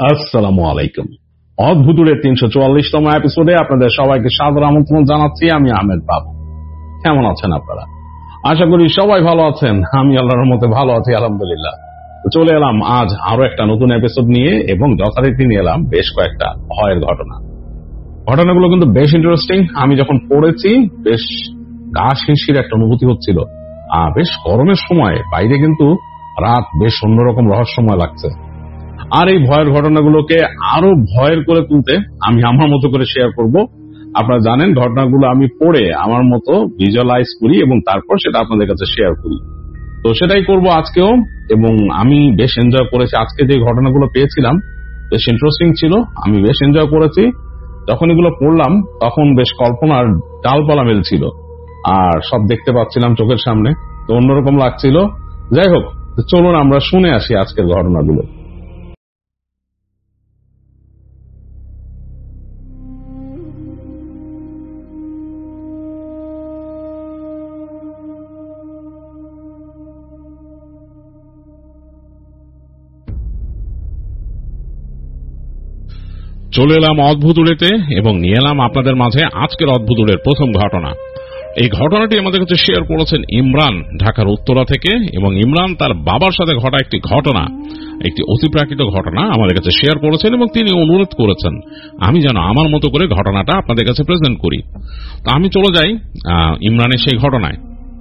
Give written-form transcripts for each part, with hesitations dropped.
আসসালামু আলাইকুম। অদ্ভুতুরের ৩৪৪তম এপিসোডে আপনাদের সবাইকে সাদর আমন্ত্রণ জানাচ্ছি। আমি আহমেদ বাবু। কেমন আছেন আপনারা? আশা করি সবাই ভালো আছেন। আমি আল্লাহর রহমতে ভালো আছি, আলহামদুলিল্লাহ। চলে এলাম আজ আরো একটা নতুন এপিসোড নিয়ে, এবং যথারীতি নিয়ে এলাম বেশ কয়েকটা ভয়ের ঘটনা। ঘটনাগুলো কিন্তু বেশ ইন্টারেস্টিং। আমি যখন পড়েছি বেশ গা শিরশির একটা অনুভূতি হচ্ছিল। বেশ গরমের সময় বাইরে কিন্তু রাত বেশ অন্যরকম রহস্যময় লাগছে। আর এই ভয়ের ঘটনাগুলোকে আরো ভয়ের করে তুলতে আমি আমার মতো করে শেয়ার করব। আপনারা জানেন, ঘটনাগুলো আমি পড়ে আমার মতো ভিজুয়ালাইজ করি এবং তারপর সেটা আপনাদের কাছে শেয়ার করি। তো সেটাই করব আজকেও, এবং আমি বেশ এনজয় করেছি। আজকে যে ঘটনাগুলো পেয়েছিলাম বেশ ইন্টারেস্টিং ছিল, আমি বেশ এনজয় করেছি। যখন এগুলো পড়লাম তখন বেশ কল্পনার ডালপালা মেলছিল, আর সব দেখতে পাচ্ছিলাম চোখের সামনে, তো অন্যরকম লাগছিল। যাই হোক, চলুন আমরা শুনে আসি আজকের ঘটনাগুলো। চলে এলাম অদ্ভুত উড়েতে এবং নিয়ে এলাম আপনাদের মাঝে আজকের অদ্ভুত উড়ের প্রথম ঘটনা। এই ঘটনাটি আমাদের কাছে শেয়ার করেছেন ইমরান, ঢাকার উত্তরা থেকে। এবং ইমরান তার বাবার সাথে ঘটা একটি ঘটনা, একটি অতিপ্রাকৃত ঘটনা আমাদের কাছে শেয়ার করেছেন, এবং তিনি অনুরোধ করেছেন আমি যেন আমার মতো করে ঘটনাটা আপনাদের কাছে প্রেজেন্ট করি। তা আমি চলে যাই ইমরানের সেই ঘটনায়।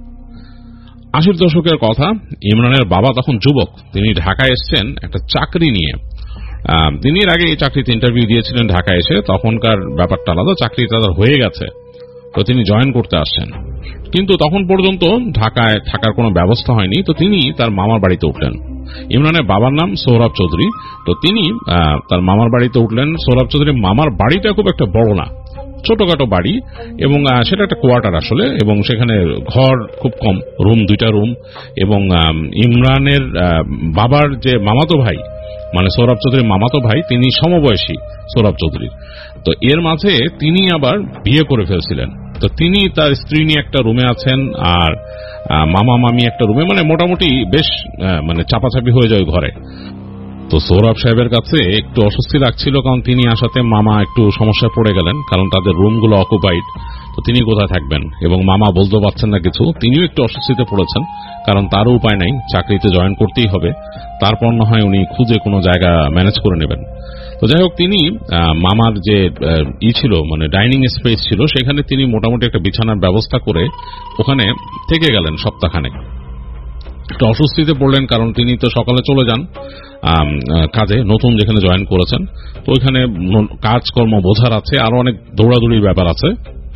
80-র দশকের কথা। ইমরানের বাবা তখন যুবক, তিনি ঢাকায় এসছেন একটা চাকরি নিয়ে। তিনি এর আগে এই চাকরিতে ইন্টারভিউ দিয়েছিলেন ঢাকায় এসে, তখনকার ব্যাপারটা আলাদা, চাকরি তাদের হয়ে গেছে, তো তিনি জয়েন করতে আসছেন। কিন্তু তখন পর্যন্ত ঢাকায় থাকার কোনো ব্যবস্থা হয়নি, তো তিনি তার মামার বাড়িতে উঠলেন। ইমরানের বাবার নাম সৌরভ চৌধুরী। তো তিনি তার মামার বাড়িতে উঠলেন। সৌরভ চৌধুরীর মামার বাড়িটা খুব একটা বড় না, ছোটখাটো বাড়ি, এবং সেটা একটা কোয়ার্টার আসলে, এবং সেখানে ঘর খুব কম, রুম 2টা রুম। এবং ইমরানের বাবার যে মামাতো ভাই, মানে সৌরভ চৌধুরীর মামাতো ভাই, তিনি সমবয়সী সৌরভ চৌধুরীর। তো এর মাঝে তিনি আবার বিয়ে করে ফেলছিলেন। তো তিনি তার স্ত্রী নিয়ে একটা রুমে আছেন, আর মামা মামি একটা রুমে, মানে মোটামুটি বেশ মানে চাপাচাপি হয়ে যায় ঘরে। তো সৌরভ সাহেবের কাছে একটু অস্বস্তি লাগছিল, কারণ তিনি আসাতে মামা একটু সমস্যায় পড়ে গেলেন, কারণ তাদের রুমগুলো অকুপাইড। তো তিনি কোথায় থাকবেন, এবং মামা বলতে পারছেন না কিছু। তিনিও একটু অস্বস্তিতে পড়েছেন, কারণ তারও উপায় নাই, চাকরিতে জয়েন করতেই হবে। তারপর না হয় উনি খুঁজে কোনো জায়গা ম্যানেজ করে নেবেন। তো যাই হোক, তিনি মামার যে ছিল, মানে ডাইনিং স্পেস ছিল, সেখানে তিনি মোটামুটি একটা বিছানার ব্যবস্থা করে ওখানে থেকে গেলেন সপ্তাহখানেক। একটু অস্বস্তিতে পড়লেন, কারণ তিনি তো সকালে চলে যান কাজে, নতুন যেখানে জয়েন করেছেন। তো ওইখানে কাজকর্ম বোঝার আছে, আরো অনেক দৌড়াদৌড়ির ব্যাপার আছে।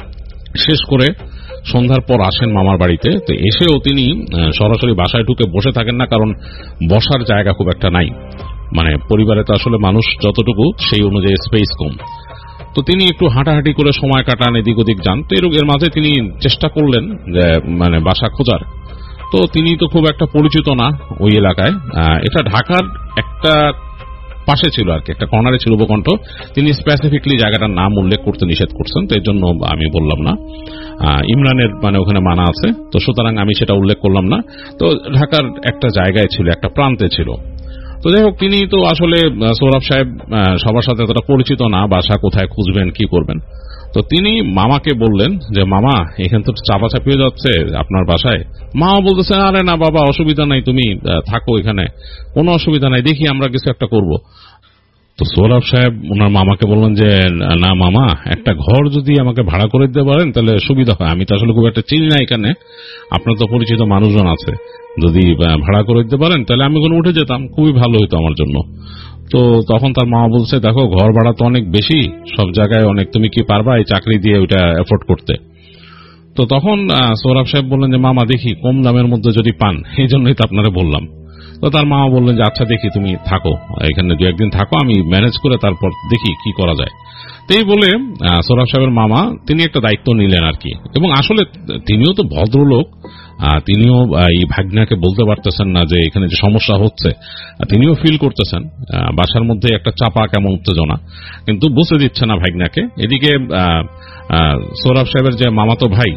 শেষ করে সন্ধ্যার পর আসেন মামার বাড়িতে। তো এসেও তিনি সরাসরি বাসায় ঢুকে বসে থাকেন না, কারণ বসার জায়গা খুব একটা নাই। মানে পরিবারে তো আসলে মানুষ যতটুকু, সেই অনুযায়ী স্পেস কম। তো তিনি একটু হাঁটাহাঁটি করে সময় কাটান, এদিক ওদিক যান। তো এর মাঝে তিনি চেষ্টা করলেন যে মানে বাসা খোঁজার। তো তিনি তো খুব একটা পরিচিত না ওই এলাকায়। এটা ঢাকার একটা পাশে ছিল আর কি, একটা কর্নারে ছিল উপকণ্ঠ। তিনি স্পেসিফিকলি জায়গাটার নাম উল্লেখ করতে নিষেধ করছেন, তো এর জন্য আমি বললাম না। ইমরানের মানে ওখানে মানা আছে, তো সুতরাং আমি সেটা উল্লেখ করলাম না। তো ঢাকার একটা জায়গায় ছিল, একটা প্রান্তে ছিল। তো যাই হোক, তিনি তো আসলে সৌরভ সাহেব সবার সাথে এতটা পরিচিত না, বাসা কোথায় খুঁজবেন, কি করবেন। তো তিনি মামাকে বললেন যে মামা, এখানে তো চাপাচাপি হয়ে যাচ্ছে আপনার বাসায়। মামা বলতেছে, আরে না বাবা, অসুবিধা নাই, তুমি থাকো এখানে, কোনো অসুবিধা নাই, দেখি আমরা কিছু একটা করব। তো সৌরভ সাহেব ওনার মামাকে বললেন যে না মামা, একটা ঘর যদি আমাকে ভাড়া করে দিতে পারেন তাহলে সুবিধা হয়। আমি তো আসলে খুব একটা চিনি না এখানে, আপনার তো পরিচিত মানুষজন আছে, যদি ভাড়া করে দিতে পারেন তাহলে আমি ওখানে উঠে যেতাম, খুবই ভালো হতো আমার জন্য। তো তখন তার মামা বলছে, দেখো ঘর ভাড়া তো অনেক বেশি সব জায়গায়, অনেক, তুমি কি পারবা এই চাকরি দিয়ে ওইটা এফোর্ড করতে? তো তখন সৌরভ সাহেব বললেন যে মামা দেখি কম দামের মধ্যে যদি পান, এই জন্যই তো আপনারা বললাম। তো তার মামা বললেন যে আচ্ছা দেখি, তুমি থাকো এখানে 2-1 দিন থাকো, আমি ম্যানেজ করে তারপর দেখি কি করা যায়। এই বলে সৌরভ সাহেবের মামা তিনি একটা দায়িত্ব নিলেন আর কি। এবং আসলে তিনিও তো ভদ্রলোক, তিনিও এই ভাগ্নাকে বলতে পারতেছেন না যে এখানে যে সমস্যা হচ্ছে, তিনিও ফিল করতেছেন বাসার মধ্যে একটা চাপা কেমন উত্তেজনা, কিন্তু বুঝতে দিচ্ছে না ভাগ্নাকে। এদিকে সৌরভ সাহেবের যে মামাতো ভাই,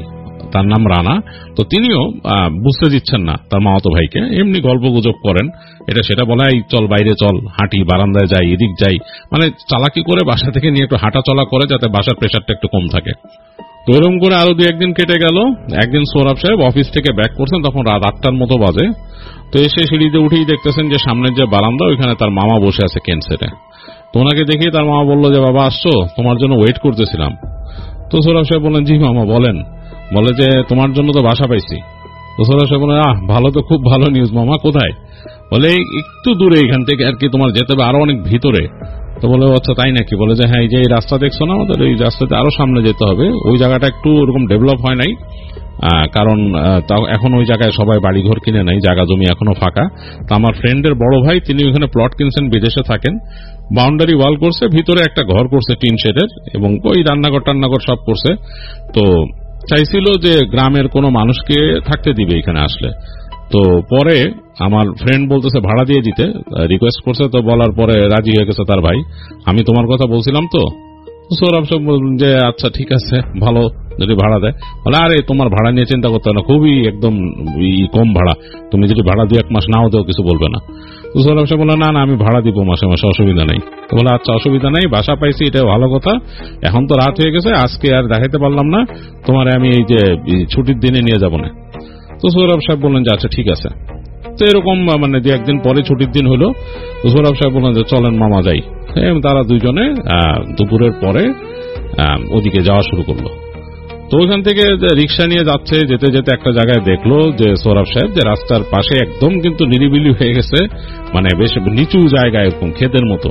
তার নাম রানা। তো তিনিও বুঝতে দিচ্ছেন না তার মামাতো ভাইকে, এমনি গল্প গুজব করেন, এটা সেটা বলে, এই চল বাইরে চল, হাঁটি, বারান্দায় যাই, এদিক যাই, মানে চালাকি করে বাসা থেকে নিয়ে একটু হাঁটা চলা করে যাতে বাসার প্রেশারটা একটু কম থাকে। তো এরকম করে আরো 2-1 দিন কেটে গেল। একদিন সোহরাব সাহেব অফিস থেকে ব্যাক করছেন, তখন রাত 8টার মতো বাজে। তো এসে সিঁড়িতে উঠেই দেখতেছেন যে সামনের যে বারান্দা, ওইখানে তার মামা বসে আছে ক্যান্সারে। তো ওনাকে দেখেই তার মামা বলল যে, বাবা আসছো, তোমার জন্য ওয়েট করতেছিলাম। তো সোহরাব সাহেব বললেন, জি মামা বলেন। বলে যে, তোমার জন্য তো বাসা পাইছি। তো সোহরাব সাহেব বলেন, ভালো, তো খুব ভালো নিউজ মামা, কোথায়? বলে একটু দূরে এখান থেকে আর কি, তোমার যেতে হবে আরো অনেক ভিতরে। তো বলে, আচ্ছা তাই নাকি? বলে যে, হ্যাঁ, এই যে এই রাস্তা দেখছো না আমাদের, এই রাস্তাতে আরো সামনে যেতে হবে, ওই জায়গাটা একটু ওরকম ডেভেলপ হয় নাই, কারণ এখন ওই জায়গায় সবাই বাড়িঘর কিনে নাই, জায়গা জমি এখনো ফাঁকা। তো আমার ফ্রেন্ডের বড় ভাই, তিনি ওখানে প্লট কিনছেন, বিদেশে থাকেন, বাউন্ডারি ওয়াল করছে, ভিতরে একটা ঘর করছে টিন শেডের, এবং ওই রান্নাঘর টান্নাঘর সব করছে। তো চাইছিল যে গ্রামের কোনো মানুষকে থাকতে দিবে এখানে আসলে। তো পরে আমার ফ্রেন্ড বলতেছে ভাড়া দিয়ে দিতে, রিকোয়েস্ট করছে। তো বলার পরে রাজি হয়ে গেছে তার ভাই। আমি তোমার কথা বলছিলাম তো। সৌরভ সব বললেন যে, আচ্ছা ঠিক আছে, ভালো যদি ভাড়া দেয়। বলে, আরে তোমার ভাড়া নিয়ে চিন্তা করতে হবে না, খুবই একদম কম ভাড়া, তুমি যদি ভাড়া 2-1 মাস নাও দেও কিছু বলবে না। তো সৌরভ সাহেব বললো, না না, আমি ভাড়া দিব মাসে মাসে, অসুবিধা নেই। তো বলে, আচ্ছা অসুবিধা নেই, বাসা পাইছি, এটা ভালো কথা। এখন তো রাত হয়ে গেছে, আজকে আর দেখাইতে পারলাম না তোমার, আমি এই যে ছুটির দিনে নিয়ে যাব না। তো সৌরভ সাহেব বললেন যে, আচ্ছা ঠিক আছে। তো এরকম মানে 2-1 দিন পরে ছুটির দিন হলো। তো সৌরভ সাহেব বললেন যে, চলেন মামা যাই। তারা দুইজনে দুপুরের পরে ওদিকে যাওয়া শুরু করলো। তো ওইখান থেকে রিক্সা নিয়ে যাচ্ছে, যেতে যেতে একটা জায়গায় দেখলো যে সৌরভ সাহেব, যে রাস্তার পাশে একদম কিন্তু নিরিবিলি হয়ে গেছে, মানে বেশ নিচু জায়গায়, এরকম ক্ষেতের মতো,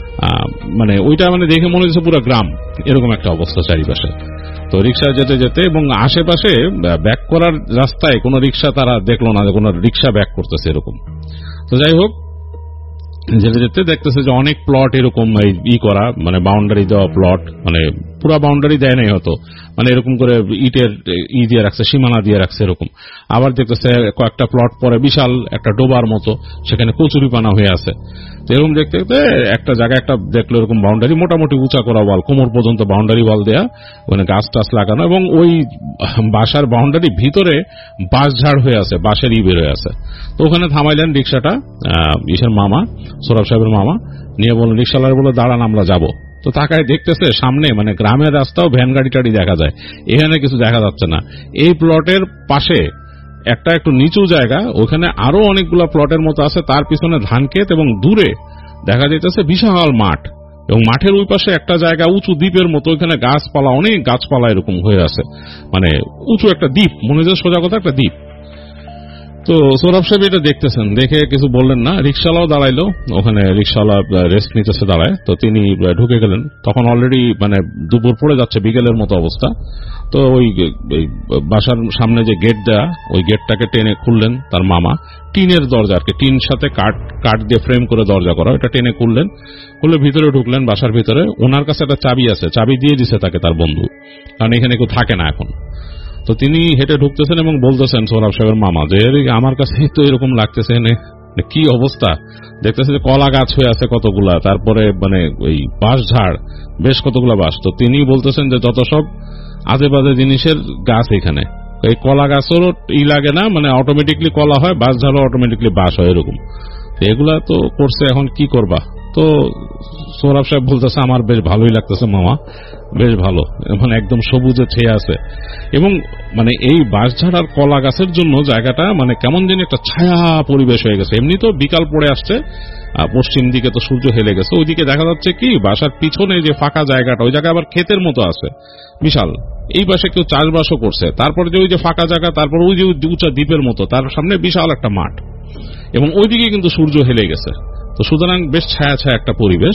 মানে ওইটা মানে দেখে মনে হচ্ছে পুরো গ্রাম, এরকম একটা অবস্থা চারিপাশে। তো রিক্সা যেতে যেতে, এবং আশেপাশে ব্যাক করার রাস্তায় কোনো রিক্সা তারা দেখলো না, যে কোনো রিক্সা ব্যাক করতেছে এরকম। তো যাই হোক, যেতে যেতে দেখতেছে যে অনেক প্লট এরকম করা, মানে বাউন্ডারি দেওয়া প্লট, মানে পুরা বাউন্ডারি দেয় নাই হয়তো, মানে এরকম করে ইটের দিয়ে রাখছে, সীমানা দিয়ে রাখছে এরকম। আবার দেখতেছে কয়েকটা প্লট পরে বিশাল একটা ডোবার মতো, সেখানে কচুরিপানা হয়ে আছে। এরকম দেখতে দেখতে একটা জায়গায় একটা দেখলো এরকম বাউন্ডারি, মোটামুটি উঁচা করা ওয়াল, কোমর পর্যন্ত বাউন্ডারি ওয়াল দেয়া, ওখানে গাছ টাছ লাগানো, এবং ওই বাসার বাউন্ডারি ভিতরে বাঁশ ঝাড় হয়ে আছে, বাঁশের বের হয়ে আছে। তো ওখানে থামাইলেন রিক্সাটা, ইসের মামা, সৌরভ সাহেবের মামা নিয়ে বললেন, রিক্সাওয়ালা বলে, দাঁড়ান আমরা যাবো। তো তাকায় দেখতেছে সামনে, মানে গ্রামের রাস্তাও ভ্যান গাড়ি টাড়ি দেখা যায়, এখানে কিছু দেখা যাচ্ছে না। এই প্লটের পাশে একটা একটু নিচু জায়গা, ওখানে আরো অনেকগুলো প্লটের মতো আছে, তার পিছনে ধান ক্ষেত, এবং দূরে দেখা যাইতেছে বিশাল মাঠ, এবং মাঠের ওই পাশে একটা জায়গা উঁচু দ্বীপের মতো, ওইখানে গাছপালা, অনেক গাছপালা এরকম হয়ে আছে, মানে উঁচু একটা দ্বীপ, মনে হচ্ছে সোজা কথা একটা দ্বীপ। তো সৌরভ সাহেব এটা দেখতেছেন, দেখে কিছু বললেন না। রিক্সাওয়ালাও দাঁড়াইলো, ওখানে রিক্সাওয়ালা রেস্ট নিতেছে দাঁড়ায়। তো তিনি ঢুকে গেলেন, তখন অলরেডি মানে দুপুর পড়ে যাচ্ছে, বিকেলের মতো অবস্থা। তো ওই বাসার সামনে যে গেট দেয়া, ওই গেটটাকে টেনে খুললেন তার মামা, টিনের দরজা আর কি, টিন সাথে কাঠ দিয়ে ফ্রেম করে দরজা করা, এটা টেনে খুললেন, খুলে ভিতরে ঢুকলেন। বাসার ভিতরে ওনার কাছে একটা চাবি আছে, চাবি দিয়ে দিছে তাকে তার বন্ধু, কারণ এখানে কেউ থাকে না এখন। তো তিনি হেঁটে ঢুকতেছেন এবং বলতেছেন সৌরভ সাহেবের মামা যে, আমার কাছে তো এরকম লাগতেছে, কি অবস্থা, দেখতেছে যে কলা গাছ হয়ে আছে কতগুলা, তারপরে মানে ওই বাঁশ ঝাড়, বেশ কতগুলা বাঁশ। তো তিনি বলতেছেন যে, যত সব আজে বাজে জিনিসের গাছ এখানে, এই কলা গাছেরও লাগে না, মানে অটোমেটিকলি কলা হয়, বাঁশ ঝাড়ও অটোমেটিকলি বাঁশ হয়, এরকম। এগুলা তো করছে, এখন কি করবা? তো সৌরভ সাহেব বলতেছে, আমার বেশ ভালোই লাগতেছে মামা, বেশ ভালো, মানে একদম সবুজে ছেয়ে আছে, এবং মানে এই বাঁশঝাড় আর কলা গাছের জন্য জায়গাটা মানে কেমন যেন একটা ছায়া পরিবেশ হয়ে গেছে। এমনি তো বিকাল পড়ে আসছে, পশ্চিম দিকে তো সূর্য হেলে গেছে, ওইদিকে দেখা যাচ্ছে কি বাসার পিছনে যে ফাঁকা জায়গাটা, ওই জায়গায় আবার ক্ষেতের মতো আছে বিশাল, এই পাশে কেউ চাষবাসও করছে, তারপরে যে ওই যে ফাঁকা জায়গা, তারপর ওই যে উঁচা দ্বীপের মতো, তার সামনে বিশাল একটা মাঠ, এবং ওইদিকে কিন্তু সূর্য হেলে গেছে। তো সুতরাং বেশ ছায়া ছায়া একটা পরিবেশ।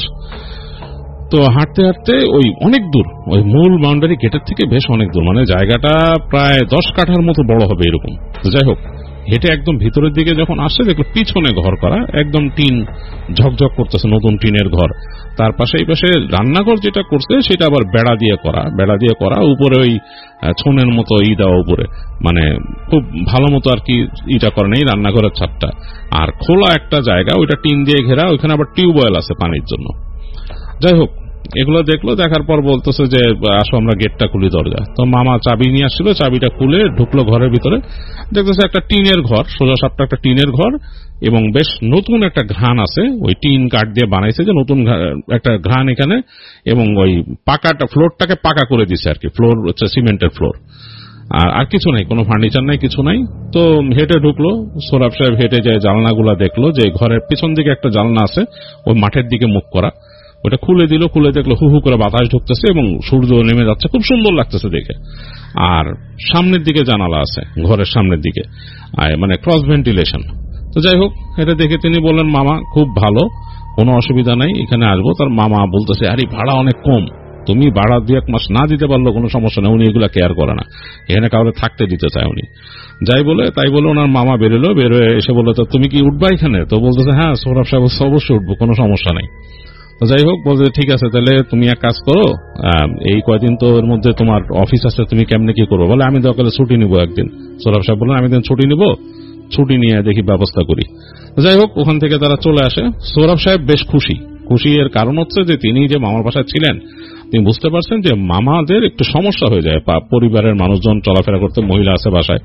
তো হাঁটতে হাঁটতে ওই অনেক দূর, ওই মূল বাউন্ডারি গেটের থেকে বেশ অনেক দূর, মানে জায়গাটা প্রায় 10 কাঠার মতো বড় হবে এরকম। তো যাই হোক, হেঁটে একদম ভিতরের দিকে যখন আসছে, দেখলো পিছনে ঘর করা, একদম টিন ঝকঝক করতেছে, নতুন টিনের ঘর। তার পাশে এই পাশে রান্নাঘর যেটা করছে সেটা আবার বেড়া দিয়ে করা, উপরে ওই ছনের মতো দেওয়া উপরে, মানে খুব ভালো মতো আর কি ইটা করে নেই রান্নাঘরের ছাদটা। আর খোলা একটা জায়গা, ওইটা টিন দিয়ে ঘেরা, ওইখানে আবার টিউবওয়েল আছে পানির জন্য। যাই হোক, এগুলো দেখলো, দেখার পর বলতেছে যে আসো আমরা গেটটা খুলি, দরজা। তো মামা চাবি নিয়ে আসছিল, চাবিটা খুলে ঢুকলো ঘরের ভিতরে, দেখতেছে একটা টিনের ঘর, সোজা সাপটা একটা টিনের ঘর, এবং বেশ নতুন একটা ঘ্রাণ আছে, ওই টিন কাঠ দিয়ে বানাইছে যে নতুন একটা ঘ্রাণ এখানে, এবং ওই পাকাটা ফ্লোরটাকে পাকা করে দিছে আর কি, ফ্লোর হচ্ছে সিমেন্টের ফ্লোর, আর কিছু নাই, কোনো ফার্নিচার নাই, কিছু নাই। তো হেঁটে ঢুকলো, সোহরাব সাহেব হেঁটে যায়, জানলাগুলা দেখলো যে ঘরের পিছন দিকে একটা জানলা আছে, ওই মাঠের দিকে মুখ করা, ওটা খুলে দিল, খুলে দেখলো হু হু করে বাতাস ঢুকতেছে এবং সূর্য নেমে যাচ্ছে, খুব সুন্দর লাগতেছে দেখে। আর সামনের দিকে জানালা আছে, ঘরের সামনের দিকে, মানে ক্রস ভেন্টিলেশন। তো যাই হোক, এটা দেখে তিনি বললেন, মামা খুব ভালো, কোনো অসুবিধা নাই, এখানে আসবো। তার মামা বলতেছে, আরে ভাড়া অনেক কম, তুমি ভাড়া 2-1 মাস না দিতে পারলো কোনো সমস্যা নেই, উনি এগুলা কেয়ার করে না, এখানে কাউকে থাকতে দিতে চায় উনি। যাই বলে তাই বলে ওনার মামা বেরোলো, বেরোয় এসে বললো, তো তুমি কি উঠবা এখানে? তো বলতেছে, হ্যাঁ সোহরাব সাহেব অবশ্যই উঠবো, কোনো সমস্যা নেই। তো যাই হোক, বলতে ঠিক আছে, তাহলে তুমি এক কাজ করো, এই কয়দিন তো এর মধ্যে তোমার অফিস আছে, তুমি কেমনে কি করবো? বলে আমি দরকারে ছুটি নিবো একদিন। সোহরাব সাহেব বললেন, আমি দিন ছুটি নিবো, ছুটি নিয়ে দেখি ব্যবস্থা করি। যাই হোক, ওখান থেকে তারা চলে আসে। সোহরাব সাহেব বেশ খুশি। খুশি এর কারণ হচ্ছে যে তিনি যে মামার বাসায় ছিলেন, তিনি বুঝতে পারছেন যে মামাদের একটু সমস্যা হয়ে যায়, পরিবারের মানুষজন চলাফেরা করতে, মহিলা আছে বাসায়,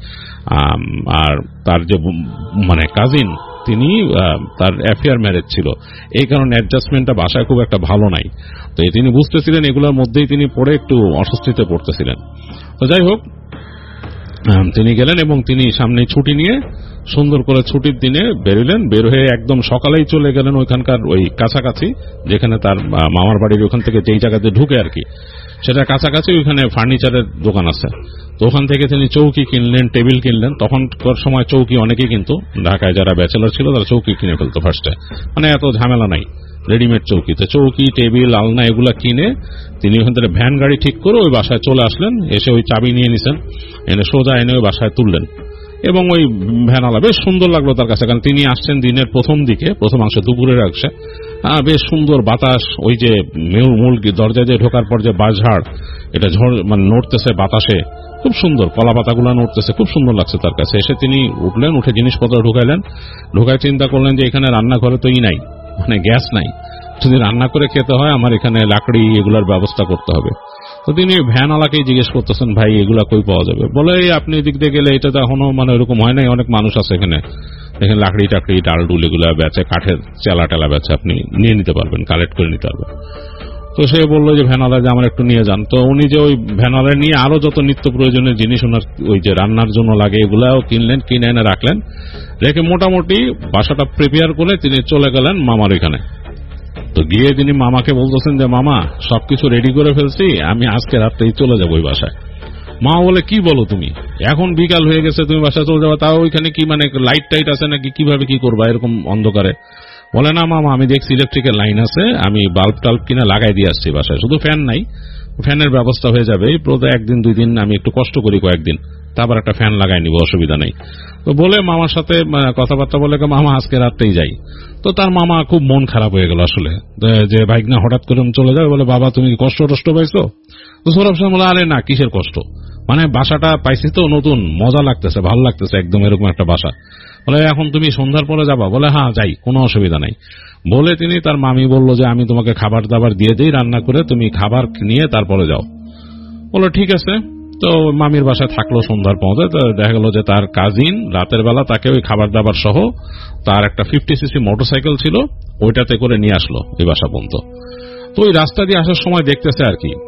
আর তার যে মানে কাজিন, তিনি তার অ্যাফেয়ার ম্যারেজ ছিল, এই কারণে অ্যাডজাস্টমেন্টটা বাসায় খুব একটা ভালো নাই। তো তিনি বুঝতেছিলেন এগুলোর মধ্যেই তিনি পড়ে একটু অস্বস্তিতে পড়তেছিলেন। তো যাই হোক, তিনি গেলেন এবং তিনি সামনে ছুটি নিয়ে সুন্দর করে ছুটির দিনে বেরোলেন। বের হয়ে একদম সকালেই চলে গেলেন ওইখানকার ওই কাছাকাছি, যেখানে তার মামার বাড়ির ওখান থেকে যেই জায়গাতে ঢুকে আর কি, সেটা কাছাকাছি ওইখানে ফার্নিচারের দোকান আছে। তো ওখান থেকে তিনি চৌকি কিনলেন, টেবিল কিনলেন। তখনকার সময় চৌকি অনেকেই কিন্তু, ঢাকায় যারা ব্যাচেলর ছিল তারা চৌকি কিনে ফেলতো ফার্স্টে, মানে এত ঝামেলা নাই, রেডিমেড চৌকি। তো চৌকি, টেবিল, আলনা এগুলা কিনে তিনি ওখান থেকে ভ্যান গাড়ি ঠিক করে ওই বাসায় চলে আসলেন। এসে ওই চাবি নিয়ে নিছেন, এনে সোজা এনে ওই বাসায় তুললেন। এবং ওই ভ্যানালা বেশ সুন্দর লাগলো তার কাছে, কারণ তিনি আসছেন দিনের প্রথম দিকে, প্রথমাংশে, দুপুরের অংশে। বেশ সুন্দর বাতাস, ওই যে মূল দরজায় যে ঢোকার পর যে বাঁশঝাড়, এটা মানে নড়তেছে বাতাসে, খুব সুন্দর, কলা পাতাগুলো নড়তেছে, খুব সুন্দর লাগছে তার কাছে। এসে তিনি উঠলেন, উঠে জিনিসপত্র ঢুকাইলেন। ঢুকায় চিন্তা করলেন যে এখানে রান্নাঘরে তো নাই, মানে গ্যাস নাই, যদি রান্না করে খেতে হয় আমার এখানে লাকড়ি এগুলার ব্যবস্থা করতে হবে। তো তিনি ভ্যানওয়ালাকেই জিজ্ঞেস করতেছেন, ভাই এগুলা কই পাওয়া যাবে? বলে আপনি এদিক দিয়ে গেলে, এটা তো এখনো মানে ওরকম হয় নাই, অনেক মানুষ আছে এখানে, এখানে লাকড়ি টাকড়ি, ডাল ডুল এগুলা বেচে, কাঠের চেলা টেলা বেচে, আপনি নিয়ে নিতে পারবেন, কালেক্ট করে নিতে পারবেন। তো সে বললো যে ভ্যানওয়ালা যে আমার একটু নিয়ে যান। তো উনি যে ওই ভ্যানওয়ালা নিয়ে আরো যত নিত্য প্রয়োজনীয় জিনিস ওনার ওই যে রান্নার জন্য লাগে এগুলাও কিনলেন, কিনে এনে রাখলেন, রেখে মোটামুটি বাসাটা প্রিপেয়ার করে তিনি চলে গেলেন মামার এখানে। তো গিয়ে তিনি মামাকে বলতেছেন যে মামা সবকিছু রেডি করে ফেলছি, আমি আজকে রাত্রেই চলে যাবো ওই বাসায়। মা বলে, কি বলো তুমি, এখন বিকাল হয়ে গেছে, তুমি বাসায় চলে যাবো? তাও ওইখানে কি মানে লাইট টাইট আছে নাকি, কিভাবে কি করবা এরকম অন্ধকারে? বলে, না মামা, আমি দেখছি ইলেকট্রিকের লাইন আছে, আমি বাল্ব টাল্ব কিনে লাগাই দিয়ে আসছি বাসায়, শুধু ফ্যান নাই, ফ্যানের ব্যবস্থা হয়ে যাবে, প্রতি 1 দিন 2 দিন আমি একটু কষ্ট করি, কয়েকদিন, তারপর একটা ফ্যান লাগাই নিব, অসুবিধা নেই। তো বলে মামার সাথে কথাবার্তা বলে, মামা আজকে রাত্রেই যাই। তো তার মামা খুব মন খারাপ হয়ে গেল আসলে, যে ভাইগনা হঠাৎ করে চলে যাবে। বলে, বাবা তুমি কষ্ট টষ্ট পাইছো? তো সোহরাব সাহেব বলে, আরে না, কিসের কষ্ট, মানে বাসাটা পাইছি তো নতুন, মজা লাগতেছে, ভালো লাগতেছে একদম, এরকম একটা বাসা। বলে, এখন তুমি সন্ধ্যার পরে যাবা? বলে, হ্যাঁ যাই, কোনো অসুবিধা নাই। বলে তিনি তার মামি বললো যে আমি তোমাকে খাবার দাবার দিয়ে দিই রান্না করে, তুমি খাবার নিয়ে তারপরে যাও। বলো ঠিক আছে। তো মামির বাসায় থাকলো সন্ধ্যার পথে। তো দেখা গেল যে তার কাজিন রাতের বেলা তাকে ওই খাবার দাবার সহ তার একটা 50cc মোটরসাইকেল ছিল, ওইটাতে করে নিয়ে আসলো ওই বাসা পর্যন্ত। তো ওই রাস্তা দিয়ে আসার সময় দেখতেছে আর কি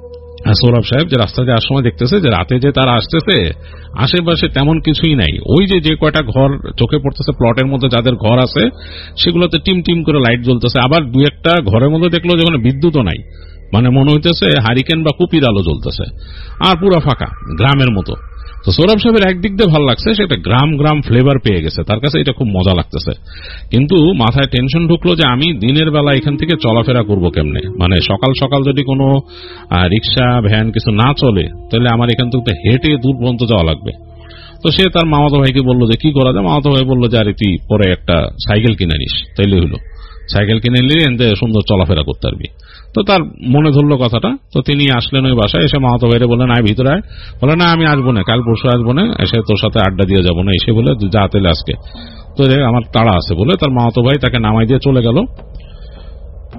সৌরভ সাহেব, যে রাস্তা দিয়ে আসার সময় দেখতেছে যে রাতে যে তারা আসতেছে আশেপাশে তেমন কিছুই নাই, ওই যে কয়টা ঘর চোখে পড়তেছে প্লটের মধ্যে যাদের ঘর আছে সেগুলোতে টিম টিম করে লাইট জ্বলতেছে, আবার 2-1টা ঘরের মধ্যে দেখলো যেখানে বিদ্যুৎও নাই, মানে মনে হইতেছে হারিকেন বা কুপির আলো জ্বলতেছে, আর পুরো ফাঁকা, গ্রামের মতো। তো সৌরভ সাহেবের একদিক দিয়ে ভালো লাগছে, সেটা গ্রাম ফ্লেভার পেয়ে গেছে, তার কাছে এটা খুব মজা লাগতেছে। কিন্তু মাথায় টেনশন ঢুকলো যে আমি দিনের বেলা এখান থেকে চলাফেরা করবো কেমনে, মানে সকাল সকাল যদি কোনো রিক্সা ভ্যান কিছু না চলে তাহলে আমার এখান থেকে হেঁটে দূর পর্যন্ত যাওয়া লাগবে। তো সে তার মামাতো ভাইকে বললো যে কি করা যায়। মামাতো ভাই বললো যে আরে তুই পরে একটা সাইকেল কিনে নিস, তাইলে হলো, সাইকেল কিনে নিলে এনতে সুন্দর চলাফেরা করতে পারবি। তো তার মনে ধরলো কথাটা। তো তিনি আসলেন ওই বাসায়, এসে মামাতো ভাইরে বললেন আয় ভিতরে আয়। বলে, না আমি আসবো না, কাল পরশু আসবো না, এসে তোর সাথে আড্ডা দিয়ে যাবো না। এসে বলে যা তেলে আজকে তো আমার তাড়া আছে বলে তার মামাতো ভাই তাকে নামাই দিয়ে চলে গেল।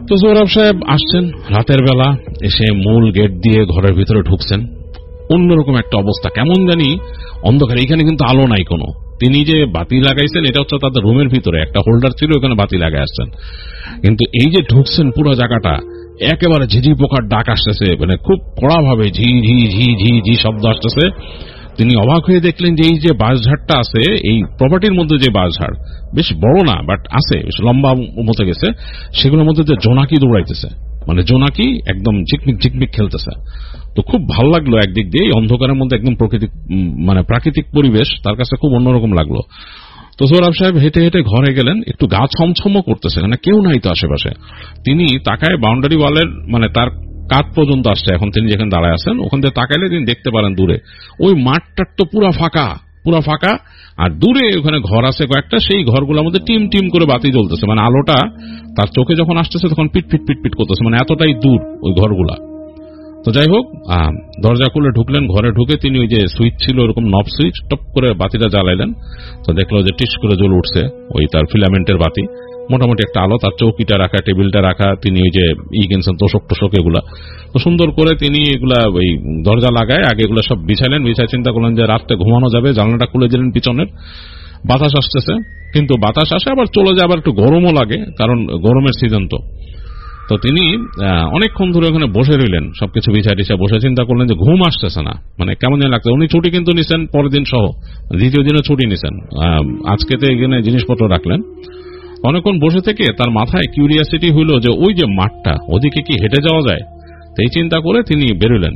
তো সোহরাব সাহেব আসছেন রাতের বেলা, এসে মূল গেট দিয়ে ঘরের ভিতরে ঢুকছেন। অন্যরকম একটা অবস্থা, কেমন জানি অন্ধকার। এখানে কিন্তু আলো নাই কোনো। তিনি যে বাতি লাগাইছেন এটা হচ্ছে তাদের রুমের ভিতরে একটা হোল্ডার ছিল, ওখানে বাতি লাগাই আসছেন। কিন্তু এই যে ঢুকছেন পুরো জায়গাটা একেবারে ঝিঝি পোকার ডাক আসতেছে, মানে খুব কড়া ভাবে ঝি ঝি ঝি ঝি ঝি শব্দ আসতেছে। তিনি অবাক হয়ে দেখলেন যে এই যে বাঁশঝাড়টা আছে, এই প্রপার্টির মধ্যে যে বাঁশঝাড় বেশ বড় না, বাট আছে, বেশ লম্বা মতো গেছে, সেগুলোর মধ্যে জোনাকি দৌড়াইতেছে, মানে জোনাকি একদম ঝিকমিক ঝিকমিক খেলতেছে। তো খুব ভালো লাগলো একদিক দিয়ে, অন্ধকারের মধ্যে একদম প্রাকৃতিক পরিবেশ তার কাছে খুব অন্যরকম লাগলো। তো সোহরাব সাহেব হেঁটে হেঁটে ঘরে গেলেন, একটু গা ছমছমও করতেছে, মানে কেউ নাই তো আশেপাশে। তিনি তাকায় বাউন্ডারি ওয়ালের, মানে তার কাঠ পর্যন্ত আসছে, এখন তিনি যেখানে দাঁড়ায় আছেন ওখান থেকে তাকাইলে তিনি দেখতে পারেন দূরে ওই মাঠটার তো পুরা ফাঁকা, আর দূরে ওখানে ঘর আছে কয়েকটা, সেই ঘরগুলোর মধ্যে টিম টিম করে বাতি জ্বলতেছে, মানে আলোটা তার চোখে যখন আসতেছে তখন পিট পিট পিট পিট করতেছে, মানে এতটাই দূর ওই ঘরগুলা। তো যাই হোক, দরজা খুলে ঢুকলেন। ঘরে ঢুকে তিনি ওই যে সুইচ ছিল ওরকম নব সুইচ, টপ করে বাতিটা জ্বালাইলেন। তো দেখলো যে টিস করে জ্বলে উঠছে ওই তার ফিলামেন্টের বাতি, মোটামুটি একটা আলো। তার চৌকিটা রাখা, টেবিলটা রাখা, তিনি ওই যে কিনছেন তোষক এগুলা, তো সুন্দর করে তিনি এগুলা ওই দরজা লাগায় আগে এগুলা সব বিছাইলেন। চিন্তা করলেন যে রাত্রে ঘুমানো যাবে, জানলাটা খুলে দিলেন পিছনের। বাতাস আসতেছে, কিন্তু বাতাস আসে আবার চলে যায়, আবার একটু গরমও লাগে, কারণ গরমের সিজন। তো তিনি অনেকক্ষণ ধরে ওখানে বসে রইলেন, সবকিছু বিছাই টিছাই বসে। চিন্তা করলেন যে ঘুম আসতেছে না, মানে কেমন যেন লাগছে। উনি ছুটি কিন্তু নিছেন পরের দিন সহ, দ্বিতীয় দিনে ছুটি নিছেন, আজকে তো এখানে জিনিসপত্র রাখলেন। অনেকক্ষণ বসে থেকে তার মাথায় কিউরিয়াসিটি হইল যে ওই যে মাঠটা, ওদিকে কি হেঁটে যাওয়া যায়। তো এই চিন্তা করে তিনি বেরোলেন,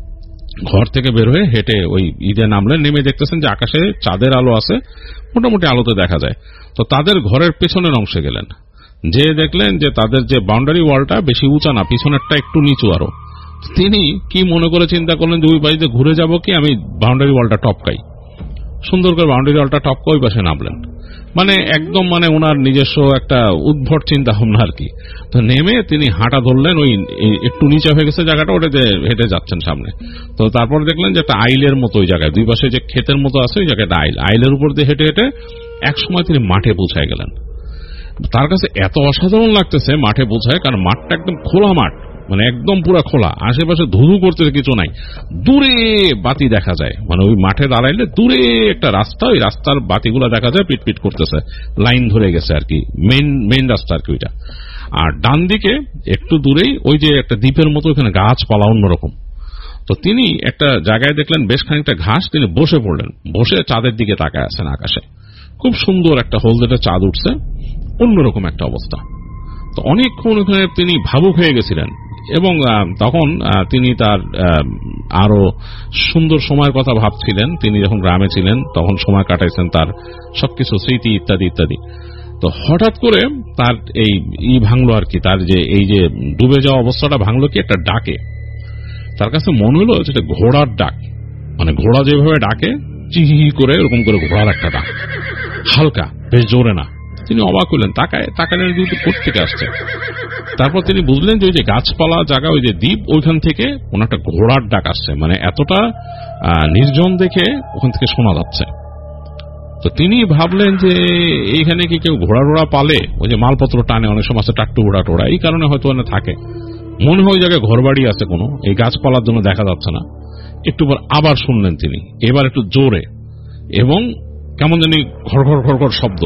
ঘর থেকে বের হয়ে হেঁটে ওই ঈদে নামলেন। নেমে দেখতেছেন যে আকাশে চাঁদের আলো আছে, মোটামুটি আলোতে দেখা যায়। তো তাদের ঘরের পেছনের অংশে গেলেন, যে দেখলেন যে তাদের যে বাউন্ডারি ওয়ালটা বেশি উঁচা না, পিছনেরটা একটু নিচু আরো। তিনি কি মনে করে চিন্তা করলেন যে ওই বাড়িতে ঘুরে যাব কি, আমি বাউন্ডারি ওয়ালটা টপকাই। সুন্দর করে বাউন্ডারি ওয়ালটা টপকা ওই পাশে নামলেন, মানে একদম মানে ওনার নিজস্ব একটা উদ্ভট চিন্তা ভাবনা আর কি। তো নেমে তিনি হাঁটা ধরলেন, ওই একটু নিচে হয়ে গেছে জায়গাটা, ওটা হেঁটে যাচ্ছেন সামনে। তো তারপর দেখলেন যে একটা আইলের মতো ওই জায়গায়, দুই পাশে যে ক্ষেতের মতো আছে ওই জায়গাটা আইলের উপর দিয়ে হেঁটে হেঁটে একসময় তিনি মাঠে পৌঁছায় গেলেন। তার কাছে এত অসাধারণ লাগতেছে মাঠে পৌঁছায়, কারণ মাঠটা একদম খোলা মাঠ, মানে একদম পুরা খোলা, আশেপাশে ধুধু করতে কিছু নাই, দূরে বাতি দেখা যায়। মানে ওই মাঠে দাঁড়াইলে দূরে একটা রাস্তা, ওই রাস্তার বাতিগুলো দেখা যায় পিটপিট করতেছে, লাইন ধরে গেছে আর কি, মেইন রাস্তা আর কি ওইটা। আর ডান দিকে একটু দূরেই ওই যে একটা দ্বীপের মতো, ওখানে গাছপালা অন্যরকম। তো তিনি একটা জায়গায় দেখলেন বেশ খানিকটা ঘাস, তিনি বসে পড়লেন, বসে চাঁদের দিকে তাকায় আছেন আকাশে। খুব সুন্দর একটা হলদেটে চাঁদ উঠছে, অন্যরকম একটা অবস্থা। তো অনেকক্ষণ ওখানে তিনি ভাবুক হয়ে গেছিলেন, এবং তখন তিনি তার আরো সুন্দর সময়ের কথা ভাবছিলেন। তিনি যখন গ্রামে ছিলেন তখন সময় কাটাইছেন, তার সবকিছু স্মৃতি ইত্যাদি ইত্যাদি। তো হঠাৎ করে তার এই ভাঙলো আর কি, তার যে এই যে ডুবে যাওয়া অবস্থাটা ভাঙলো কি একটা ডাকে। তার কাছে মনে হলো যেটা ঘোড়ার ডাক, মানে ঘোড়া যেভাবে ডাকে চিহি করে, এরকম করে ঘোড়ার একটা ডাক, হালকা, বেশ জোরে না। তিনি অবাক হলেন, তাকালেন কিন্তু কোত্থেকে আসছে। তারপর তিনি বুঝলেন যে ওই যে গাছপালা জায়গা, ওই যে দ্বীপ, ওইখান থেকে কোন একটা ঘোড়ার ডাক আসছে, মানে এতটা নির্জন দেখে ওখান থেকে শোনা যাচ্ছে। তো তিনি ভাবলেন যে এইখানে কি কেউ ঘোড়া টোড়া পালে, ওই যে মালপত্র টানে, অনেক সময় আছে টাট্টু ঘোড়া টোড়া, এই কারণে হয়তো ওখানে থাকে। মনে হয় ওই জায়গায় ঘর বাড়ি আছে কোনো, এই গাছপালার জন্য দেখা যাচ্ছে না। একটু পর আবার শুনলেন তিনি, এবার একটু জোরে, এবং কেমন জানি ঘর ঘর ঘর ঘর শব্দ।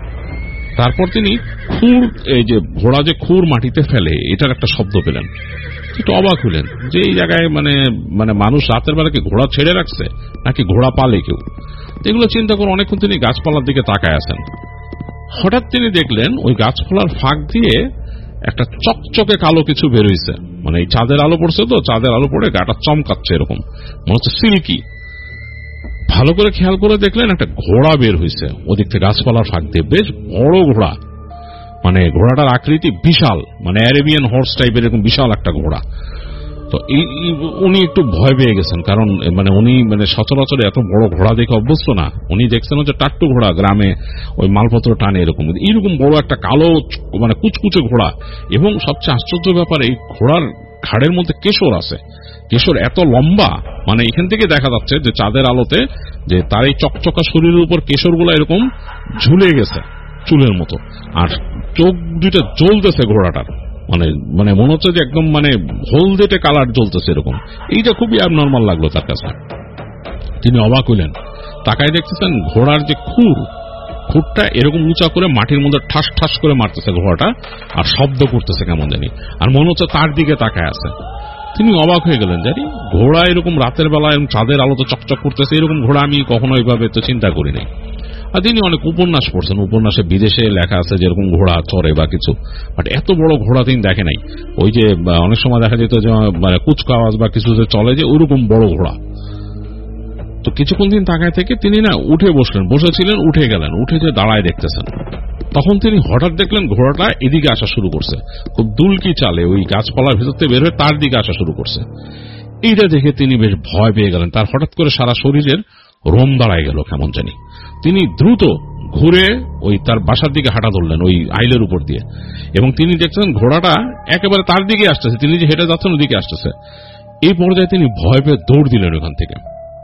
তারপর তিনি খুর, এই যে ঘোড়া যে খুর মাটিতে ফেলে, এটার একটা শব্দ পেলেন। একটু অবাক হলেন যে এই জায়গায় মানে মানুষ রাতের বেলা কি ঘোড়া ছেড়ে রাখছে, নাকি ঘোড়া পালে কেউ। এগুলো চিন্তা করে অনেকক্ষণ তিনি গাছপালার দিকে তাকায় আছেন। হঠাৎ তিনি দেখলেন ওই গাছপালার ফাঁক দিয়ে একটা চকচকে কালো কিছু বেরোইছে, মানে এই চাঁদের আলো পড়ছে, তো চাঁদের আলো পড়ে গাটা চমকাচ্ছে, এরকম মনে হচ্ছে সিল্কি। ভালো করে খেয়াল করে দেখলেন একটা ঘোড়া বের হয়েছে ওদিক থেকে, গাছপালার ফাঁক দিয়ে, বেশ বড় ঘোড়া, মানে ঘোড়াটার আকৃতি বিশাল, মানে অ্যারেবিয়ান হর্স টাইপের, এরকম বিশাল একটা ঘোড়া। তো উনি একটু ভয় পেয়ে গেছেন, কারণ মানে উনি মানে সচরাচর এত বড় ঘোড়া দেখে অভ্যস্ত না। উনি দেখছেন হচ্ছে টাট্টু ঘোড়া, গ্রামে ওই মালপত্র টানে, এরকম বড় একটা কালো মানে কুচকুচে ঘোড়া। এবং সবচেয়ে আশ্চর্য ব্যাপার, এই ঘোড়ার ঘাড়ের মধ্যে কেশর আছে, কেশর এত লম্বা, মানে এখান থেকে দেখা যাচ্ছে যে চাঁদের আলোতে যে তার এই চকচকা শরীরের উপর কেশরগুলো এরকম ঝুলে গেছে চুলের মতো, আর চোখ দুইটা জ্বলতেছে ঘোড়াটার, মানে মানে মনে হচ্ছে যে একদম মানে হলদেটে কালার জ্বলতেছে এরকম। এইটা খুবই অ্যাবনর্মাল লাগলো তার কাছে। তিনি অবাক হইলেন, তাকায় দেখতেছেন ঘোড়ার যে খুঁটটা এরকম উঁচা করে মাটির মধ্যে ঠাস ঠাস করে মারতেছে ঘোড়াটা, আর শব্দ করতেছে কেমন জানি, আর মনে হচ্ছে তার দিকে তাকায় আছে। তিনি অবাক হয়ে গেলেন, জানি ঘোড়া এরকম রাতের বেলা এরকম চাঁদের আলোতে চকচক করতেছে, এরকম ঘোড়া আমি কখনো এইভাবে তো চিন্তা করি নাই। আর তিনি অনেক উপন্যাস পড়ছেন, উপন্যাসে বিদেশে লেখা আছে যেরকম ঘোড়া চড়ে বা কিছু, বাট এত বড় ঘোড়া তিনি দেখে নাই। ওই যে অনেক সময় দেখা যেত যে মানে কুচকাওয়াজ বা কিছু যে চলে যে ওইরকম বড় ঘোড়া। তো কিছুক্ষণ দিন তাকায় থেকে তিনি না উঠে বসলেন, বসেছিলেন উঠে গেলেন, উঠে যে দাঁড়ায় দেখতেছেন। তখন তিনি হঠাৎ দেখলেন ঘোড়াটা এদিকে আসা শুরু করছে, খুব দুলকি চালে ওই গাছপালার ভিতর থেকে বের হয়ে তার দিকে আসা শুরু করছে। এইটা দেখে তিনি বেশ ভয় পেয়ে গেলেন, তার হঠাৎ করে সারা শরীরের রোম দাঁড়ায় গেল কেমন জানি। তিনি দ্রুত ঘুরে ওই তার বাসার দিকে হাঁটা ধরলেন ওই আইলের উপর দিয়ে, এবং তিনি দেখছেন ঘোড়াটা একেবারে তার দিকে আসতেছে, তিনি যে হেঁটে যাচ্ছেন ওদিকে আসতেছে। এই পর্যায়ে তিনি ভয় পেয়ে দৌড় দিলেন ওখান থেকে।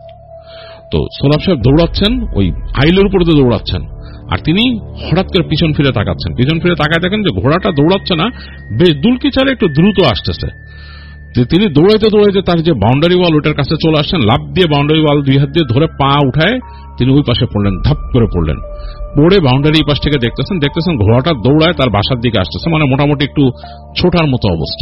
তো সোলাব সাহেব দৌড়াচ্ছেন, ওই আইলের উপর দিয়ে দৌড়াচ্ছেন, আর তিনি হঠাৎ করে পিছন ফিরে তাকাচ্ছেন। পিছন ফিরে তাকায় দেখেন যে ঘোড়াটা দৌড়াচ্ছে না, বেশ দুলকি চালে একটু দ্রুত আসতেছে। তিনি দৌড়াইতে দৌড়াইতে তার যে বাউন্ডারি ওয়াল ওটার কাছে চলে আসছেন, লাফ দিয়ে বাউন্ডারি ওয়াল দুই হাত দিয়ে ধরে পা উঠায় তিনি ওই পাশে পড়লেন, ধাপ করে পড়লেন। পড়ে বাউন্ডারি পাশ থেকে দেখতেছেন ঘোড়াটা দৌড়ায় তার বাসার দিকে আসতেছে, মানে মোটামুটি একটু ছোটার মতো অবস্থা।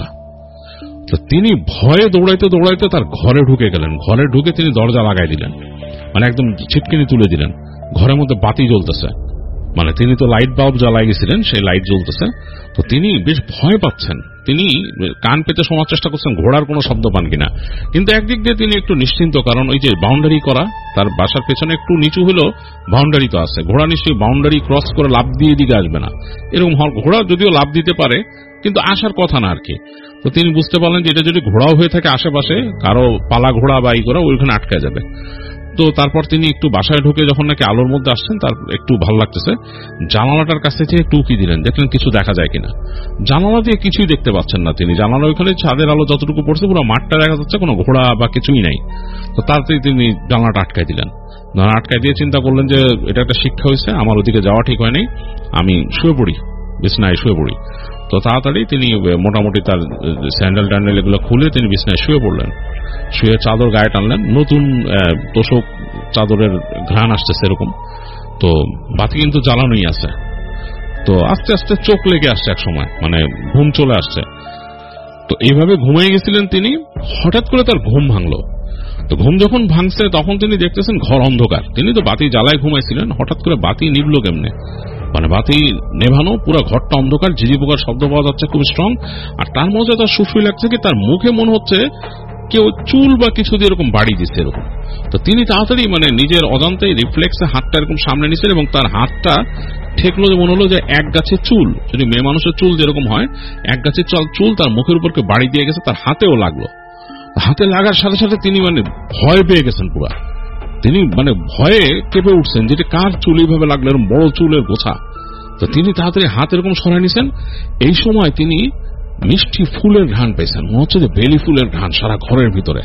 তো তিনি ভয়ে দৌড়াইতে দৌড়াইতে তার ঘরে ঢুকে গেলেন। ঘরে ঢুকে তিনি দরজা লাগাই দিলেন, মানে একদম ছিটকিনি তুলে দিলেন। ঘরের মধ্যে বাতি জ্বলতেছে, মানে তিনি তো লাইট বাল্ব জ্বালাই গেছিলেন, সেই লাইট জ্বলতেছে। তো তিনি বেশ ভয় পাচ্ছেন, তিনি কান পেতে শোনার চেষ্টা করছেন ঘোড়ার কোনো শব্দ পান কিনা। কিন্তু একদিক দিয়ে তিনি একটু নিশ্চিন্ত, কারণ ওই যে বাউন্ডারি করা, তার বাসার পেছনে একটু নিচু হলেও বাউন্ডারি তো আছে, ঘোড়া নিশ্চয়ই বাউন্ডারি ক্রস করে লাফ দিয়ে দিকে আসবে না। এরকম ঘোড়া যদিও লাফ দিতে পারে কিন্তু আসার কথা না আর কি। তো তিনি বুঝতে পারলেন যে এটা যদি ঘোড়াও হয়ে থাকে আশেপাশে কারো পালা ঘোড়া বা এই ঘোড়া ওইখানে আটকে যাবে। তো তারপর তিনি একটু বাসায় ঢুকে যখন নাকি আলোর মধ্যে আসছেন, তার একটু ভালো লাগতেছে, জানালাটার কাছে চেয়ে টুকি দিলেন, দেখলেন কিছু দেখা যায় কিনা। জানালা দিয়ে কিছুই দেখতে পাচ্ছেন না তিনি, জানালা ওইখানে ছাদের আলো যতটুকু পড়ছে পুরো মাঠটা দেখা যাচ্ছে, কোনো ঘোড়া বা কিছুই নাই। তো তাড়াতাড়ি তিনি জানালাটা আটকাই দিলেন। আটকাই দিয়ে চিন্তা করলেন যে এটা একটা শিক্ষা হয়েছে, আমার ওদিকে যাওয়া ঠিক হয়নি, আমি শুয়ে পড়ি, বিছনায় শুয়ে পড়ি। তো তাড়াতাড়ি তিনি মোটামুটি তার স্যান্ডেল ট্যান্ডেল এগুলো খুলে তিনি বিছনায় শুয়ে পড়লেন। শুয়ে চাদর গায়ে টানলেন, নতুন তোষক চাদরের ঘ্রাণ আসতেছে এরকম। তো বাতি কিন্তু জ্বালানোই আছে। তো আস্তে আস্তে চোখ লেগে আসছে, এক সময় মানে ঘুম চলে আসছে। তো এইভাবে ঘুমিয়ে গেছিলেন তিনি, হঠাৎ করে তার ঘুম ভাঙলো। তো ঘুম যখন ভাঙছে তখন তিনি দেখতেছেন ঘর অন্ধকার। তিনি তো বাতি জ্বালায় ঘুমাইছিলেন, হঠাৎ করে বাতি নিভলো কেমনে, মানে বাতি নেভানো, পুরো ঘরটা অন্ধকার, ঝিঝি পোকার শব্দ পাওয়া যাচ্ছে খুব স্ট্রং। আর তার মধ্যে তার সুসুই লাগছে কি, তার মুখে মনে হচ্ছে কেউ চুল বা কিছু দিয়ে এরকম বাড়ি দিচ্ছে এরকম। তো তিনি তাড়াতাড়ি মানে নিজের অজান্তেই রিফ্লেক্সে হাতটা এরকম সামনে নিচ্ছেন, এবং তার হাতটা ঠেকলো যে মনে হলো যে এক গাছের চুল, যদি মেয়ে মানুষের চুল যেরকম হয় এক গাছের চুল তার মুখের উপর বাড়ি দিয়ে গেছে, তার হাতেও লাগলো। হাতে লাগার সাথে সাথে তিনি মানে ভয় পেয়ে গেছেন পুরা, তিনি মানে ভয়ে কেঁপে উঠছেন, যেটা কার চুল এইভাবে লাগলো, এরকম বড় চুলের গোছা। তো তিনি তাড়াতাড়ি হাত এরকম সরাই নিছেন। এই সময় তিনি মিষ্টি ফুলের ঘ্রাণ পেয়েছেন, মনে হচ্ছে যে বেলি ফুলের ঘ্রাণ সারা ঘরের ভিতরে।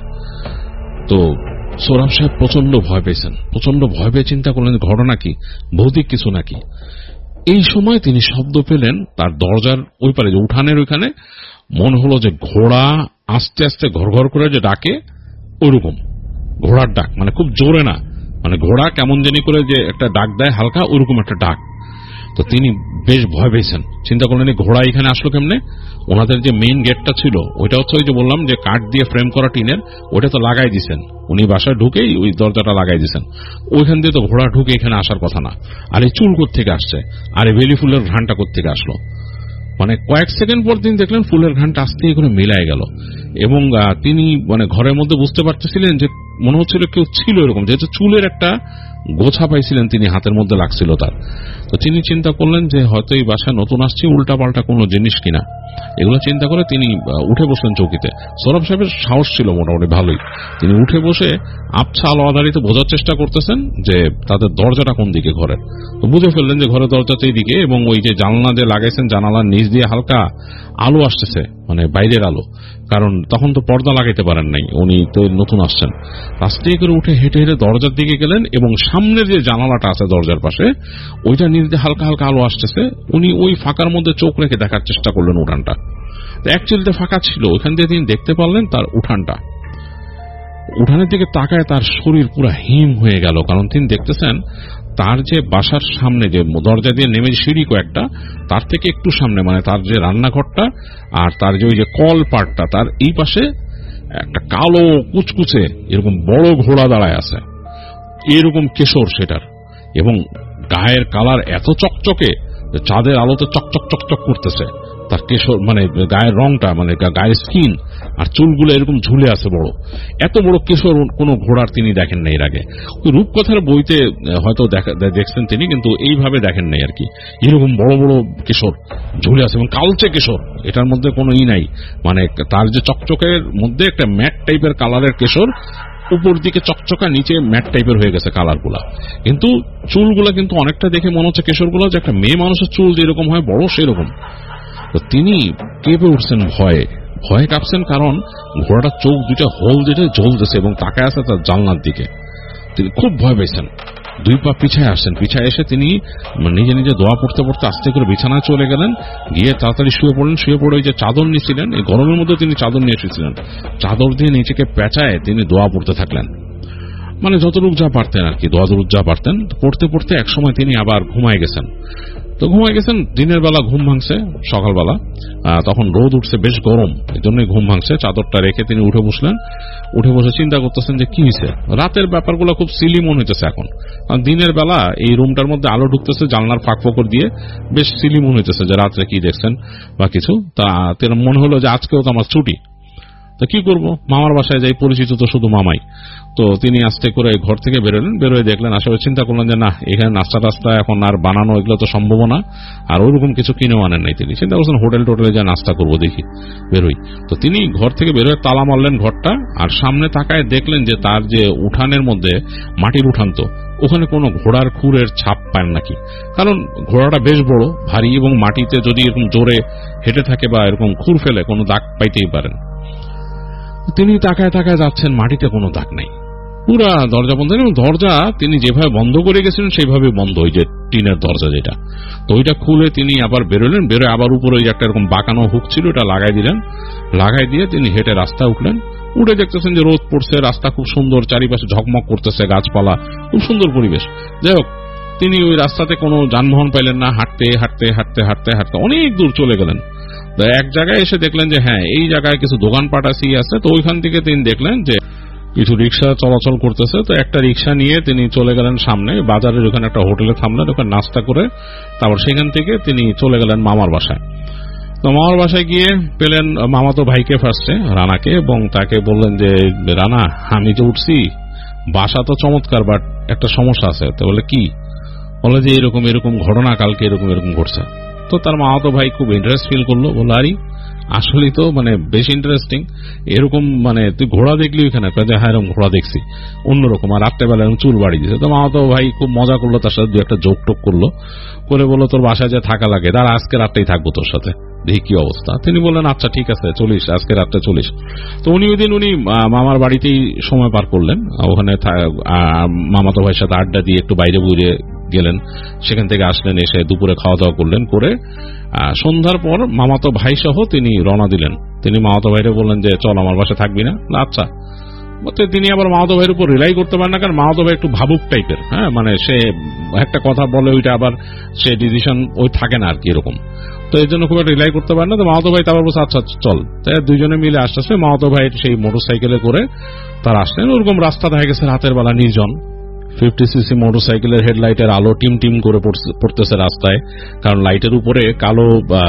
তো সোহরাব সাহেব প্রচন্ড ভয় পেয়েছেন, প্রচন্ড ভয় পেয়ে চিন্তা করলেন ঘটনা কি, ভৌতিক কিছু নাকি। এই সময় তিনি শব্দ পেলেন তার দরজার ওই পারে, যে উঠানের ওইখানে, মনে হলো যে ঘোড়া আস্তে আস্তে ঘর ঘর করে যে ডাকে ওইরকম ঘোড়ার ডাক, মানে খুব জোরে না, মানে ঘোড়া কেমন জানি করে যে একটা ডাক দেয় হালকা, ওইরকম একটা ডাক। তো তিনি বেশ ভয় পেয়েছেন, চিন্তা করলেন ঘোড়া এখানে আসলো কেমনে। ওনাদের যে মেইন গেটটা ছিল ওইটা হচ্ছে ওই যে বললাম যে কাঠ দিয়ে ফ্রেম করা টিনের, ওইটা তো লাগাই দিচ্ছেন উনি, বাসায় ঢুকেই ওই দরজাটা লাগাই দিচ্ছেন, ওইখান দিয়ে তো ঘোড়া ঢুকে এখানে আসার কথা না। আর এই চুল কোত্থেকে আসছে, আর এই বেলি ফুলের ঘ্রাণটা কোত্থেকে আসলো। মানে কয়েক সেকেন্ড পর তিনি দেখলেন ফুলের ঘ্রাণটা আস্তে করে মিলাই গেল, এবং তিনি মানে ঘরের মধ্যে বুঝতে পারতেছিলেন যে মনে হচ্ছিল কেউ ছিল এরকম, যেহেতু চুলের একটা গোছা পাইছিলেন তিনি, হাতের মধ্যে লাগছিল তার। তো তিনি চিন্তা করলেন যে হয়তো এই বাসায় নতুন আসছে, উল্টা পাল্টা কোনো জিনিস কিনা। এগুলো চিন্তা করে তিনি উঠে বসলেন চৌকিতে। সোহরাব সাহেবের সাহস ছিল মোটামুটি ভালোই। তিনি উঠে বসে আবছা আলো আধারিতে বোঝার চেষ্টা করতেছেন যে তাদের দরজাটা কোন দিকে ঘরের। তো বুঝে ফেললেন যে ঘরের দরজাটা এই দিকে, এবং ওই যে জানলা দিয়ে লাগাইছেন জানালার নিচ দিয়ে হালকা আলো আসতেছে, মানে বাইরের আলো, কারণ তখন তো পর্দা লাগাইতে পারেন নাই, উনি তো নতুন আসছেন। আস্তে করে উঠে হেঁটে হেঁটে দরজার দিকে গেলেন, এবং সামনের যে জানালাটা আছে দরজার পাশে ওইটা নিচ দিয়ে হালকা হালকা আলো আসতেছে, উনি ওই ফাঁকার মধ্যে চোখ রেখে দেখার চেষ্টা করলেন উঠানটা। এক চিলতে ফাঁকা ছিল, ওইখান দিয়ে তিনি দেখতে পারলেন তার উঠানটা। উঠানের দিকে তাকায় তার শরীর পুরো হিম হয়ে গেল, কারণ তিনি দেখতেছেন তার যে বাসার সামনে যে দরজা দিয়ে নেমে সিঁড়ি কয়েকটা, তার থেকে একটু সামনে মানে তার যে রান্নাঘরটা আর তার যে ওই যে কল পাটটা, তার এই পাশে একটা কালো কুচকুচে এরকম বড় ঘোড়া দাঁড়ায় আছে, এরকম কেশর সেটার, এবং গায়ের কালার এত চকচকে চাঁদের আলোতে চকচক চকচক করতেছে তার কেশর, মানে গায়ের রংটা, মানে গায়ের স্কিন আর চুলগুলো এরকম ঝুলে আছে বড়। এত বড় কেশর কোন ঘোড়ার তিনি দেখেন নাই এর আগে। ওই রূপকথার বইতে হয়তো দেখছেন তিনি, কিন্তু এইভাবে দেখেন নাই আর কি। এরকম বড় বড় কেশর ঝুলে আছে এবং কালচে কেশর, এটার মধ্যে কোনো নাই, মানে তার যে চকচকের মধ্যে একটা ম্যাট টাইপের কালারের কেশর, উপর দিকে চকচকা, নিচে ম্যাট টাইপের হয়ে গেছে কালারগুলা, কিন্তু চুলগুলা কিন্তু অনেকটা দেখে মনে হচ্ছে কেশরগুলো যে একটা মেয়ে মানুষের চুল যেরকম হয় বড় সেরকম। তো তিনি কেঁপে উঠছেন, ভয়ে কাঁপছেন, কারণ ঘোড়াটার চোখ দুইটা হোল যেটা জ্বলতেছে এবং তাকায় আছে তার জানলার দিকে। তিনি খুব ভয় পেয়েছেন, 2 পা পিছায় আসছেন। পিছায় এসে তিনি নিজে নিজে দোয়া পড়তে পড়তে আস্তে করে বিছানায় চলে গেলেন, গিয়ে তাড়াতাড়ি শুয়ে পড়লেন। শুয়ে পড়ে ওই যে চাদর নিয়েছিলেন, এই গরমের মধ্যে তিনি চাদর নিয়ে এসেছিলেন, চাদর দিয়ে নিজেকে পেঁচায় তিনি দোয়া পড়তে থাকলেন, মানে যতটুকু যা পারতেন আর কি, দোয়া যা পারতেন। পড়তে পড়তে একসময় তিনি আবার ঘুমায় গেছেন। তো ঘুমায় গেছেন, দিনের বেলা ঘুম ভাঙছে, সকালবেলা তখন রোদ উঠছে, বেশ গরম, এই জন্যই ঘুম ভাঙছে। চাদরটা রেখে তিনি উঠে বসলেন। উঠে বসে চিন্তা করতেছেন যে কি হয়েছে। রাতের ব্যাপারগুলো খুব সিলি মনে হইতেছে এখন, কারণ দিনের বেলা এই রুমটার মধ্যে আলো ঢুকতেছে জানলার ফাঁক ফোকর দিয়ে, বেশ সিলি মনে হইতেছে যে রাত্রে কি দেখছেন বা কিছু। তা মনে হলো যে আজকেও তো আমার ছুটি, তো কি করব, মামার বাসায় যাই, পরিচিত তো শুধু মামাই। তো তিনি আস্তে করে ঘর থেকে বেরোলেন, বেরোয় দেখলেন, আসলে চিন্তা করলেন যে না, এখানে নাস্তা টাস্তা এখন আর বানানো এগুলো তো সম্ভব না, আর ওইরকম কিছু কিনেও আনেন নাই। তিনি চিন্তা করছেন হোটেল টোটেলে যা নাস্তা করবো, দেখি বেরোই। তো তিনি ঘর থেকে বেরোয় তালা মারলেন ঘরটা, আর সামনে তাকায় দেখলেন যে তার যে উঠানের মধ্যে, মাটির উঠান তো, ওখানে কোনো ঘোড়ার খুরের ছাপ পান নাকি, কারণ ঘোড়াটা বেশ বড় ভারী, এবং মাটিতে যদি এরকম জোরে হেঁটে থাকে বা এরকম খুর ফেলে কোনো দাগ পাইতেই পারেন। তিনি তাকায় তাকায় যাচ্ছেন, মাটিতে কোনো দাগ নাই, পুরা দরজা বন্ধ। এবং দরজা তিনি যেভাবে বন্ধ করে গেছিলেন সেইভাবে বন্ধ, ওই যে টিনের দরজা যেটা, তো ওইটা খুলে তিনি আবার বেরোলেন। বেরোয় আবার উপরে ওই একটা এরকম বাঁকানো হুক ছিল, ওটা লাগাই দিলেন। লাগাই দিয়ে তিনি হেঁটে রাস্তা উঠলেন। উঠে দেখতেছেন যে রোদ পড়ছে, রাস্তা খুব সুন্দর, চারিপাশে ঝকমক করতেছে গাছপালা, খুব সুন্দর পরিবেশ। যাই হোক, তিনি ওই রাস্তাতে কোনো যানবাহন পাইলেন না, হাঁটতে হাঁটতে হাঁটতে হাঁটতে হাঁটতে অনেক দূর চলে গেলেন। এক জায়গায় এসে দেখলেন যে হ্যাঁ, এই জায়গায় কিছু দোকানপাট আছে। তো ওইখান থেকে তিনি দেখলেন যে কিছু রিক্সা চলাচল করতেছে। তো একটা রিক্সা নিয়ে তিনি চলে গেলেন সামনে বাজারের ওখানে একটা হোটেলে থামলেন, ওখানে নাস্তা করে তারপর সেখান থেকে তিনি চলে গেলেন মামার বাসায়। তো মামার বাসায় গিয়ে পেলেন মামাতো ভাইকে, ফার্স্টে রানাকে, এবং তাকে বললেন যে রানা, আমি যে উঠছি, বাসা তো চমৎকার, বাট একটা সমস্যা আছে। তো বলে কি? বলে যে এরকম এরকম ঘটনা কালকে এরকম এরকম ঘটছে। তো তার মামাতো ভাই খুব ইন্টারেস্ট ফিল করলো, বললো আরে আসলেই তো মানে বেশ ইন্টারেস্টিং, এরকম মানে তুই ঘোড়া দেখলি ওইখানে? হ্যাঁ, এরকম ঘোড়া দেখছি, অন্যরকম, আর রাত্রেবেলা এরকম চুল বাড়ি দিছে। তো মামাতো ভাই খুব মজা করলো, তার সাথে দু একটা জোক টোক করলো, করে বললো তোর বাসায় যে থাকা লাগে, তার আজকে রাতটাই থাকবো তোর সাথে, দেখি কি অবস্থা। তিনি বললেন আচ্ছা ঠিক আছে, চলিস, আজকে রাত্রে চলিস। তো উনি ওই দিন উনি মামার বাড়িতেই সময় পার করলেন, ওখানে মামাতো ভাইয়ের সাথে আড্ডা দিয়ে একটু বাইরে বুঝে গেলেন, সেখান থেকে আসলেন, এসে দুপুরে খাওয়া দাওয়া করলেন, করে সন্ধ্যার পর মামাতো ভাই সহ তিনি রওনা দিলেন। তিনি মামাতো ভাইরে বললেন যে চল আমার বাসায় থাকবি না? আচ্ছা। তিনি আবার মামাতো ভাইয়ের উপর রিলাই করতে পারেন না, কারণ মামাতো ভাই একটু ভাবুক টাইপের, হ্যাঁ, মানে সে একটা কথা বলে ওইটা আবার সে ডিসিশন ওই থাকে না আর কি, এরকম। তো এই জন্য খুব একটা রিলাই করতে পারে না। তো মামাতো ভাই তারপর বলছে আচ্ছা চল। তাই দুইজনে মিলে আসতে আসতে মামাতো ভাইয়ের সেই মোটর সাইকেলে করে তারা আসলেন। ওরকম রাস্তা দেখা গেছে রাতের বেলা নির্জন, 50cc মোটরসাইকেলের হেডলাইটের আলো টিম টিম করে পড়তেছে রাস্তায়, কারণ লাইটের উপরে কালো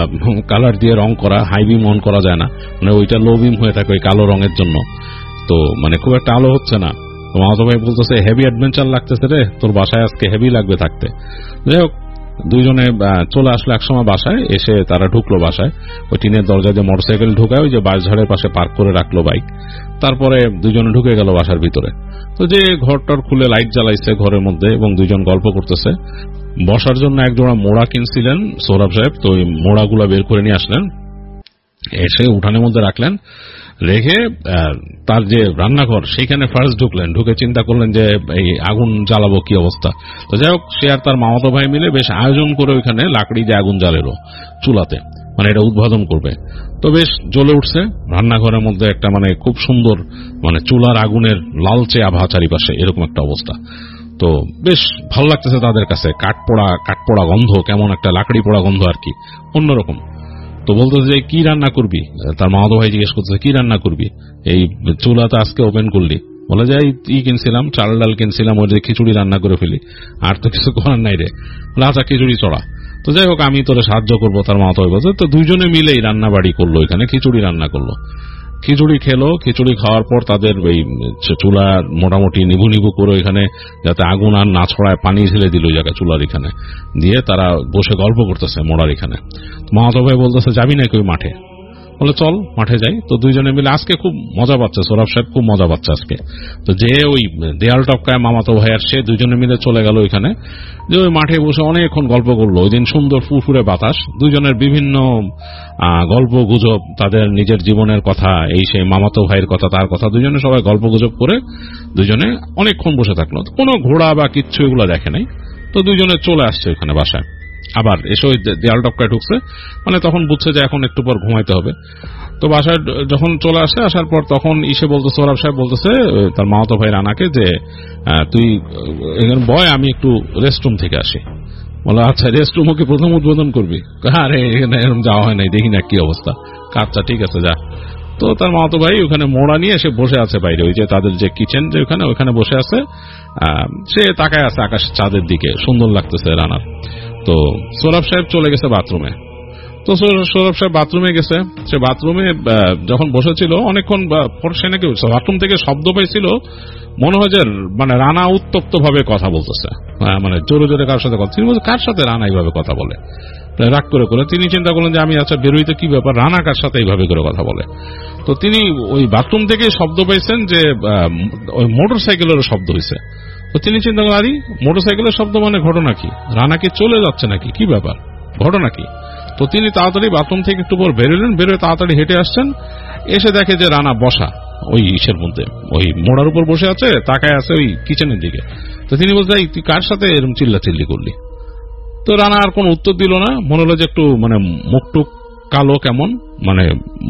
কালার দিয়ে রং করা, হাই বিম অন করা যায় না, মানে ওইটা লো বিম হয়ে থাকে ওই কালো রঙের জন্য। তো মানে খুব একটা আলো হচ্ছে না। তো মামাতো ভাই বলতেছে হেভি অ্যাডভেঞ্চার লাগতেছে রে, তোর বাসায় আজকে হেভি লাগবে থাকতে। যাই হোক, দুইজনে চলে আসলো একসময় বাসায়। এসে তারা ঢুকলো বাসায়, ওই টিনের দরজা দিয়ে মোটরসাইকেল ঢুকায়, ওই যে বাঁশঝাড়ের পাশে পার্ক করে রাখলো বাইক। তারপরে দুজনে ঢুকে গেল বাসার ভিতরে। তো যে ঘরটার খুলে লাইট জ্বালাইছে ঘরের মধ্যে, এবং দুজন গল্প করতেছে। বসার জন্য এক জোড়া মোড়া কিনছিলেন সৌরভ সাহেব, তো ওই মোড়াগুলা বের করে নিয়ে আসলেন, এসে উঠানের মধ্যে রাখলেন। রেখে তার যে রান্নাঘর সেইখানে ফার্স্ট ঢুকলেন, ঢুকে চিন্তা করলেন যে এই আগুন জ্বালাবো কি অবস্থা। তো যাই হোক, সে আর তার মামাতো ভাই মিলে বেশ আয়োজন করে ওইখানে লাকড়ি দিয়ে আগুন জ্বালেরও চুলাতে। মানে এটা উদ্বোধন করবে। তো বেশ জ্বলে উঠছে রান্নাঘরের মধ্যে, একটা মানে খুব সুন্দর মানে চুলার আগুনের লালচে আভা চারিপাশে, এরকম একটা অবস্থা। তো বেশ ভালো লাগতেছে তাদের কাছে, কাঠপোড়া গন্ধ, কেমন একটা লাকড়ি পোড়া গন্ধ আর কি, অন্যরকম। তো বলতেছে যে কি রান্না করবি, তার মামাতো ভাই জিজ্ঞেস করতেছে কি রান্না করবি, এই চুলাটা আজকে ওপেন করলি? বলে যে ই কিনছিলাম, চাল ডাল কিনছিলাম, ওই যে খিচুড়ি রান্না করে ফেলি, আর তো কিছু করার নাই রে। বলে আচ্ছা খিচুড়ি চড়া। তো যাই হোক আমি তোরে সাহায্য করবো, তার মামাতো ভাই বলছে। তো দুইজনে মিলেই রান্না বাড়ি করলো, এখানে খিচুড়ি রান্না করলো। খিচুড়ি খেলো, খিচুড়ি খাওয়ার পর তাদের ওই চুলা মোটামুটি নিভু নিভু করে, এখানে যাতে আগুন আর না ছড়ায় পানি ঢেলে দিল ওই জায়গায় চুলার এখানে দিয়ে, তারা বসে গল্প করতেছে মোড়ার এখানে। মামাতো ভাই বলতেছে যাবি নাকি ওই মাঠে? বলে চল মাঠে যাই। তো দুইজনে মিলে আজকে খুব মজা পাচ্ছে, সৌরভ সাহেব খুব মজা পাচ্ছে আজকে। তো যে ওই দেয়াল টপকায় মামাতো ভাই আর সে দুইজনে মিলে চলে গেল ওইখানে, যে ওই মাঠে বসে অনেকক্ষণ গল্প করলো। ওই দিন সুন্দর ফুরফুরে বাতাস, দুইজনের বিভিন্ন গল্প গুজব, তাদের নিজের জীবনের কথা, এই সেই মামাতো ভাইয়ের কথা, তার কথা, দুইজনে সবাই গল্প গুজব করে দুইজনে অনেকক্ষণ বসে থাকলো। কোনো ঘোড়া বা কিচ্ছু এগুলো দেখে নাই। তো দুইজনে চলে আসছে ওখানে বাসায়, আবার এসে ওই দেয়াল টপকায় ঢুকছে, মানে তখন বুঝছে যে এখন একটু পর ঘুমাইতে হবে। তো বাসায় যখন চলে আসে, আসার পর তখন ইসে বলতেছে, সৌরভ সাহেব বলতেছে তার মামাতো ভাই রানাকে যে তুই এখানে বয়, আমি একটু রেস্টরুম থেকে আসি। বলে আচ্ছা রেস্টরুম ওকে প্রথম উদ্বোধন করবি? আরে এখানে এরকম যাওয়া হয় নাই, দেখি না কি অবস্থা। আচ্ছা ঠিক আছে যা। তো তার মামাতো ভাই ওখানে মোড়া নিয়ে এসে বসে আছে বাইরে, ওই যে তাদের যে কিচেন যে ওখানে বসে আছে, সে তাকায় আছে আকাশ চাঁদের দিকে, সুন্দর লাগতেছে রানার। তো সৌরভ সাহেব চলে গেছে বাথরুমে। তো সৌরভ সাহেব বাথরুমে গেছে, সে বাথরুমে যখন বসেছিল অনেকক্ষণ পর সে নাকি বাথরুম থেকে শব্দ পাইছিল, মনে হয় যে মানে রানা উত্তপ্ত ভাবে কথা বলতেছে, মানে জোরে জোরে কার সাথে কথা। তিনি বলছেন কার সাথে রানা এইভাবে কথা বলে, রাগ করে করে তিনি চিন্তা করলেন যে আমি আচ্ছা বেরোইতে কি ব্যাপার, রানা কার সাথে এইভাবে করে কথা বলে। তো তিনি ওই বাথরুম থেকে শব্দ পাইছেন যে ওই মোটর সাইকেলের শব্দ হয়েছে। তো তিনি চিন্তা করেন আরে মোটর সাইকেলের শব্দ, মানে ঘটনা কি, রানা কি চলে যাচ্ছে নাকি, কি ব্যাপার, ঘটনা কি? তো তিনি তাড়াতাড়ি বাথরুম থেকে একটু পর বেরোলেন, বেরোয় তাড়াতাড়ি হেঁটে আসছেন, এসে দেখে যে রানা বসা ওই ইসের মধ্যে, ওই মোড়ার উপর বসে আছে, তাকায় আছে ওই কিচেনের দিকে। তো তিনি বলছেন তুই কার সাথে এরকম চিল্লাচিল্লি করলি? তো রানা আর কোন উত্তর দিল না, মনে হলো যে একটু মানে মুখটুক কালো কেমন, মানে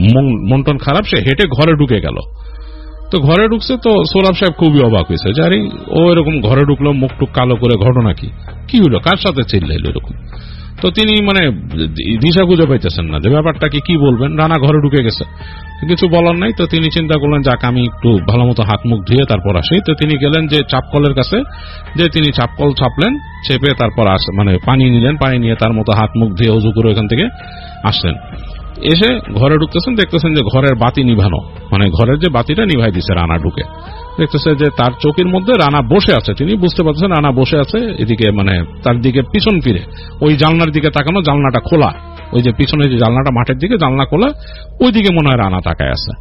মন খারাপ, সে হেঁটে ঘরে ঢুকে গেল। তো ঘরে ঢুকছে, তো সৌরভ সাহেব খুবই অবাক হয়েছে যে আরে ও এরকম ঘরে ঢুকলো মুখটুক কালো করে, ঘটনা কি হলো, কার সাথে চিল্লাইলো এরকম? তো তিনি মানে দিশা খুঁজে পাইতেছেন না যে ব্যাপারটা কি বলবেন। রানা ঘরে ঢুকে গেছে, কিছু বলার নাই। তো তিনি চিন্তা করলেন যাক আমি একটু ভালো মতো হাত মুখ ধুয়ে তারপর আসি। তো তিনি গেলেন যে চাপকলের কাছে, যে তিনি চাপকল চাপলেন, চেপে তারপর মানে পানি নিলেন, পানি নিয়ে তার মতো হাত মুখ ধুয়ে উজু করে ওখান থেকে আসলেন। এসে ঘরে ঢুকতেছেন, দেখতেছেন যে ঘরের বাতি নিভানো, মানে ঘরের যে বাতিটা নিভাই দিছে রানা ঢুকে। দেখতেছে যে তার চোখের মধ্যে রানা বসে আছে, তিনি বুঝতে পারছেন রানা বসে আছে এদিকে, মানে তার দিকে পিছন ফিরে, ওই জানলার দিকে তাকানো, জানলাটা খোলা, ওই যে পিছনে যে জানলাটা মাঠের দিকে জানলা খোলা, ওই দিকে মনে হয় রানা তাকায় আছে।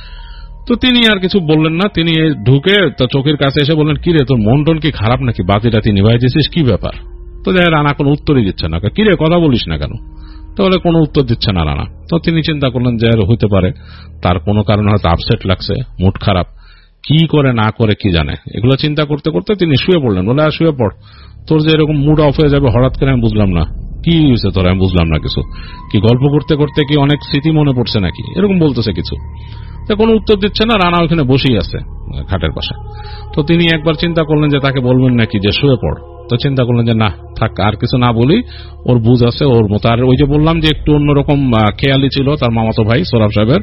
তো তিনি আর কিছু বললেন না, তিনি ঢুকে তার চোখের কাছে এসে বললেন কিরে তোর মন টন কি খারাপ নাকি, বাতিটা তুই নিভাই দিয়েছিস, কি ব্যাপার? তো রানা কোনো উত্তরই দিচ্ছে না, কিরে কথা বলিস না কেন? তাহলে কোনো উত্তর দিচ্ছে না রানা। তো তিনি চিন্তা করলেন যে হইতে পারে তার কোনো কারণে হয়তো আপসেট লাগছে, মুড খারাপ, কি করে না করে কি জানে। এগুলো চিন্তা করতে করতে তিনি শুয়ে পড়লেন। বলে আর শুয়ে পড়, তোর যে এরকম মুড অফ হয়ে যাবে হঠাৎ করে, আমি বুঝলাম না কি হয়েছে তোর, আমি বুঝলাম না কিছু, কি গল্প করতে করতে কি অনেক স্মৃতি মনে পড়ছে নাকি, এরকম বলতেছে কিছু। তো কোনো উত্তর দিচ্ছে না, রানা ওখানে বসেই আছে খাটের পাশে। তো তিনি একবার চিন্তা করলেন যে তাকে বলবেন নাকি যে শুয়ে পড়। তো চিন্তা করলেন যে না থাক, আর কিছু না বলি, ওর বুঝ আছে ওর মতো। আর ওই যে বললাম যে একটু অন্যরকম খেয়ালি ছিল তার মামাতো ভাই সৌরভ সাহেবের,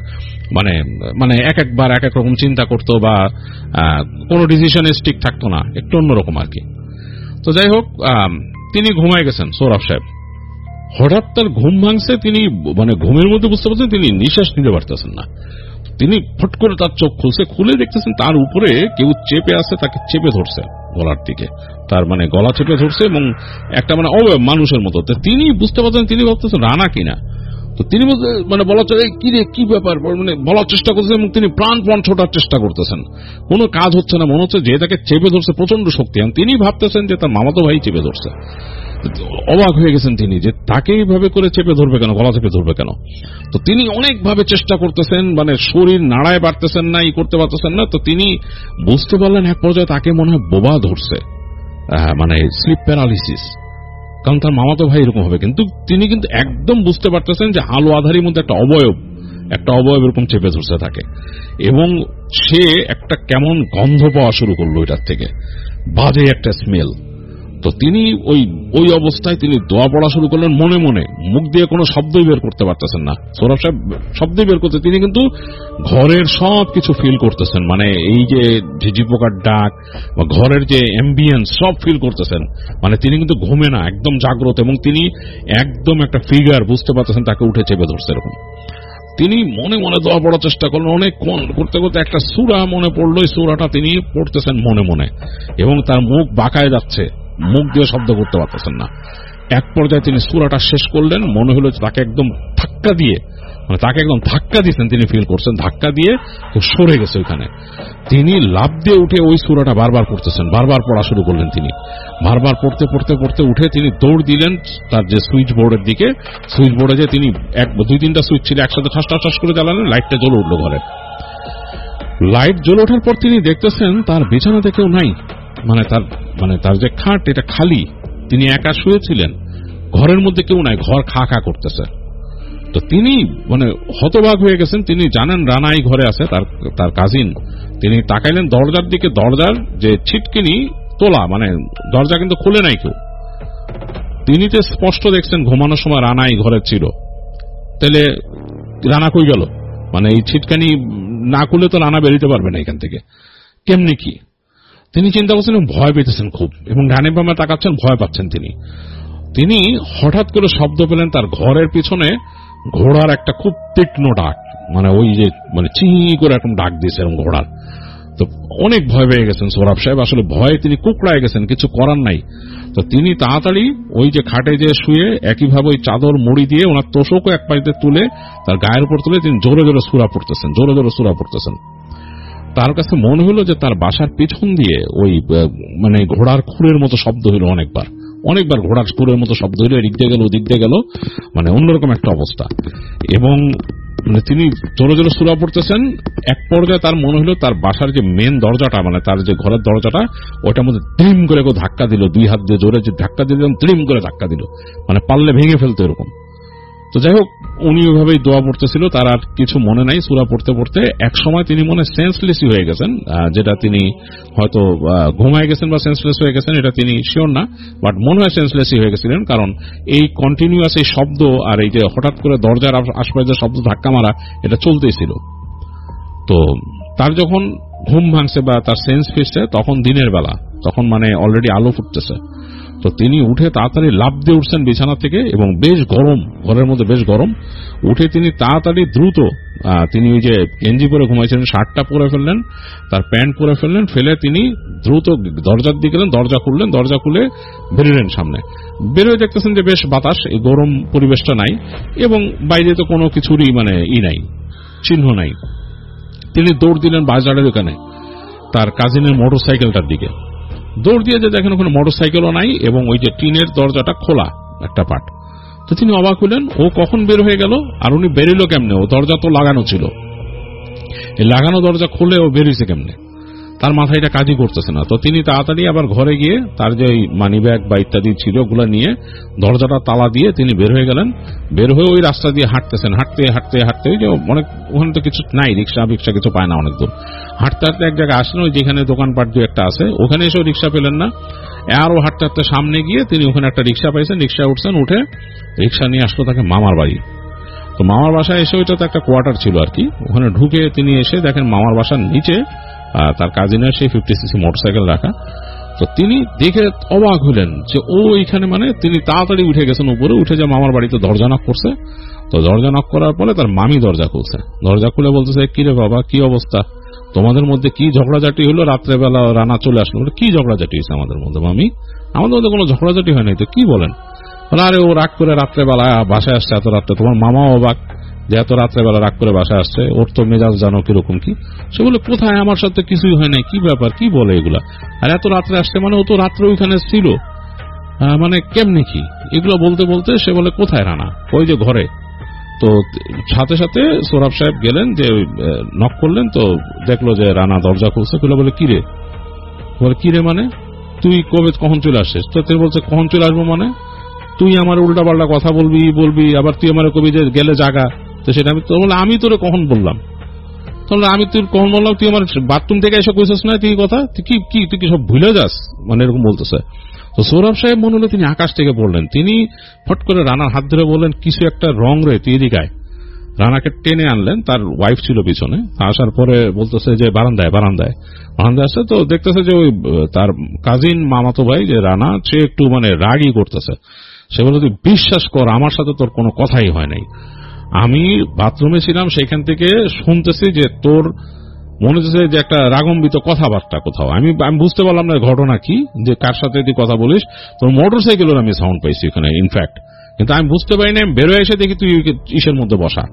মানে এক একবার এক এক রকম চিন্তা করতো, বা কোনো ডিসিশনে স্টিক থাকতো না, একটু অন্যরকম আর কি। তো যাই হোক তিনি ঘুমায় গেছেন সৌরভ সাহেব। হঠাৎ তার ঘুম ভাঙছে, তিনি মানে ঘুমের মধ্যে বুঝতে পারছেন তিনি নিঃশ্বাস নিতে পারতেছেন না। তিনি ফট করে তার চোখ খুলছে, খুলে দেখতেছেন তার উপরে কেউ চেপে আছে, তাকে চেপে ধরছে গলার দিকে, তার মানে গলা চেপে ধরছে, এবং একটা মানে মানুষের মতো। তিনি বুঝতে পারছেন, তিনি ভাবতেছেন রানা কিনা। তো তিনি মানে বলার কি রে কি ব্যাপার, মানে বলার চেষ্টা করছেন, এবং তিনি প্রাণপণ ছোটার চেষ্টা করতেছেন, কোনো কাজ হচ্ছে না, মনে হচ্ছে যে তাকে চেপে ধরছে প্রচন্ড শক্তি। তিনি ভাবতেছেন যে তার মামাতো ভাই চেপে ধরছে। অবাক হয়ে গেছেন তিনি যে তাকে এইভাবে করে চেপে ধরবে কেন, গলা চেপে ধরবে কেন। তো তিনি অনেকভাবে চেষ্টা করতেছেন, মানে শরীর নাড়ায় পারতেছেন না, করতে পারতেছেন না। তো তিনি বুঝতে পারলেন এক পর্যায়ে তাকে মনে হয় বোবা ধরছে, মানে স্লিপ প্যারালিসিস। কারণ তার মামাতো ভাই এরকম হবে, কিন্তু তিনি কিন্তু একদম বুঝতে পারতেছেন যে আলো আধারির মধ্যে একটা অবয়ব এরকম চেপে ধরতে থাকে, এবং সে একটা কেমন গন্ধ পাওয়া শুরু করলো এটার থেকে, বাজে একটা স্মেল। তো তিনি ওই অবস্থায় তিনি দোয়া পড়া শুরু করলেন মনে মনে, মুখ দিয়ে কোনো শব্দই বের করতে পারতেছেন না। সৌরভ সাহেব শব্দই বের করতে, তিনি কিন্তু ঘরের সব কিছু ফিল করতেছেন, মানে এই যে ঝিঝি পোকার ডাক বা ঘরের যে অ্যাম্বিয়েন্স সব ফিল করতেছেন, মানে তিনি কিন্তু ঘুমে না, একদম জাগ্রত, এবং তিনি একদম একটা ফিগার বুঝতে পারতেছেন তাকে উঠে চেপে ধরছে এরকম। তিনি মনে মনে দোয়া পড়ার চেষ্টা করলেন, অনেকক্ষণ করতে করতে একটা সূরা মনে পড়লো, এই সূরাটা তিনি পড়তেছেন মনে মনে, এবং তার মুখ বাঁকায় যাচ্ছে, মুখ দিয়ে শব্দ করতে পারতেছেন না। এক পর্যায়ে তিনি সূরাটা শেষ করলেন, মনে হলো তাকে একদম ধাক্কা দিয়েছেন, তিনি ফিল করছেন ধাক্কা দিয়ে সরে গেছে ওইখানে। তিনি লাফ দিয়ে উঠে ওই সূরাটা বারবার পড়তেছেন, বারবার পড়া শুরু করলেন। তিনি বারবার পড়তে পড়তে পড়তে উঠে তিনি দৌড় দিলেন তার যে সুইচ বোর্ডের দিকে। সুইচ বোর্ডে যে তিনি 2-3টা সুইচ ছিল একসাথে ঠাস ঠাস ঠাস করে জ্বালালেন, লাইটটা জ্বলে উঠলো ঘরে। লাইট জ্বলে ওঠার পর তিনি দেখতেছেন তার বিছানাতে কেউ নাই, মানে তার যে খাট এটা খালি, তিনি একা শুয়েছিলেন, ঘরের মধ্যে কেউ নাই, ঘর খা খা করতেছে। তো তিনি মানে হতবাক হয়ে গেছেন, তিনি জানেন রানা এই ঘরে আছে, তার কাজিন। তিনি তাকাইলেন দরজার দিকে, দরজার যে ছিটকিনি তোলা, মানে দরজা কিন্তু খুলে নাই কেউ। তিনি তো স্পষ্ট দেখছেন ঘুমানোর সময় রানা এই ঘরে ছিল, তাহলে রানা কই গেল? মানে এই ছিটকানি না খুলে তো রানা বেরোতে পারবে না এখান থেকে, কেমনি কি? তিনি চিন্তা করছেন, ভয় পেতেছেন খুব, এবং ডানে বামে তাকাচ্ছেন, ভয় পাচ্ছেন তিনি হঠাৎ করে শব্দ পেলেন তার ঘরের পিছনে ঘোড়ার একটা খুব তীক্ষ্ণ ডাক, মানে ওই যে মানে চি করে এরকম ডাক দিয়েছে এরকম ঘোড়ার। তো অনেক ভয় পেয়ে গেছেন সৌরভ সাহেব, আসলে ভয়ে তিনি কুকড়ায় গেছেন, কিছু করার নাই। তো তিনি তাড়াতাড়ি ওই যে খাটে যে শুয়ে একইভাবে ওই চাদর মুড়ি দিয়ে ওনার তোষকও এক পাশে তুলে তার গায়ের উপর তুলে তিনি জোরে জোরে সূরা পড়তেছেন। তার কাছে মনে হলো যে তার বাসার পিছন দিয়ে ওই মানে ঘোড়ার খুরের মতো শব্দ হলো, অনেকবার ঘোড়ার খুরের মতো শব্দ হলো, এদিক দিয়ে গেল ওদিক দিয়ে গেল, মানে অন্যরকম একটা অবস্থা। এবং তিনি জোরে জোরে সূরা পড়তেছেন। এক পর্যায়ে তার মনে হলো তার বাসার যে মেন দরজাটা, মানে তার যে ঘরের দরজাটা, ওটার মধ্যে ত্রিম করে ধাক্কা দিল, 2 হাত দিয়ে জোরে যে ধাক্কা দিলেন, ত্রিম করে ধাক্কা দিল, মানে পারলে ভেঙে ফেলতো এরকম। তো যাই হোক, উনি ওইভাবেই দোয়া পড়তেছিল, তার আর কিছু মনে নাই। সূরা পড়তে পড়তে এক সময় তিনি মনে সেন্সলেসই হয়ে গেছেন, যেটা তিনি হয়তো ঘুমায় গেছেন বা সেন্সলেস হয়ে গেছেন এটা তিনি শিওর না, বাট মনে হয় সেন্সলেসই হয়ে গেছিলেন, কারণ এই কন্টিনিউয়াস এই শব্দ আর এই যে হঠাৎ করে দরজার আশপাশে শব্দ ধাক্কা মারা, এটা চলতেই ছিল। তো তার যখন ঘুম ভাঙছে বা তার সেন্স ফিরছে, তখন দিনের বেলা, তখন মানে অলরেডি আলো ফুটতেছে। তো তিনি উঠে তাড়াতাড়ি লাফ দিয়ে উঠছেন বিছানা থেকে, এবং বেশ গরম, ঘরের মধ্যে বেশ গরম। উঠে তিনি তাড়াতাড়ি দ্রুত, তিনি ওই যে গেঞ্জি পরে ঘুমাইছিলেন শার্টটা পরে ফেললেন, তার প্যান্ট পরে ফেললেন, ফেলে তিনি দ্রুত দরজার দিকে গেলেন, দরজা খুলে বেরোলেন সামনে। বেরোয় দেখতেছেন যে বেশ বাতাস, এই গরম পরিবেশটা নাই, এবং বাইরে তো কোনো কিছুরই মানে নাই, চিহ্ন নাই। তিনি দৌড় দিলেন বাজারের ওখানে তার কাজিনের মোটরসাইকেলটার দিকে। দৌড় দিয়ে যে দেখেন ওখানে মোটরসাইকেলও নাই, এবং ওই যে টিনের দরজাটা খোলা একটা পাট। তো তিনি অবাক হলেন, ও কখন বের হয়ে গেল, আর উনি বেরোলো কেমনে? ও দরজা তো লাগানো ছিল, এই লাগানো দরজা খুলে ও বেরিয়েছে কেমনে? তার মাথায় এটা কাজই করতেছে না। তো তিনি তাড়াতাড়ি আবার ঘরে গিয়ে তার যে মানি ব্যাগ বা ইত্যাদি ছিল ওগুলো নিয়ে দরজাটা তালা দিয়ে তিনি বের হয়ে গেলেন। বের হয়ে ওই রাস্তা দিয়ে হাঁটতেছেন, হাঁটতে হাঁটতে হাঁটতে, যে অনেক ওখানে তো কিছু নাই, রিক্সা কিছু পায় না অনেক দূর। হাঁটতে হাঁটতে এক জায়গায় আসলেন, ওই যেখানে দোকানপাট দু একটা আছে, ওখানে এসেও রিক্সা পেলেন না। আরও হাঁটতে হাঁটতে সামনে গিয়ে তিনি ওখানে একটা রিক্সা পাইছেন, রিক্সায় উঠছেন, উঠে রিক্সা নিয়ে আসলো তাকে মামার বাড়ি। তো মামার বাসায় এসে, ওইটা তো একটা কোয়ার্টার ছিল আর কি, ওখানে ঢুকে তিনি এসে দেখেন মামার বাসার নিচে তার কাজিনের সেই 50cc মোটরসাইকেল রাখা। তো তিনি দেখে অবাক হলেন যে ও এইখানে, মানে তিনি তাড়াতাড়ি উঠে গেছেন উপরে, উঠে যে মামার বাড়িতে দরজা নক করছে। তো দরজা নক করার পরে তার মামি দরজা খুলছে, দরজা খুলে বলতেছে, কি রে বাবা, কি অবস্থা, তোমাদের মধ্যে কি ঝগড়াঝাটি হলো? রাত্রেবেলা রানা চলে আসলো, কি ঝগড়াঝাটি হয়েছে আমাদের মধ্যে? মামি, আমাদের মধ্যে কোনো ঝগড়াঝাটি হয় নাই তো, কি বলেন? আরে ও রাগ করে রাত্রেবেলা বাসায় আসছে এত রাত্রে, তোমার মামাও অবাক যে এত রাত্রেবেলা রাগ করে বাসায় আসছে, ওর তো মেজাজ জানো কিরকম কি। সে বলে, কোথায়, আমার সাথে কিছুই হয় নাই, কি ব্যাপার, কি বলে এগুলা? আর এত রাত্রে আসছে মানে ও তো রাত্রে ওইখানে ছিল, মানে কেমনি কি? এগুলো বলতে বলতে সে বলে, কোথায় রানা? ওই যে ঘরে। তো সাথে সাথে সৌরভ সাহেব গেলেন, যে নক করলেন, তো দেখলো যে রানা দরজা খুলছে। খুলে বলে, কিরে? বলে, কিরে মানে তুই কখন চলে আসছিস? তো তিনি বলছে, কখন চলে আসবো মানে? তুই আমার উল্টাপাল্টা কথা বলবি আবার তুই আমার কবি যে গেলে জাগা, তো সেটা আমি তোরে কখন বললাম, তাহলে আমি তুই কখন বললাম, তুই আমার বাথরুম থেকে এসে কইছিস না তুই কথা, তুই কি সব ভুলে যাস, মানে এরকম বলতেছে। তো সৌরভ সাহেব মনে হলো তিনি আকাশ থেকে পড়লেন, তিনি ফট করে রানার হাত ধরে বললেন, কিছু একটা রং রে তুই এদিকে আয়। রানাকে টেনে আনলেন, তার ওয়াইফ ছিল পিছনে, আসার পরে বলতেছে যে বারান্দায় আসছে, তো দেখতেছে যে ওই তার কাজিন মামাতো ভাই যে রানা, সে একটু মানে রাগই করতেছে। সে বলে, তুই বিশ্বাস কর আমার সাথে তোর কোনো কথাই হয় নাই, আমি বাথরুমে ছিলাম, সেখান থেকে শুনতেছি যে তোর মনে হচ্ছে যে একটা রাগম্বিত কথাবার্তা কোথাও, আমি বুঝতে পারলাম না ঘটনা কি, যে কার সাথে তুই কথা বলিস, তোর মোটর সাইকেলের আমি সাউন্ড পাইছি ওখানে ইনফ্যাক্ট, কিন্তু আমি বুঝতে পারি না, আমি বেরোয় এসে দেখি তুই ইসের মধ্যে বসা,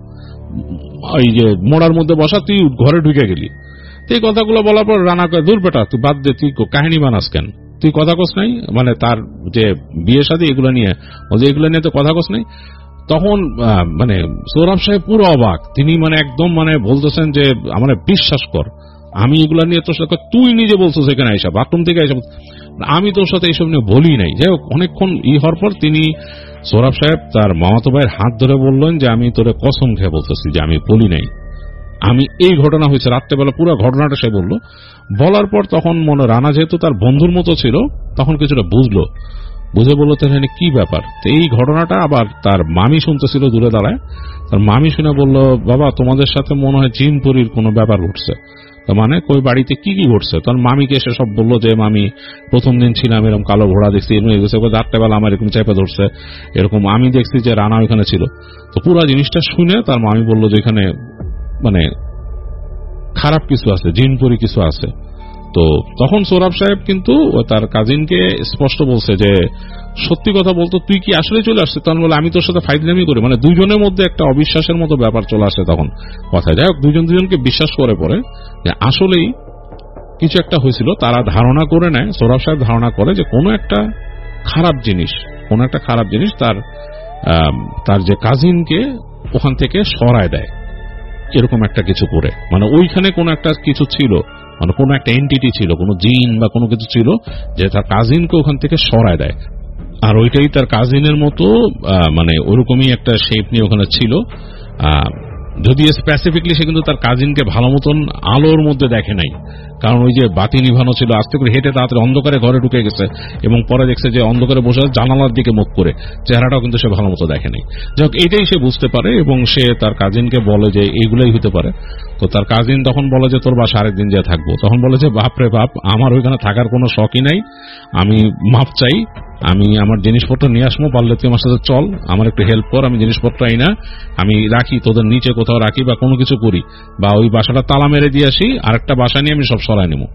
ওই যে মোড়ার মধ্যে বসা, তুই ঘরে ঢুকে গেলি। এই কথাগুলো বলার পর রানা কয়, দূর বেটা তুই বাদ দে, তুই কাহিনী বানাস কেন, তুই কথা কস নাই, মানে তার যে বিয়ে শাদী এগুলো নিয়ে তো কথা কস নাই। তখন মানে সৌরভ সাহেব পুরো অবাক, তিনি মানে একদম মানে বলতেছেন যে আমার বিশ্বাস কর আমি এগুলা নিয়ে তোর সাথে, তুই নিজে বলছো সেখানে আইসা বাথরুম থেকে আইসা, আমি তোর সাথে এইসব নিয়ে বলি নাই। যাই হোক, অনেকক্ষণ হওয়ার পর তিনি সৌরভ সাহেব তার মামাতো ভাইয়ের হাত ধরে বললেন যে আমি তোরে কসম খেয়ে বলতেছি যে আমি বলি নাই, আমি এই ঘটনা হয়েছে রাত্রেবেলা, পুরো ঘটনাটা সে বলল। বলার পর তখন মনে রানা যেহেতু তার বন্ধুর মতো ছিল, তখন কিছুটা বুঝে বললো তাহলে কি ব্যাপার। তো এই ঘটনাটা আবার তার মামি শুনতেছিল দূরে দাঁড়ায়, তার মামি শুনে বলল, বাবা তোমাদের সাথে মনে হয় জিনপুরীর কোনো ব্যাপার ঘটছে। মানে কই বাড়িতে কি ঘটছে, তখন মামিকে এসে সব বললো যে মামি প্রথম দিন ছিলাম, এরকম কালো ঘোড়া দেখছি, রাত্রেবেলা আমার এরকম চেপে ধরছে, এরকম আমি দেখছি যে রানা ওইখানে ছিল। তো পুরো জিনিসটা শুনে তার মামি বললো যে এখানে মানে খারাপ কিছু আছে, জিনপুরি কিছু আছে। তো তখন সৌরভ সাহেব কিন্তু তার কাজিনকে স্পষ্ট বলছে যে সত্যি কথা বলতো, তুই কি আসলে চলে আসছে? তখন বলে, আমি তোর সাথে ফাইজলামি করি, মানে দুজনের মধ্যে একটা অবিশ্বাসের মতো ব্যাপার চলে আসে তখন কথা। যাই হোক, দুজনকে বিশ্বাস করে পরে যে আসলেই কিছু একটা হয়েছিল, তারা ধারণা করে নেয়, সৌরভ সাহেব ধারণা করে যে কোনো একটা খারাপ জিনিস তার যে কাজিনকে ওখান থেকে সরায় দেয়, এরকম একটা কিছু করে, মানে ওইখানে কোনো একটা কিছু ছিল, মানে কোনো একটা এন্টিটি ছিল, কোনো জিন বা কোনো কিছু ছিল যে তার কাজিনকে ওখান থেকে সরায় দেয়। আর ওইটাই তার কাজিনের মতো মানে ওরকমই একটা শেপ নিয়ে ওখানে ছিল। যদি স্পেসিফিকলি সে কিন্তু তার কাজিনকে ভালো মতন আলোর মধ্যে দেখে নাই, কারণ ওই যে বাতি নিভানো ছিল, আস্তে করে হেঁটে তাড়াতাড়ি অন্ধকারে ঘরে ঢুকে গেছে এবং পরে দেখছে যে অন্ধকারে বসে জানালার দিকে মুখ করে, চেহারাটাও কিন্তু সে ভালো মতো দেখে নাই। যাই হোক, এটাই সে বুঝতে পারে এবং সে তার কাজিনকে বলে যে এইগুলাই হতে পারে। তো তার কাজিন তখন বলে যে তোর বাসা আরেকদিন যে থাকবো, তখন বলে যে বাপ রে বাপ, আমার ওইখানে থাকার কোনো শখই নাই, আমি মাপ চাই, আমি আমার জিনিসপত্র নিয়ে আসবো, পারলে তুই আমার সাথে চল, আমার একটু হেল্প কর, আমি জিনিসপত্র আইনা আমি রাখি তোদের নিচে কোথাও রাখি বা কোনো কিছু করি, বা ওই বাসাটা তালা মেরে দিয়ে আসি, আরেকটা বাসা নিয়ে আমি সব সরাই নেব।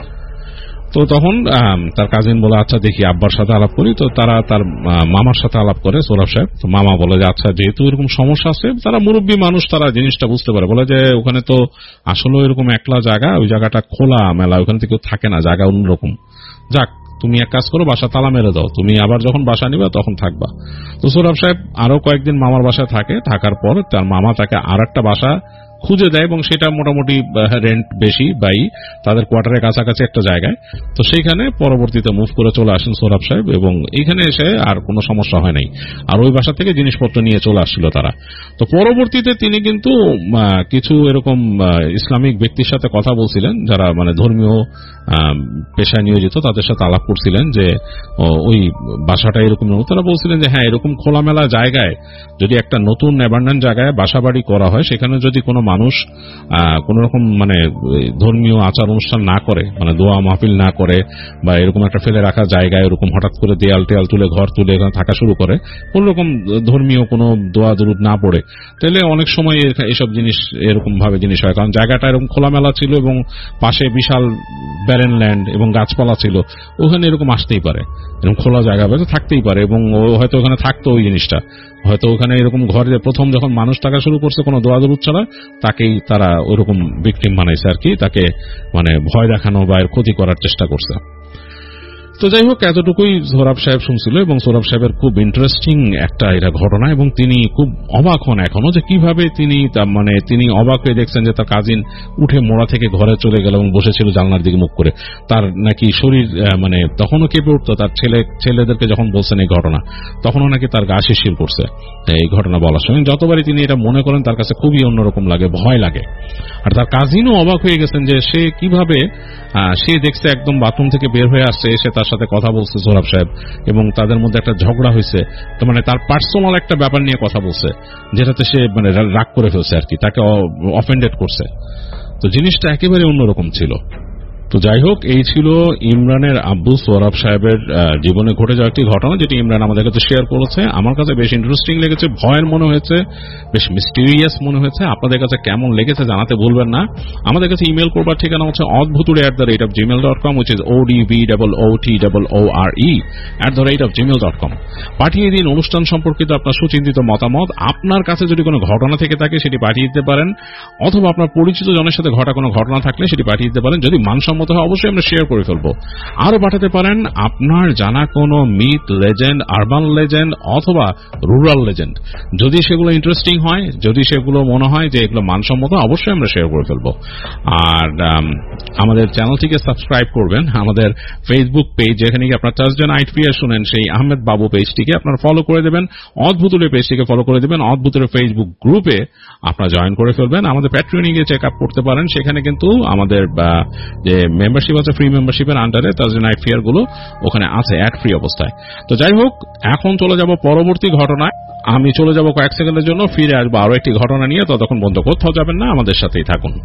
তো তখন তার কাজিন বলে, আচ্ছা দেখি আব্বার সাথে আলাপ করি। তো তারা তার মামার সাথে আলাপ করে সৌরভ সাহেব। তো মামা বলে যে আচ্ছা, যেহেতু এরকম সমস্যা আছে, তারা মুরব্বী মানুষ, তারা জিনিসটা বুঝতে পারে, বলে যে ওখানে তো আসলে এরকম একলা জায়গা, ওই জায়গাটা খোলা মেলা, ওখানে থেকে থাকে না, জায়গা অন্যরকম। যাক, তুমি এক কাজ করো, বাসা তালা মেরে দাও, তুমি আবার যখন বাসা নিবা তখন থাকবা। তো সৌরভ সাহেব আরো কয়েকদিন মামার বাসায় থাকে, থাকার পর তার মামা তাকে আর একটা বাসা খুঁজে দেয় এবং সেটা মোটামুটি রেন্ট বেশি, বাই তাদের কোয়ার্টারের কাছাকাছি একটা জায়গায়। তো সেইখানে পরবর্তীতে মুভ করে চলে আসেন সৌরভ সাহেব এবং এইখানে এসে আর কোনো সমস্যা হয় নাই, আর ওই বাসা থেকে জিনিসপত্র নিয়ে চলে আসছিল তারা। তো পরবর্তীতে তিনি কিন্তু কিছু এরকম ইসলামিক ব্যক্তির সাথে কথা বলছিলেন, যারা মানে ধর্মীয় পেশায় নিয়োজিত, তাদের সাথে আলাপ করছিলেন যে ওই বাসাটা এরকম, তারা বলছিলেন যে হ্যাঁ, এরকম খোলামেলা জায়গায় যদি একটা নতুন অ্যাবান্ডান্ট জায়গায় বাসাবাড়ি করা হয়, সেখানে যদি কোনো মানুষ কোন রকম মানে ধর্মীয় আচার অনুষ্ঠান না করে, মানে দোয়া মাহফিল না করে, বা এরকম একটা ফেলে রাখা জায়গায় এরকম হঠাৎ করে দেয়াল টেয়াল তুলে ঘর তুলে এখানে থাকা শুরু করে, কোন রকম ধর্মীয় কোনো দোয়া দরুদ না পড়ে, তাহলে অনেক সময় এসব জিনিস এরকম ভাবে জিনিস হয়। কারণ জায়গাটা এরকম খোলামেলা ছিল এবং পাশে বিশাল ব্যারেন ল্যান্ড এবং গাছপালা ছিল, ওখানে এরকম আসতেই পারে, এরকম খোলা জায়গা হয়তো থাকতেই পারে এবং হয়তো ওখানে থাকতো ওই জিনিসটা, হয়তো ওখানে এরকম ঘরে প্রথম যখন মানুষ থাকা শুরু করছে কোনো দোয়া দরুদ ছাড়া, তাকেই তারা ওরকম ভিকটিম বানাইছে আর কি, তাকে মানে ভয় দেখানো বা এর ক্ষতি করার চেষ্টা করছে। তো যাই হোক, এতটুকুই সোহরাব সাহেব শুনছিল এবং সোহরাব সাহেবের খুব ইন্টারেস্টিং একটা এটা ঘটনা এবং তিনি খুব অবাক হন এখনো যে কিভাবে তিনি অবাক হয়ে দেখছেন যে তার কাজিন উঠে মোড়া থেকে ঘরে চলে গেল এবং বসেছিল জানলার দিকে মুখ করে। তার নাকি শরীর তখনও কেঁপে উঠতো। তার ছেলেদেরকে যখন বলছেন এই ঘটনা, তখনও নাকি তার গা শিরশির করছে এই ঘটনা বলার সময়। যতবারই তিনি এটা মনে করেন তার কাছে খুবই অন্যরকম লাগে, ভয় লাগে। আর তার কাজিনও অবাক হয়ে গেছেন যে সে কিভাবে সে দেখছে একদম বাথরুম থেকে বের হয়ে আসছে, এসে তার সাথে কথা বলছে সোহরাব সাহেব এবং তাদের মধ্যে একটা ঝগড়া হয়েছে। তার পার্সোনাল একটা ব্যাপার নিয়ে কথা বলছে, যেটাতে সে রাগ করে ফেলছে আর কি, তাকে অফেন্ডেড করছে। তো জিনিসটা একেবারে অন্যরকম ছিল। তো যাই হোক, এই ছিল ইমরানের আব্বু সোহরাব সাহেবের জীবনে ঘটে যাওয়া একটি ঘটনা, যেটি ইমরান আমাদের কাছে শেয়ার করেছে। আমার কাছে বেশ ইন্টারেস্টিং লেগেছে, ভয়ের মনে হয়েছে, বেশ মিস্টিরিয়াস মনে হয়েছে। আপনাদের কাছে কেমন লেগেছে জানাতে ভুলবেন না। আমাদের কাছে ইমেল করবার ঠিকানা হচ্ছে odbhuture@gmail.com, which is odbwootore@gmail.com। পাঠিয়ে দিন অনুষ্ঠান সম্পর্কিত আপনার সুচিন্তিত মতামত। আপনার কাছে যদি কোনো ঘটনা থেকে থাকে সেটি পাঠিয়ে দিতে পারেন, অথবা আপনার পরিচিত জনের সাথে ঘটা কোনো ঘটনা থাকলে সেটি পাঠিয়ে দিতে পারেন। যদি মানসম্মত হয় অবশ্যই আমরা শেয়ার করে ফেলবো। আরো পাঠাতে পারেন আপনার জানা কোনো মিথ, লেজেন্ড, আরবান লেজেন্ড অথবা রুরাল লেজেন্ড। যদি সেগুলো ইন্টারেস্টিং হয়, যদি সেগুলো মনে হয় যে এগুলো মানসম্মত, অবশ্যই আমরা শেয়ার করে ফেলবো। আর আমাদের চ্যানেলটিকে সাবস্ক্রাইব করবেন। আমাদের ফেসবুক পেজ, যেখানে আপনার থার্সডে নাইট ফিয়ার শুনেন, সেই আহমেদ বাবু পেজটিকে আপনারা ফলো করে দেবেন, অদ্ভুতুলের পেজটিকে ফলো করে দেবেন, অদ্ভুতুলের ফেসবুক গ্রুপে আপনারা জয়েন করে ফেলবেন। আমাদের প্যাট্রিয়নে গিয়ে চেক আপ করতে পারেন, সেখানে কিন্তু আমাদের যে মেম্বারশিপ আছে, ফ্রি মেম্বারশিপের আন্ডারে থার্সডে নাইট ফিয়ার গুলো ওখানে আছে অ্যাড ফ্রি অবস্থায়। তো যাই হোক, এখন চলে যাব পরবর্তী ঘটনায়। আমি চলে যাব কয়েক সেকেন্ডের জন্য, ফিরে আসবো আরো একটি ঘটনা নিয়ে। ততক্ষণ বন্ধ কোথাও যাবেন না, আমাদের সাথেই থাকুন।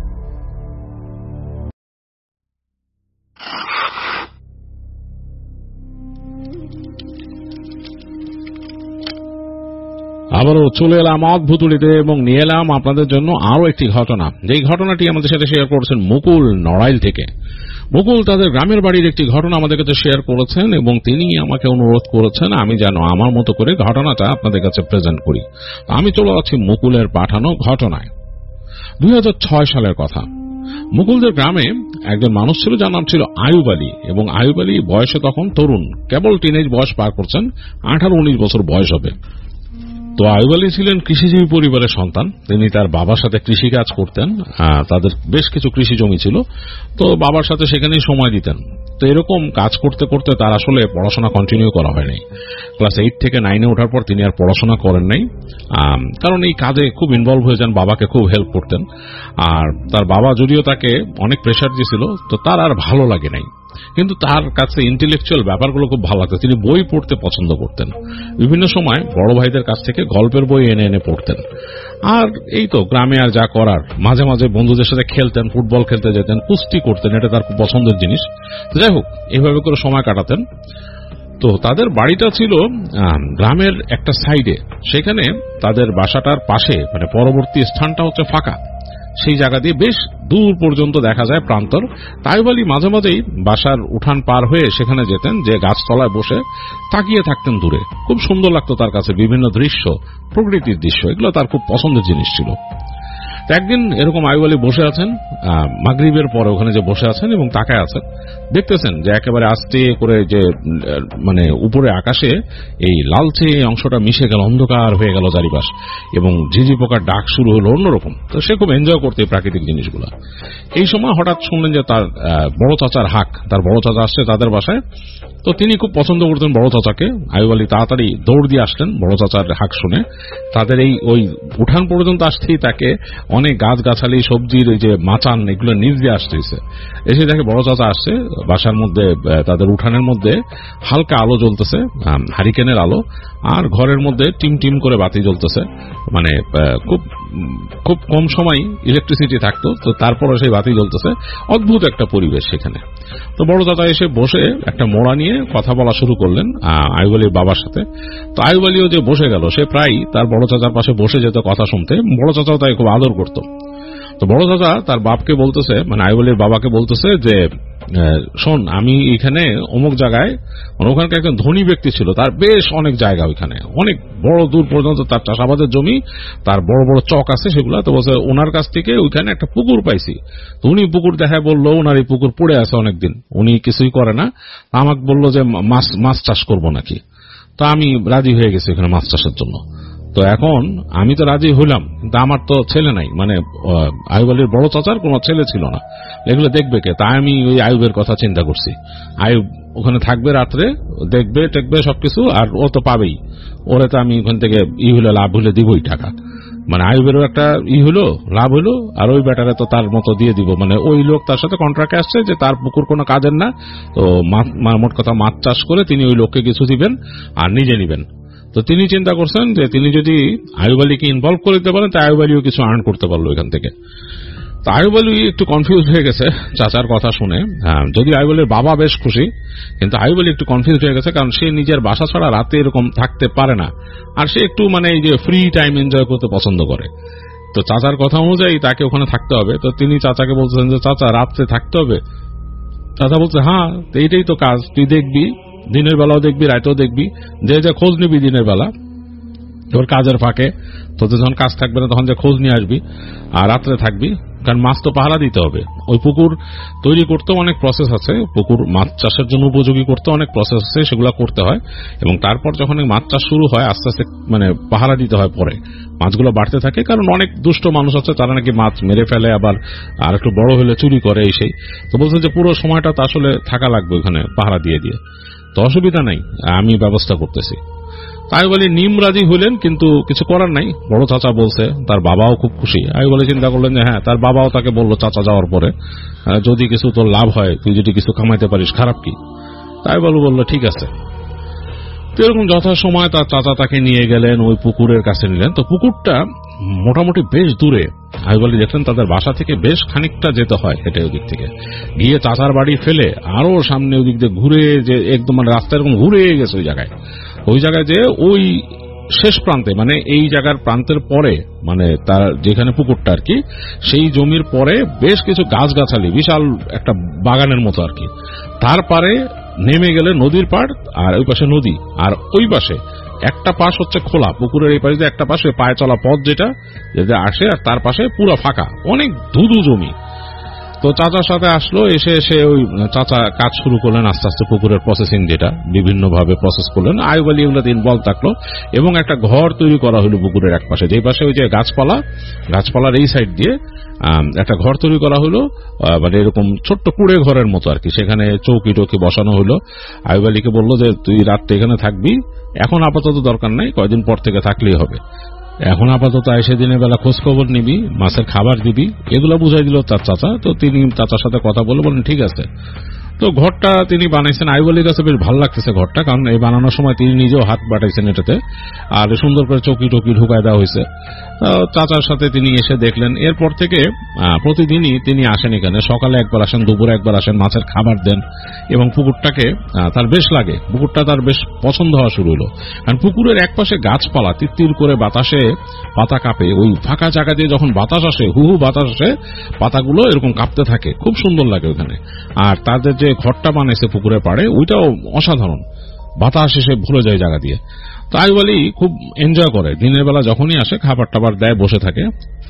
আবারও চলে এলাম অদ্ভুতুলিতে এবং নিয়ে এলাম আপনাদের জন্য আরো একটি ঘটনা। যেই ঘটনাটি আমাদের সাথে শেয়ার করেছেন মুকুল, নড়াইল থেকে। মুকুল তাদের গ্রামের বাড়ির একটি ঘটনা আমাদের কাছে শেয়ার করেছেন এবং তিনি আমাকে অনুরোধ করেছেন আমি যেন আমার মতো করে ঘটনাটা আপনাদের কাছে প্রেজেন্ট করি। আমি চলে যাচ্ছি মুকুলের পাঠানো ঘটনায়। 2006 সালের কথা। মুকুলদের গ্রামে একজন মানুষ ছিল যার নাম ছিল আয়ুব আলী, এবং আয়ুব আলী বয়সে তখন তরুণ, কেবল টিনেজ বয়স পার করছেন, 18-19 বছর বয়স হবে। তো আয়ুব আলী ছিলেন কৃষিজীবী পরিবারের সন্তান। তিনি তার বাবার সাথে কৃষিকাজ করতেন, তাদের বেশ কিছু কৃষি জমি ছিল, তো বাবার সাথে সেখানেই সময় দিতেন। তো এরকম কাজ করতে করতে তার আসলে পড়াশোনা কন্টিনিউ করা হয়নি। ক্লাস 8 থেকে 9-এ ওঠার পর তিনি আর পড়াশোনা করেন নাই, কারণ এই কাজে খুব ইনভলভ হয়ে যান, বাবাকে খুব হেল্প করতেন। আর তার বাবা যদিও তাকে অনেক প্রেশার দিয়েছিল, তো তার আর ভালো লাগে নাই। কিন্তু তার কাছে ইন্টেলেকচুয়াল ব্যাপারগুলো খুব ভালো লাগতো। তিনি বই পড়তে পছন্দ করতেন। বিভিন্ন সময় বড় ভাইদের কাছ থেকে গল্পের বই এনে এনে পড়তেন। আর এই তো গ্রামে আর যা করার, মাঝে মাঝে বন্ধুদের সাথে খেলতেন, ফুটবল খেলতে যেতেন, কুস্তি করতেন, এটা তার খুব পছন্দের জিনিস। তো যাই হোক, এইভাবে করে সময় কাটাতেন। তো তাদের বাড়িটা ছিল গ্রামের একটা সাইডে, সেখানে তাদের বাসাটার পাশে পরবর্তী স্থানটা হচ্ছে ফাঁকা। সেই জায়গা দিয়ে বেশ দূর পর্যন্ত দেখা যায় প্রান্তর। আয়ুব আলী মাঝে মাঝেই বাসার উঠান পার হয়ে সেখানে যেতেন, যে গাছতলায় বসে তাকিয়ে থাকতেন দূরে। খুব সুন্দর লাগতো তার কাছে বিভিন্ন দৃশ্য, প্রকৃতির দৃশ্য, এগুলো তার খুব পছন্দের জিনিস ছিল। একদিন এরকম আয়ুব আলী বসে আছেন, মাগরিবের পরে ওখানে যে বসে আছেন এবং তাকায় আছেন, দেখতেছেন যে একেবারে আস্তে করে যে উপরে আকাশে এই লালচে অংশটা মিশে গেল, অন্ধকার হয়ে গেল চারিপাশ, এবং ঝিঝি পোকার ডাক শুরু হলো অন্যরকম। তো সে খুব এনজয় করতে প্রাকৃতিক জিনিসগুলো। এই সময় হঠাৎ শুনলেন যে তার বড় চাচার হাক, তার বড় চাচা আসছে তাদের বাসায়। তো তিনি খুব পছন্দ করতেন বড় চাচাকে। আয়ুব আলী তাড়াতাড়ি দৌড় দিয়ে আসলেন বড় চাচার হাক শুনে। তাদের এই ওই উঠান পর্যন্ত আসতেই তাকে অনেক গাছগাছালি, সবজির ওই যে মাচান, এগুলো নিচ দিয়ে আসতেছে। এসে দেখে বড় চাচা আসছে। বাসার মধ্যে, তাদের উঠানের মধ্যে হালকা আলো জ্বলতেছে, হারিকেনের আলো, আর ঘরের মধ্যে টিম টিম করে বাতি জ্বলতেছে। খুব খুব কম সময় ইলেকট্রিসিটি থাকতো, তো তারপরে সেই বাতি জ্বলতেছে। অদ্ভুত একটা পরিবেশ সেখানে। তো বড় চাচা এসে বসে একটা মোড়া নিয়ে কথা বলা শুরু করলেন আয়ুব আলীর বাবার সাথে। তো আয়ুব আলীও যে বসে গেল, সে প্রায় তার বড় চাচার পাশে বসে যেত কথা শুনতে। বড় চাচাও তাই খুব আদর করত। তো বড় চাচা তার বাপকে বলতেছে, আয়ুব আলীর বাবাকে বলতেছে যে শোন, আমি এখানে অমুক জায়গায়, ওখানকার একজন ধনী ব্যক্তি ছিল, তার বেশ অনেক জায়গা, ওইখানে অনেক বড় দূর পর্যন্ত তার চাষাবাদের জমি, তার বড় বড় চক আছে সেগুলা। তো বলছে ওনার কাছ থেকে ওইখানে একটা পুকুর পাইছি। তো উনি পুকুর দেখা বললো, ওনার এই পুকুর পড়ে আছে অনেকদিন, উনি কিছুই করে না। আমাকে বললো যে মাছ চাষ করবো নাকি। তো আমি রাজি হয়ে গেছি এখানে মাছ চাষের জন্য। তো এখন আমি তো রাজি হইলাম, কিন্তু আমার তো ছেলে নাই, মানে আয়ুব আলীর বড় চাচার কোনো ছেলে ছিল না, এগুলো দেখবে কে। তাই আমি ওই আয়ুবের কথা চিন্তা করছি, আয়ুব ওখানে থাকবে রাত্রে, দেখবে টেকবে সবকিছু, আর ও তো পাবেই, ওরে তো আমি ওখান থেকে হইলে লাভ হইলে দিবই টাকা। মানে আয়ুবেরও একটা হইলো, লাভ হইলো, আর ওই ব্যাটারে তো তার মতো দিয়ে দিব। মানে ওই লোক তার সাথে কন্ট্রাক্টে আসছে যে তার পুকুর কোনো কাজের না, তো মোট কথা মাছ চাষ করে তিনি ওই লোককে কিছু দিবেন আর নিজে নিবেন। তো তিনি চিন্তা করছেন যে তিনি যদি আয়ুব আলীকে ইনভলভ করে দিতে পারেন, তা আয়ুব আলীও কিছু আর্ন করতে পারলো এখান থেকে। তো আয়ুব আলী একটু কনফিউজ হয়ে গেছে চাচার কথা শুনে। যদি আয়ুব আলীর বাবা বেশ খুশি, কিন্তু আয়ুব আলী একটু কনফিউজ হয়ে গেছে, কারণ সে নিজের বাসা ছাড়া রাতে এরকম থাকতে পারে না, আর সে একটু মানে এই যে ফ্রি টাইম এনজয় করতে পছন্দ করে। তো চাচার কথা অনুযায়ী তাকে ওখানে থাকতে হবে। তো তিনি চাচাকে বলছেন যে চাচা রাত্রে থাকতে হবে। চাচা বলছে হ্যাঁ, এইটাই তো কাজ, তুই দেখবি, দিনের বেলাও দেখবি, রাতেও দেখবি, যে খোঁজ নিবি দিনের বেলা তোর কাজের ফাঁকে, তোদের যখন কাজ থাকবে না তখন যে খোঁজ নিয়ে আসবি, আর রাত্রে থাকবি, কারণ মাছ তো পাহারা দিতে হবে। ওই পুকুর তৈরি করতে অনেক প্রসেস আছে, পুকুর মাছ চাষের জন্য উপযোগী করতে অনেক প্রসেস আছে, সেগুলো করতে হয়। এবং তারপর যখন মাছ চাষ শুরু হয় আস্তে আস্তে মানে পাহারা দিতে হয়, পরে মাছগুলো বাড়তে থাকে, কারণ অনেক দুষ্ট মানুষ আছে তারা নাকি মাছ মেরে ফেলে, আবার আর একটু বড় হলে চুরি করে, এই সেই। তো বলছেন যে পুরো সময়টা তো আসলে থাকা লাগবে ওখানে পাহারা দিয়ে দিয়ে। তো অসুবিধা নাই, আমি ব্যবস্থা করতেছি। আয়ুব আলী নিম রাজি হইলেন, কিন্তু কিছু করার নাই, বড় চাচা বলছে, তার বাবাও খুব খুশি। আয়ুব আলী চিন্তা করলেন যে হ্যাঁ, তার বাবাও তাকে বললো চাচা যাওয়ার পরে যদি কিছু তোর লাভ হয়, তুই যদি কিছু কামাইতে পারিস, খারাপ কি। আয়ুব আলী বললো ঠিক আছে। তো এরকম যথাসময় তার চাচা তাকে নিয়ে গেলেন, ওই পুকুরের কাছে নিলেন। তো পুকুরটা মোটামুটি বেশ দূরে। আয়ুব আলী দেখলেন তাদের বাসা থেকে বেশ খানিকটা যেতে হয় হেঁটে, ওই দিক থেকে গিয়ে চাচার বাড়ি ফেলে আরো সামনে ওই দিক দিয়ে ঘুরে, যে একদম মানে রাস্তা এরকম ঘুরে গেছে ওই জায়গায় যে ওই শেষ প্রান্তে, মানে এই জায়গার প্রান্তের পরে, মানে তার যেখানে পুকুরটা আর কি, সেই জমির পরে বেশ কিছু গাছগাছালি, বিশাল একটা বাগানের মতো আর কি। তার পারে নেমে গেলে নদীর পাড়, আর ওই পাশে নদী, আর ওই পাশে একটা পাশ হচ্ছে খোলা, পুকুরের এই পাশে একটা পাশে পায়ে চলা পথ যেটা আসে, আর তার পাশে পুরো ফাঁকা, অনেক ধুধু জমি। তো চাচার সাথে আসলো, এসে ওই চাচা কাজ শুরু করলেন আস্তে আস্তে, পুকুরের প্রসেসিং যেটা বিভিন্ন ভাবে প্রসেস করলেন। আয়ুব আলী এগুলোতে ইনভলভ থাকলো, এবং একটা ঘর তৈরি করা হলো পুকুরের এক পাশে, যেই পাশে ওই যে গাছপালার এই সাইড দিয়ে একটা ঘর তৈরি করা হলো, মানে এরকম ছোট্ট কুড়ে ঘরের মতো আর কি। সেখানে চৌকি টৌকি বসানো হলো। আয়ুব আলীকে বললো যে তুই রাতটা এখানে থাকবি, এখন আপাতত দরকার নাই, কয়দিন পর থেকে থাকলেই হবে, এখন আপাতত এসে দিনের বেলা খোঁজ খবর নিবি, মাছের খাবার দিবি, এগুলো বুঝাই দিল তার চাচা। তো তিনি চাচার সাথে কথা বলেন ঠিক আছে। তো ঘরটা তিনি বানাইছেন। আয়ুব আলীর কাছে বেশ ভালো লাগতেছে ঘরটা, কারণ এই বানানোর সময় তিনি নিজেও হাত বাটাইছেন এটাতে, আর সুন্দর করে চৌকি টৌকি ঢুকায় দেওয়া হয়েছে। চাচার সাথে তিনি এসে দেখলেন। এরপর থেকে প্রতিদিনই তিনি আসেন এখানে, সকালে একবার আসেন, দুপুরে একবার আসেন, মাছের খাবার দেন, এবং পুকুরটাকে তার বেশ লাগে, পুকুরটা তার বেশ পছন্দ হওয়া শুরু হলো। কারণ পুকুরের এক পাশে গাছপালা, তিত্তির করে বাতাসে পাতা কাঁপে, ওই ফাঁকা জায়গা দিয়ে যখন বাতাস আসে, হুহু বাতাস আসে, পাতাগুলো এরকম কাঁপতে থাকে, খুব সুন্দর লাগে ওখানে। আর তাদের যে ঘরটা বানাইছে পুকুরের পাড়ে, ওইটাও অসাধারণ, বাতাস এসে ভরে যায় জায়গা দিয়ে। তো আয়ুব আলী খুব এনজয় করে, দিনের বেলা যখনই আসে খাবার টাবার দেয়, বসে থাকে।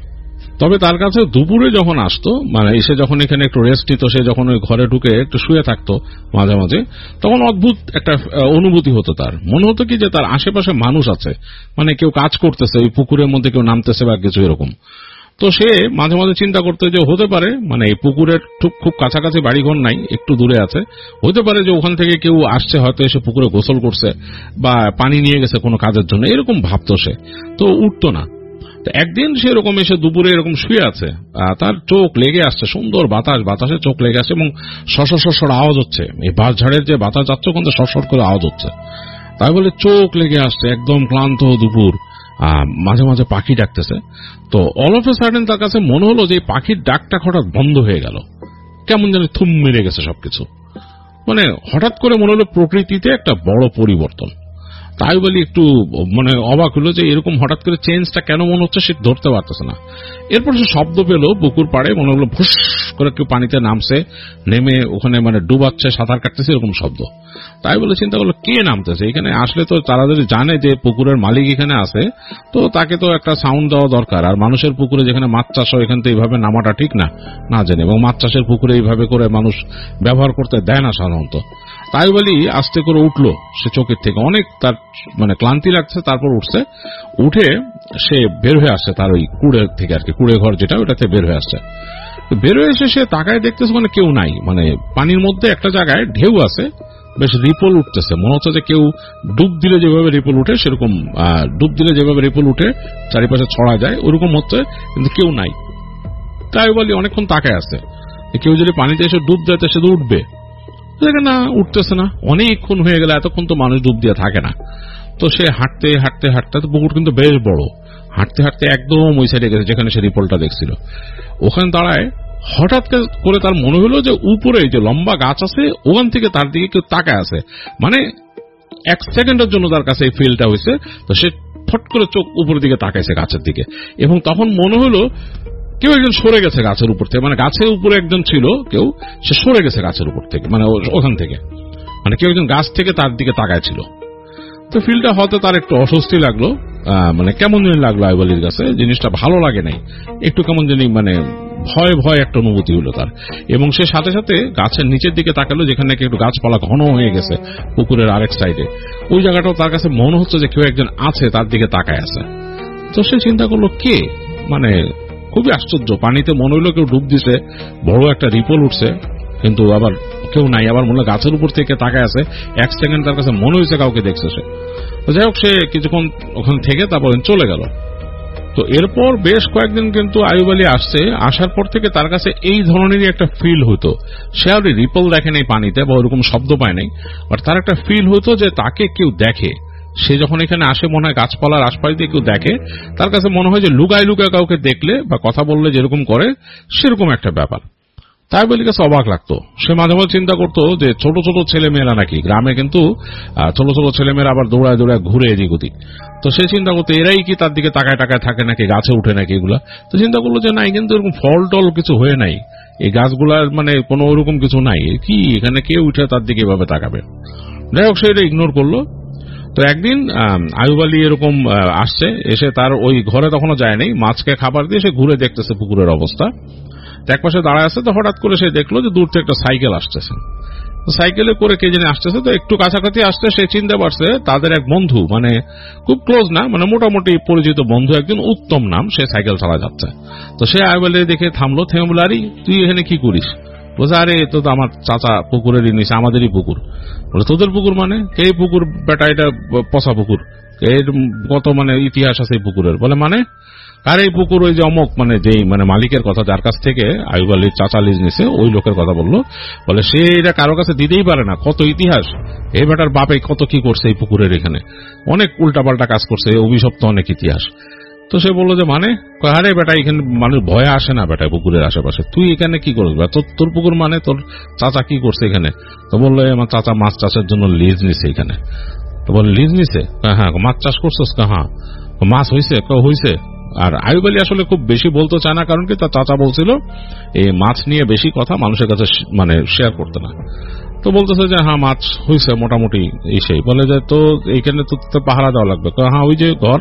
তবে তার কাছে দুপুরে যখন আসতো, মানে এসে যখন এখানে একটু রেস্ট নিত, সে যখন ওই ঘরে ঢুকে একটু শুয়ে থাকতো মাঝে মাঝে, তখন অদ্ভুত একটা অনুভূতি হতো, তার মনে হতো কি যে তার আশেপাশে মানুষ আছে, মানে কেউ কাজ করতেছে, ওই পুকুরের মধ্যে কেউ নামতেছে বা কিছু এরকম। তো সে মাঝে মাঝে চিন্তা করতে যে হতে পারে, মানে এই পুকুরের খুব কাছাকাছি বাড়িঘর নাই, একটু দূরে আছে, হতে পারে যে ওখান থেকে কেউ আসছে, হয়তো এসে পুকুরে গোসল করছে বা পানি নিয়ে গেছে কোনো কাজের জন্য, এরকম ভাবতো সে। তো উঠতো না। তো একদিন সে এরকম এসে দুপুরে এরকম শুয়ে আছে, তার চোখ লেগে আসছে, সুন্দর বাতাসে চোখ লেগে আসছে, এবং সরসর আওয়াজ হচ্ছে, এই বাঁশঝাড়ের যে বাতাস যাচ্ছে ওখান থেকে সরসর করে আওয়াজ হচ্ছে। তাই বলে চোখ লেগে আসছে, একদম ক্লান্ত দুপুর, মাঝে মাঝে পাখি ডাকতেছে। তো অল অফ এ সাডেন তার কাছে মনে হলো যে পাখির ডাকটা হঠাৎ বন্ধ হয়ে গেল, কেমন যেন থুম মেরে গেছে সবকিছু, মানে হঠাৎ করে মনে হলো প্রকৃতিতে একটা বড় পরিবর্তন। তাই বলি একটু মানে অবাক হলো যে এরকম হঠাৎ করে চেঞ্জটা কেন মনে হচ্ছে সে ধরতে পারতেছে না। এরপর সে শব্দ পেল পুকুর পাড়ে, মনে হলো ভুস করে কেউ পানিতে নামছে, নেমে ওখানে মানে ডুবাচ্ছে, সাঁতার কাটতেছে, এরকম শব্দ। তাই বলে চিন্তা করলো কে নামতেছে এখানে। আসলে তো তারা যদি জানে যে পুকুরের মালিক এখানে আছে, তো তাকে তো একটা সাউন্ড দেওয়া দরকার। আর মানুষের পুকুরে যেখানে মাছ চাষ হয় এখান থেকে এইভাবে নামাটা ঠিক না, না জানে। এবং মাছ চাষের পুকুরে এইভাবে করে মানুষ ব্যবহার করতে দেয় না সাধারণত। তাই বলি আস্তে করে উঠলো সে চোখের থেকে, অনেক তার মানে ক্লান্তি লাগছে, তারপর উঠছে, উঠে সে বের হয়ে আসছে তার ওই কুড়ে থেকে আর কি, কুড়ে ঘর যেটা ওটাতে বের হয়ে আসছে। বের হয়ে এসে সে তাকায় দেখতেছে মানে কেউ নাই, মানে পানির মধ্যে একটা জায়গায় ঢেউ আছে, বেশ রিপল উঠতেছে, মনে হচ্ছে যে কেউ ডুব দিলে যেভাবে রিপল উঠে সেরকম, ডুব দিলে যেভাবে রিপল উঠে চারিপাশে ছড়া যায় ওরকম হচ্ছে, কিন্তু কেউ নাই। তাই বলি অনেকক্ষণ তাকায় আছে, কেউ যদি পানিতে এসে ডুব দেয় সে তো উঠবে, না উঠতেছে না, অনেকক্ষণ হয়ে গেলে, এতক্ষণ তো মানুষ ডুব দিয়ে থাকে না। তো সে হাঁটতে হাঁটতে হাঁটতে, তো পুকুর কিন্তু বেশ বড়, হাঁটতে হাঁটতে একদম ওই সাইডে গেছে যেখানে সে রিপলটা দেখছিল। ওখানে দাঁড়ায় হঠাৎ করে তার মনে হলো যে উপরে যে লম্বা গাছ আছে ওখান থেকে তার দিকে কেউ তাকায় আছে, মানে এক সেকেন্ডের জন্য তার কাছে এই ফিলটা হয়েছে। তো সে ফট করে চোখ উপরের দিকে তাকাইছে গাছের দিকে, এবং তখন মনে হলো কেউ একজন সরে গেছে গাছের উপর থেকে, মানে গাছের উপরে একজন ছিল কেউ, সে সরে গেছে গাছের উপর থেকে, মানে ওখান থেকে, মানে কেউ একজন গাছ থেকে তার দিকে তাকায় ছিল। তো ফিলটা হয়তো তার একটু অস্বস্তি লাগলো, মানে কেমন জানি লাগলো আইবলির কাছে, জিনিসটা ভালো লাগে নাই, একটু কেমন জানি মানে ভয় ভয় একটা অনুভূতি হলো তার। এবং সে সাথে সাথে গাছের নিচের দিকে তাকালো যেখানে নাকি একটু গাছপালা ঘন হয়ে গেছে পুকুরের আরেক সাইডে, ওই জায়গাটাও তার কাছে মনে হচ্ছে যে কেউ একজন আছে তার দিকে তাকায় আছে। তো সে চিন্তা করলো কে, মানে খুবই আশ্চর্য, পানিতে মনে হলো কেউ ডুব দিছে, বড় একটা রিপল উঠছে, কিন্তু আবার কেউ নাই, আবার মনে হয় গাছের উপর থেকে তাকায় আছে। এক সেকেন্ড তার কাছে মনে হয়েছে কাউকে দেখছে সে। তো যাই হোক, সে কিছুক্ষণ ওখানে থেকে তারপর চলে গেল। তো এরপর বেশ কয়েকদিন কিন্তু আইয়ুব আলী আসছে, আসার পর থেকে তার কাছে এই ধরনেরই একটা ফিল হতো। সে আর রিপল দেখে নাই পানিতে বা ওরকম শব্দ পায় নাই, বাট তার একটা ফিল হতো যে তাকে কেউ দেখে। সে যখন এখানে আসে মনে হয় গাছপালার আশপাশ দিয়ে কেউ দেখে, তার কাছে মনে হয় যে লুকায় লুকায় কাউকে দেখলে বা কথা বললে যেরকম করে সেরকম একটা ব্যাপার। তাই বলি কাছে অবাক লাগতো। সে মাঝে মাঝে চিন্তা করতো যে ছোট ছোট ছেলেমেয়েরা নাকি গ্রামে কিন্তু ছোট ছোট ছেলেমেয়েরা আবার দৌড়ায় দৌড়ায় ঘুরে এদিক ওদিক। তো সে চিন্তা করতো এরাই কি তার দিকে তাকায় টাকায় থাকে নাকি, গাছে উঠে নাকি এগুলা। তো চিন্তা করলো যে নাই, কিন্তু এরকম ফল টল কিছু হয়ে নাই, এই গাছগুলার মানে কোনো ওরকম কিছু নাই, কি এখানে কেউ উঠে তার দিকে এভাবে তাকাবে। যাই হোক, সে এটা ইগনোর করলো। তো একদিন আইয়ুব আলী এরকম আসছে, এসে তার ওই ঘরে তখনও যায় নাই, মাছকে খাবার দিয়ে সে ঘুরে দেখতেছে পুকুরের অবস্থা। এক পাশে দাঁড়ায় আছে, তো হঠাৎ করে সে দেখলো যে দূর থেকে একটা সাইকেল আসতেছে, সাইকেলে করে কে জানি আসতেছে। তো একটু কাছাকাছি আসতে সে চিনতে পারছে তাদের এক বন্ধু, মানে খুব ক্লোজ না, মানে মোটামুটি পরিচিত বন্ধু একজন, উত্তম নাম, সে সাইকেল চালা যাচ্ছে। তো সে আইয়ুব আলী দেখে থামলো, থেমে বলে আরে তুই এখানে কি করিস? বলছে আরে তো আমার চাচা পুকুরেরই নিচে, আমাদেরই পুকুর। বলে তোদের পুকুর মানে? এই পুকুর বেটা, এটা পচা পুকুর, এর কত মানে ইতিহাস আছে এই পুকুরের। বলে মানে? আর এই পুকুর ওই যে অমক, মানে যেই মানে মালিকের কথা, যার কাছ থেকে আইয়ুব আলীর চাচা লিজ নিছে, ওই লোকের কথা বললো। বলে সে এটা কারো কাছে দিতেই পারে না, কত ইতিহাস, এই বেটার বাপে কত কি করছে এই পুকুরের, এখানে অনেক উল্টাপাল্টা কাজ করছে, অভিশপ্ত অনেক ইতিহাস। তো সে বললো যে মানে? আরে বেটা এখানে মানুষ ভয়ে আসে না বেটা পুকুরের আশেপাশে, তুই এখানে কি করবি? তোর পুকুর মানে তোর চাচা কি করছে এখানে? তো বললো আমার চাচা মাছ চাষের জন্য লিজ নিছে এখানে। তো বলে লিজ নিছে? হ্যাঁ। মাছ চাষ করছিস? হ্যাঁ। মাছ হয়েছে? হয়েছে। আর আইয়ুব আলী আসলে খুব বেশি বলতে চায় না, কারণ কি তার চাচা বলছিল এই মাছ নিয়ে বেশি কথা মানুষের কাছে মানে শেয়ার করতে না। তো বলতেছে যে হ্যাঁ মাছ হয়েছে মোটামুটি এই সেই। বলে যে তো এইখানে তো পাহারা দেওয়া লাগবে। হ্যাঁ ওই যে ঘর,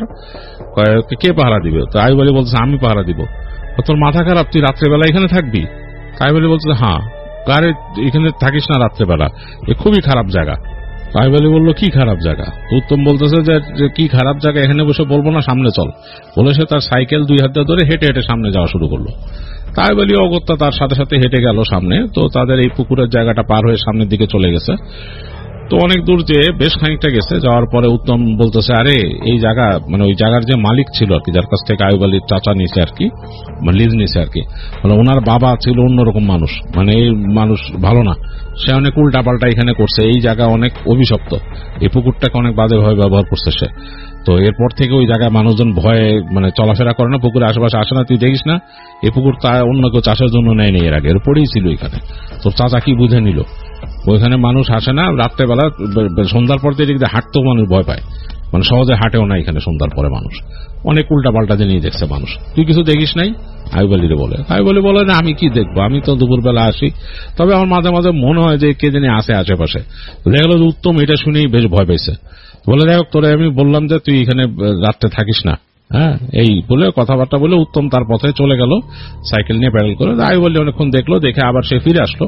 কে পাহারা দিবে? তো আইয়ুব আলী বলছে আমি পাহারা দিব। তোর মাথা খারাপ, তুই রাত্রেবেলা এখানে থাকবি? আইয়ুব আলী বলছে হ্যাঁ। আরে এখানে থাকিস না রাত্রেবেলা, এ খুবই খারাপ জায়গা। আইয়ুব আলী বললো কি খারাপ জায়গা? উত্তম বলতেছে যে কি খারাপ জায়গা এখানে বসে বলবো না, সামনে চল। বলে সে তার সাইকেল দুই হাতে ধরে হেঁটে হেঁটে সামনে যাওয়া শুরু করলো। আইয়ুব আলী অগত্যা তার সাথে সাথে হেঁটে গেল সামনে। তো তাদের এই পুকুরের জায়গাটা পার হয়ে সামনের দিকে চলে গেছে। তো অনেক দূর যে বেশ খানিকটা গেছে, যাওয়ার পরে উত্তম বলতেছে আরে এই জায়গা মানে ওই জায়গার যে মালিক ছিল আর কি, যার কাছ থেকে আইয়ুব আলীর চাচা নিছে আর কি, লিজ নিছে আর কি, মানে ওনার বাবা ছিল অন্যরকম মানুষ, মানে এই মানুষ ভালো না, সে অনেক উল্টা পাল্টা এখানে করছে, এই জায়গা অনেক অভিশপ্ত, এই পুকুরটাকে অনেক বাজেভাবে ব্যবহার করছে সে। তো এরপর থেকে ওই জায়গায় মানুষজন ভয়ে মানে চলাফেরা করে না, পুকুরের আশেপাশে আসে না। তুই দেখিস না এই পুকুর তা অন্য কেউ চাষের জন্য নেয়নি এর আগে, এর পরেই ছিল এখানে। তোর চাচা কি বুঝে নিল? ওইখানে মানুষ আসে না রাত্রেবেলা, সন্ধ্যার পর দিকে হাঁটতেও মানুষ ভয় পায়, মানে সহজে হাঁটেও না এখানে সন্ধ্যার পরে মানুষ, অনেক উল্টা পাল্টা জিনিস দেখছে মানুষ। তুই কিছু দেখিস নাই? আইয়ুব আলীরে বলে। আইয়ুব আলী বলে না আমি কি দেখবো, আমি তো দুপুরবেলা আসি, তবে আমার মাঝে মাঝে মনে হয় যে কে জানি আসে আশেপাশে। দেখলো যে উত্তম এটা শুনেই বেশ ভয় পেয়েছে, বলে দেখ তোরে আমি বললাম যে তুই এখানে রাত্রে থাকিস না, হ্যাঁ এই বলে কথাবার্তা বলে উত্তম তার পথে চলে গেল সাইকেল নিয়ে প্যাডেল করে। আইয়ুব আলী অনেকক্ষণ দেখলো, দেখে আবার সে ফিরে আসলো।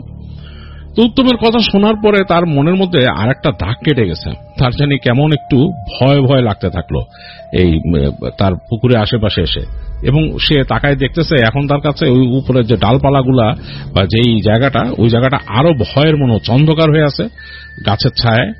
তো উত্তমের কথা শোনার পরে তার মনের মধ্যে আর একটা দাগ কেটে গেছে, তার জানি কেমন একটু ভয় ভয় লাগতে থাকলো এই তার পুকুরে আশেপাশে এসে, এবং সে তাকায় দেখতেছে এখন তার কাছে ওই উপরে যে ডালপালাগুলা বা যেই জায়গাটা, ওই জায়গাটা আরো ভয়ের মনে হচ্ছে, অন্ধকার হয়ে আছে গাছের ছায়ায়।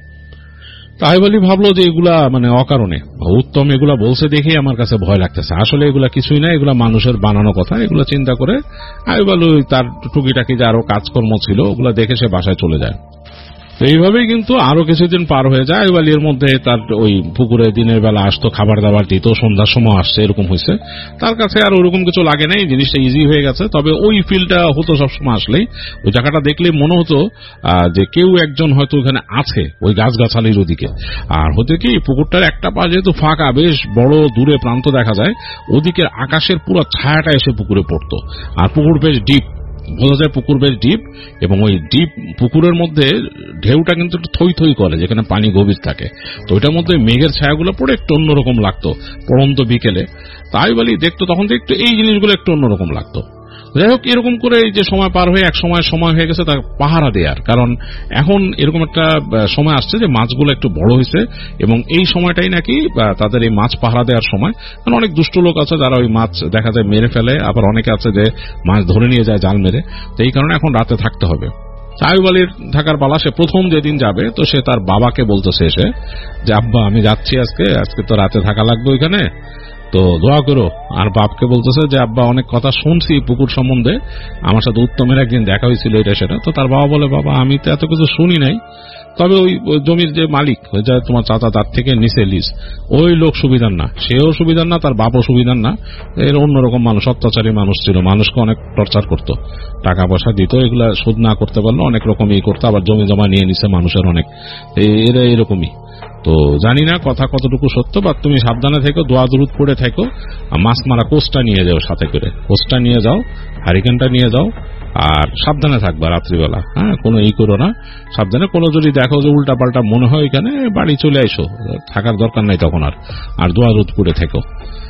আইয়ুব আলী ভাবলো যে এগুলা মানে অকারণে উত্তম এগুলা বলছে দেখে আমার কাছে ভয় লাগতেছে, আসলে এগুলা কিছুই না, এগুলা মানুষের বানানো কথা। এগুলা চিন্তা করে আইয়ুব আলী তার টুকিটাকি যে আরো কাজকর্ম ছিল ওগুলা দেখে সে বাসায় চলে যায়। এইভাবেই কিন্তু আরো কিছুদিন পার হয়ে যায়। আইয়ুব আলীর মধ্যে তার ওই পুকুরে দিনের বেলা আসতো, খাবার দাবার দিত, সন্ধ্যার সময় আসছে, এরকম হয়েছে। তার কাছে আর ওরকম কিছু লাগে নাই, জিনিসটা ইজি হয়ে গেছে। তবে ওই ফিলটা হতো সবসময় আসলেই, ওই জায়গাটা দেখলে মনে হতো যে কেউ একজন হয়তো ওখানে আছে ওই গাছগাছালির ওদিকে। আর হতে কি পুকুরটার একটা পা যেহেতু ফাঁকা, বেশ বড় দূরে প্রান্ত দেখা যায়, ওদিকের আকাশের পুরো ছায়াটা এসে পুকুরে পড়তো। আর পুকুর বেশ ডিপ, বোঝা যায় পুকুর বেশ ডিপ, এবং ওই ডিপ পুকুরের মধ্যে ঢেউটা কিন্তু একটু থই থই করে, যেখানে পানি গভীর থাকে। তো ওইটার মধ্যে মেঘের ছায়াগুলো পড়ে একটু অন্যরকম লাগতো পড়ন্ত বিকেলে। তাই বলি দেখতো তখন তো একটু এই জিনিসগুলো একটু অন্যরকম লাগতো। যাই হোক, এরকম করে এই যে সময় পার হয়ে এক সময় হয়ে গেছে তার পাহারা দেওয়ার, কারণ এখন এরকম একটা সময় আসছে যে মাছগুলো একটু বড় হয়েছে, এবং এই সময়টাই নাকি তাদের এই মাছ পাহারা দেওয়ার সময়। কারণ অনেক দুষ্ট লোক আছে যারা ওই মাছ দেখা যায় মেরে ফেলে, আবার অনেকে আছে যে মাছ ধরে নিয়ে যায় জাল মেরে। তো এই কারণে এখন রাতে থাকতে হবে। আইয়ুব আলীর থাকার পালা, সে প্রথম যেদিন যাবে তো সে তার বাবাকে বলতেছে এসে যে আব্বা আমি যাচ্ছি, আজকে তো রাতে থাকা লাগবে ওইখানে, তো দোয়া করো। আর বাপকে বলতেছে যে আব্বা অনেক কথা শুনছি পুকুর সম্বন্ধে, আমার সাথে উত্তমের একদিন দেখা হয়েছিল এটা সেটা। তো তার বাবা বলে বাবা আমি তো এত কিছু শুনি নাই, তবে ওই জমির যে মালিক হয়ে যায় তোমার চাচা, তার থেকে নিচে লিজ, ওই লোক সুবিধার না, সেও সুবিধার না, তার বাপও সুবিধার না। এর অন্যরকম মানুষ, অত্যাচারী মানুষ ছিল, মানুষকে অনেক টর্চার করতো, টাকা পয়সা দিত, এগুলা শোধ না করতে পারলো অনেক রকম ই করতো, আবার জমি জমা নিয়ে নিছে মানুষের অনেক। এরা এরকমই। তো জানি না কথা কতটুকু সত্য, বা তুমি সাবধানে থেকো, দোয়া দুরুদ পড়ে থেকো, মাছ মারা কোষটা নিয়ে যাও, সাথে করে কোষটা নিয়ে যাও, হারিকেনটা নিয়ে যাও, আর সাবধানে থাকবা রাত্রিবেলা, হ্যাঁ কোনো এই করো না, সাবধানে। কোনো যদি দেখো যে উল্টা পাল্টা মনে হয় এখানে, বাড়ি চলে আইসো, থাকার দরকার নাই তখন আর দোয়া দুরুদ পড়ে থেকো।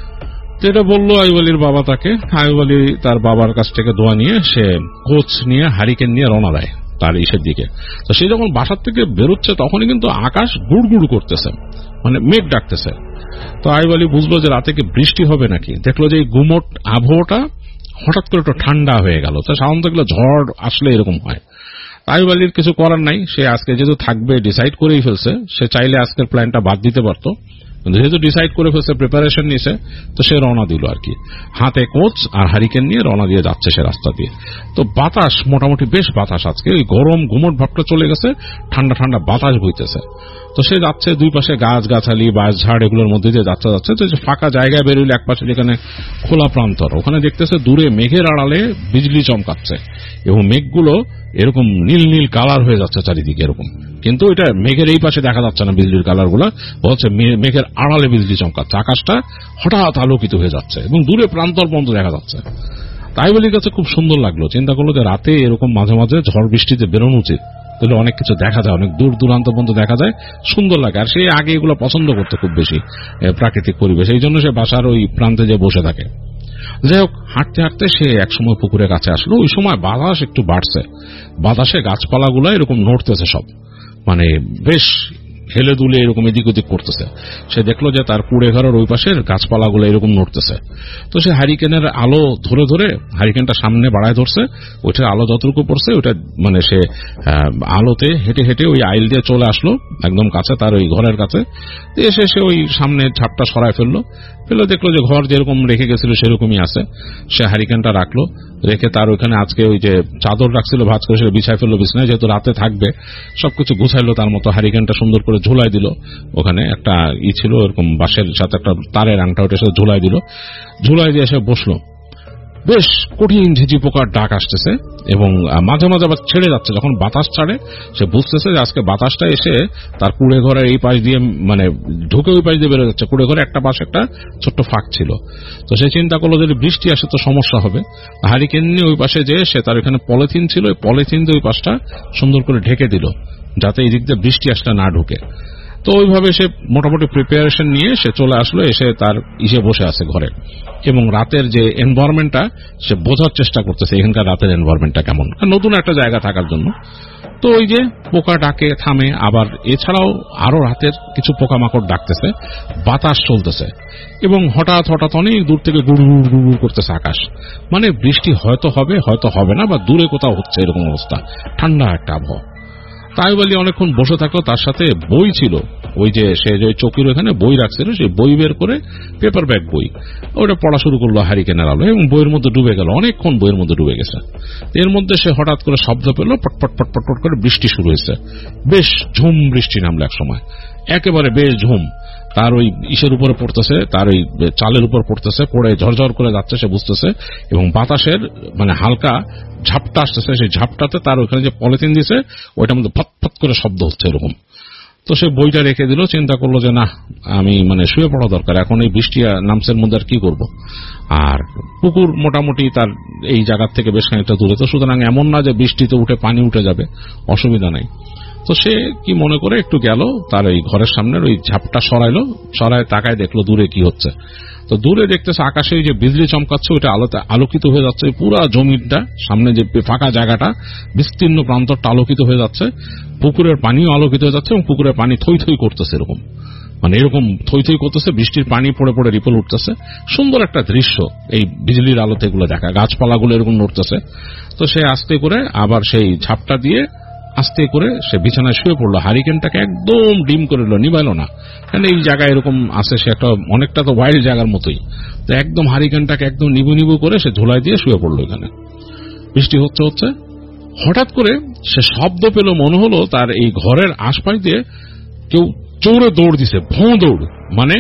যেটা বললো আইয়ুব আলীর বাবা তাকে। আইয়ুব আলী তার বাবার কাছ থেকে দোয়া নিয়ে সে কোচ নিয়ে হারিকেন নিয়ে রওনা দেয় তার ইসের দিকে। তো সে যখন বাসার থেকে বেরোচ্ছে তখনই কিন্তু আকাশ গুড়গুড় করতেছে, মানে মেঘ ডাকতেছে। তো আইয়ুব আলী বুঝলো যে রাতে কি বৃষ্টি হবে নাকি। দেখলো যে এই গুমট আবহাওয়াটা হঠাৎ করে একটু ঠান্ডা হয়ে গেল। তো সাধারণত এগুলো ঝড় আসলে এরকম হয়। আইয়ুব আলীর কিছু করার নাই, সে আজকে যেহেতু থাকবে ডিসাইড করেই ফেলছে, সে চাইলে আজকের প্ল্যানটা বাদ দিতে পারতো, যেহেতু ডিসাইড করে ফেলছে, প্রিপারেশন নিছে, তো সে রওনা দিল আর কি, হাতে কোচ আর হারিকেন নিয়ে রওনা দিয়ে যাচ্ছে সে রাস্তা দিয়ে। তো বাতাস মোটামুটি বেশ বাতাস, আজকে ওই গরম গুমট ভাবটা চলে গেছে, ঠান্ডা ঠান্ডা বাতাস বইতেছে। তো সে যাচ্ছে, দুই পাশে গাছ গাছালি বাঁশ ঝাড় এগুলোর মধ্যে দিয়ে যাচ্ছে। তো ফাঁকা জায়গায় বেরোলে এক পাশে যেখানে খোলা প্রান্তর, ওখানে দেখতেছে দূরে মেঘের আড়ালে বিজলি চমকাচ্ছে, এবং মেঘগুলো এরকম নীল নীল কালার হয়ে যাচ্ছে চারিদিকে এরকম, কিন্তু এটা মেঘের এই পাশে দেখা যাচ্ছে না বিজলির কালার গুলা, হচ্ছে মেঘের আড়ালে বিজলি চমকাচ্ছে, আকাশটা হঠাৎ আলোকিত হয়ে যাচ্ছে এবং দূরে প্রান্তর পর্যন্ত দেখা যাচ্ছে। তাই বলি কাছে খুব সুন্দর লাগলো। চিন্তা করলো যে রাতে এরকম মাঝে মাঝে ঝড় বৃষ্টিতে বেরোনো উচিত, তাহলে অনেক কিছু দেখা যায়, অনেক দূর দূরান্ত পর্যন্ত দেখা যায়, সুন্দর লাগে। আর সে আগে এগুলো পছন্দ করতে খুব বেশি প্রাকৃতিক পরিবেশ, এই জন্য সে বাসার ওই প্রান্তে যে বসে থাকে। যাই হোক, হাঁটতে হাঁটতে সে একসময় পুকুরের কাছে আসলো। ওই সময় বাতাস একটু বাড়ছে, বাতাসে গাছপালাগুলো এরকম নড়তেছে সব, মানে বেশ হেলে দুলে এরকম এদিক ওদিক করতেছে। সে দেখলো যে তার কুড়ে ঘরের ওই পাশের গাছপালাগুলো এরকম নড়তেছে। তো সে হারিকেনের আলো ধরে ধরে হারিকেনটা সামনে বাড়ায় ধরছে, ওইটার আলো যতটুকু পড়ছে ওইটা মানে সে আলোতে হেঁটে হেঁটে ওই আইল দিয়ে চলে আসলো একদম কাছে, তার ওই ঘরের কাছে। এসে সে ওই সামনে ছাপটা সরায় ফেললো, দেখলো যে ঘর যেরকম রেখে গেছিল সেরকমই আছে। সে হারিকেনটা রাখলো, রেখে তার ওইখানে আজকে ওই যে চাদর রাখছিল ভাঁজ করে সেটা বিছাই ফেললো বিছানায়, যেহেতু রাতে থাকবে সবকিছু গুছাইলো তার মতো। হারিকেনটা সুন্দর করে ঝুলাই দিল, ওখানে একটা ছিল এরকম বাঁশের সাথে একটা তারের আংটা, ওটা সাথে ঝুলাই দিল, ঝুলাই দিয়ে এসে বসলো। বেশ কঠিন ঝিঝি পোকার ডাক আসতেছে এবং মাঝে মাঝে আবার ছেড়ে যাচ্ছে। যখন বাতাস ছাড়ে সে বুঝতেছে যে আজকে বাতাসটা এসে তার কুড়ে ঘরের এই পাশ দিয়ে মানে ঢুকে ওই পাশ দিয়ে বেরো যাচ্ছে। কুড়ে ঘরে একটা পাশে একটা ছোট্ট ফাঁক ছিল, তো সে চিন্তা করলো যদি বৃষ্টি আসে তো সমস্যা হবে। হারিকেন নিয়ে ওই পাশে যেয়ে সে তার এখানে পলিথিন ছিল, ওই পলিথিন দিয়ে ওই পাশটা সুন্দর করে ঢেকে দিল যাতে এই দিক দিয়ে বৃষ্টি আসলে না ঢুকে। তো ওইভাবে সে মোটামুটি প্রিপারেশন নিয়ে সে চলে আসলো, এসে তার ইসে বসে আছে ঘরে এবং রাতের যে এনভায়রনমেন্টটা সে বোঝার চেষ্টা করতেছে এখানকার রাতের এনভায়রনমেন্টটা কেমন, নতুন একটা জায়গা থাকার জন্য। তো ওই যে পোকা ডাকে থামে, আবার এছাড়াও আরো রাতের কিছু পোকামাকড় ডাকতেছে, বাতাস চলতেছে এবং হঠাৎ হঠাৎ অনেক দূর থেকে গুড় গুড় করতেছে আকাশ। মানে বৃষ্টি হয়তো হবে হয়তো হবে না, বা দূরে কোথাও হচ্ছে এরকম অবস্থা, ঠান্ডা একটা আবহাওয়া। তাই বলি অনেকক্ষণ বসে থাকলো, তার সাথে বই ছিল, ওই যে সে যে চৌকির ওখানে বই রাখছিল সেই বই বের করে, পেপার ব্যাগ বই, ওটা পড়া শুরু করলো হারিকেনের আলো এবং বইয়ের মধ্যে ডুবে গেল, অনেকক্ষণ বইয়ের মধ্যে ডুবে গেছে। এর মধ্যে সে হঠাৎ করে শব্দ পেল, পটপট পটপট পট করে বৃষ্টি শুরু হয়েছে। বেশ ঝুম বৃষ্টি নামলো এক সময়, একেবারে বেশ ঝুম। তার ওই ইসের উপরে পড়তেছে, তার ওই চালের উপর পড়তেছে, পড়ে ঝরঝর করে যাচ্ছে সে বুঝতেছে, এবং বাতাসের মানে হালকা ঝাপটা আসতেছে, সেই ঝাপটাতে তার ওখানে যে পলিথিন দিছে ওইটার মধ্যে ফট ফট করে শব্দ হচ্ছে এরকম। তো সে বইটা রেখে দিল, চিন্তা করলো যে না আমি মানে শুয়ে পড়া দরকার, এখন এই বৃষ্টি নামসের মধ্যে আর কি করব। আর পুকুর মোটামুটি তার এই জায়গার থেকে বেশ খানিকটা দূরে, তো সুতরাং এমন না যে বৃষ্টিতে উঠে পানি উঠে যাবে, অসুবিধা নাই। তো সে কি মনে করে একটু গেল তার এই ঘরের সামনের ওই ঝাপটা সরাইলো, সরায় তাকায় দেখলো দূরে কি হচ্ছে। তো দূরে দেখতেছে আকাশে যে বিজলি চমকাচ্ছে ওইটা আলোতে আলোকিত হয়ে যাচ্ছে, পুরা জমিটা সামনে যে ফাঁকা জায়গাটা বিস্তীর্ণ প্রান্তরটা আলোকিত হয়ে যাচ্ছে, পুকুরের পানিও আলোকিত হয়ে যাচ্ছে এবং পুকুরের পানি থই থই করতেছে, এরকম মানে এরকম থই থই করতেছে, বৃষ্টির পানি পড়ে পড়ে রিপল উঠতেছে। সুন্দর একটা দৃশ্য এই বিজলির আলোতে এগুলো দেখা, গাছপালাগুলো এরকম নড়তেছে। তো সে আস্তে করে আবার সেই ঝাপটা দিয়ে আস্তে করে সে বিছানায় শুয়ে পড়লো, হারিকেনটাকে একদম ডিম করে দিল, নিবাইল না, কারণ এই জায়গায় এরকম আছে, সে একটা অনেকটা তো ওয়াইল্ড জায়গার মতোই, তো একদম হারিকেনটাকে একদম নিবু নিবু করে সে ঝোলাই দিয়ে শুয়ে পড়লো। এখানে বৃষ্টি হচ্ছে হচ্ছে, হঠাৎ করে সে শব্দ পেল, মনে হলো তার এই ঘরের আশপাশ দিয়ে কেউ চৌড়ে দৌড় দিছে, ভোঁ দৌড়, মানে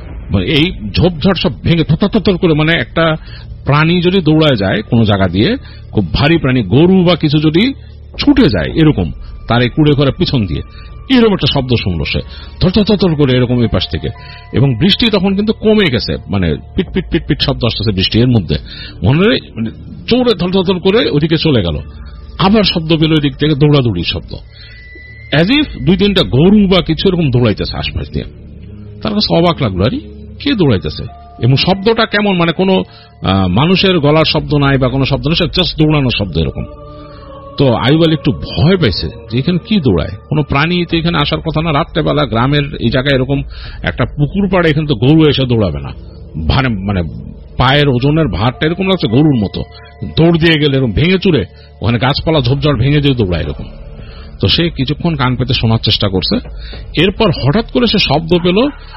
এই ঝোপঝাড় সব ভেঙে থর করে, মানে একটা প্রাণী যদি দৌড়ায় যায় কোন জায়গা দিয়ে, খুব ভারী প্রাণী, গরু বা কিছু যদি ছুটে যায় এরকম তার এই কুড়ে ঘরের পিছন দিয়ে, এরকম একটা শব্দ শুনলো সে, থর করে এরকম এই পাশ থেকে। এবং বৃষ্টি তখন কিন্তু কমে গেছে, মানে পিট পিট পিট পিট শব্দ আসতেছে বৃষ্টি, এর মধ্যে মনে হয় চৌড়ে থর করে ওইদিকে চলে গেল। আবার শব্দ পেল ওই দিক থেকে দৌড়াদৌড়ির শব্দ, অ্যাজ ইফ দুই তিনটা গরু বা কিছু এরকম দৌড়াইতেছে আশপাশ দিয়ে। তার কাছে অবাক লাগলো, আরে কে দৌড়াইতেছে, এবং শব্দটা কেমন, মানে কোনো মানুষের গলার শব্দ নাই বা কোনো শব্দ নেই, জাস্ট দৌড়ানোর শব্দ এরকম। তো আইবাল একটু ভয় পাইছে যে এখানে কি দৌড়ায়, কোন প্রাণী তো এখানে আসার কথা না, রাত্রেবেলা গ্রামের এই জায়গায় এরকম একটা পুকুর পাড়ে এখানে তো গরু এসে দৌড়াবে না, মানে পায়ের ওজনের ভারটা এরকম লাগছে গরুর মতো, দৌড় দিয়ে গেলে এরকম ভেঙে চুরে ওখানে গাছপালা ঝোপঝাড় ভেঙে দিয়ে দৌড়ায় এরকম। তো সে কিছুক্ষণ কান পেতে শোনার চেষ্টা করছে, এরপর হঠাৎ করে সে শব্দ পেল,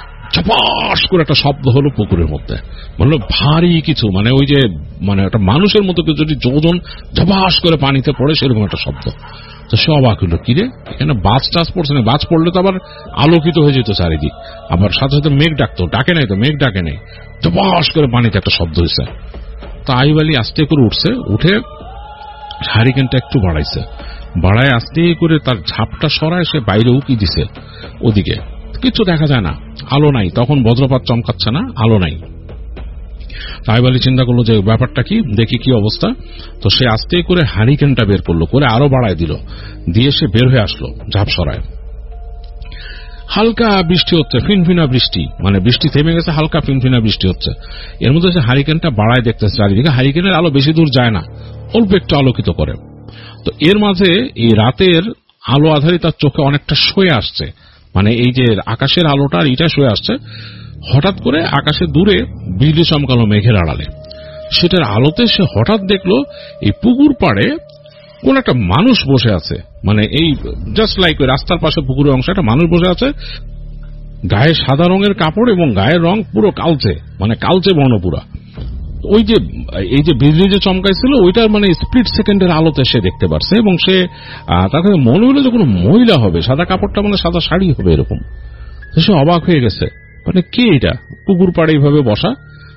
ঝপাস করে একটা শব্দ হলো পুকুরের মধ্যে, বললো ভারী কিছু, মানে ওই যে মানে একটা মানুষের মতো যদি যোজন ঝপাস করে পানিতে পড়ে সেরকম একটা শব্দ। তো সে অবাক হইল, কিরে এখানে বাজ টাজ পড়ছে না, বাজ পড়লে তো আবার আলোকিত হয়ে যেত চারিদিক, আবার সাথে সাথে মেঘ ডাকতো, ডাকে নাই তো, মেঘ ডাকে নাই, ঝপাস করে পানিতে একটা শব্দ হয়েছে। তো আইবালি আস্তে করে উঠছে, উঠে হারিকেনটা একটু বাড়ায় আস্তে করে তার ঝাপটা সরায় সে বাইরে উকি দিছে, ওদিকে কিছু দেখা যায় না, আলো নাই, তখন বজ্রপাত চমকাচ্ছে না, আলো নাই। তাই বলে চিন্তা করলো যে ব্যাপারটা কি, দেখি কি অবস্থা। তো সে আস্তে করে হারিকেনটা বের করলো, করে আরো বাড়ায় দিল, দিয়ে সে বের হয়ে আসলো ঝাপ সরায়। হালকা বৃষ্টি হচ্ছে, ফিনফিনা বৃষ্টি, মানে বৃষ্টি থেমে গেছে, হালকা ফিনফিনা বৃষ্টি হচ্ছে। এর মধ্যে সে হারিকেনটা বাড়ায় দেখতেছে চারিদিকে, হারিকেনের আলো বেশি দূর যায় না, অল্প একটু আলোকিত করে। তো এর মাঝে এই রাতের আলো আধারী তার চোখে অনেকটা সয়ে আসছে, মানে এই যে আকাশের আলোটা আর এটা সয়ে আসছে। হঠাৎ করে আকাশে দূরে বিজলি চমকালো মেঘের আড়ালে, সেটার আলোতে সে হঠাৎ দেখলো এই পুকুর পাড়ে কোন একটা মানুষ বসে আছে, মানে এই জাস্ট লাইক ওই রাস্তার পাশে পুকুরের অংশে একটা মানুষ বসে আছে, গায়ে সাদা রঙের কাপড় এবং গায়ের রং পুরো কালচে, মানে কালচে বর্ণ পুরা। ওই যে এই যে বিজলি যে চমকাইছিল ওইটার মানে স্প্লিট সেকেন্ডের আলোতে সে দেখতে পারছে, এবং সে তার কাছে মনে হলো যে কোনো মহিলা হবে, সাদা কাপড়টা মানে সাদা শাড়ি হবে এরকম। সে অবাক হয়ে গেছে, মানে কে এটা পুকুর পাড়ে এইভাবে বসা।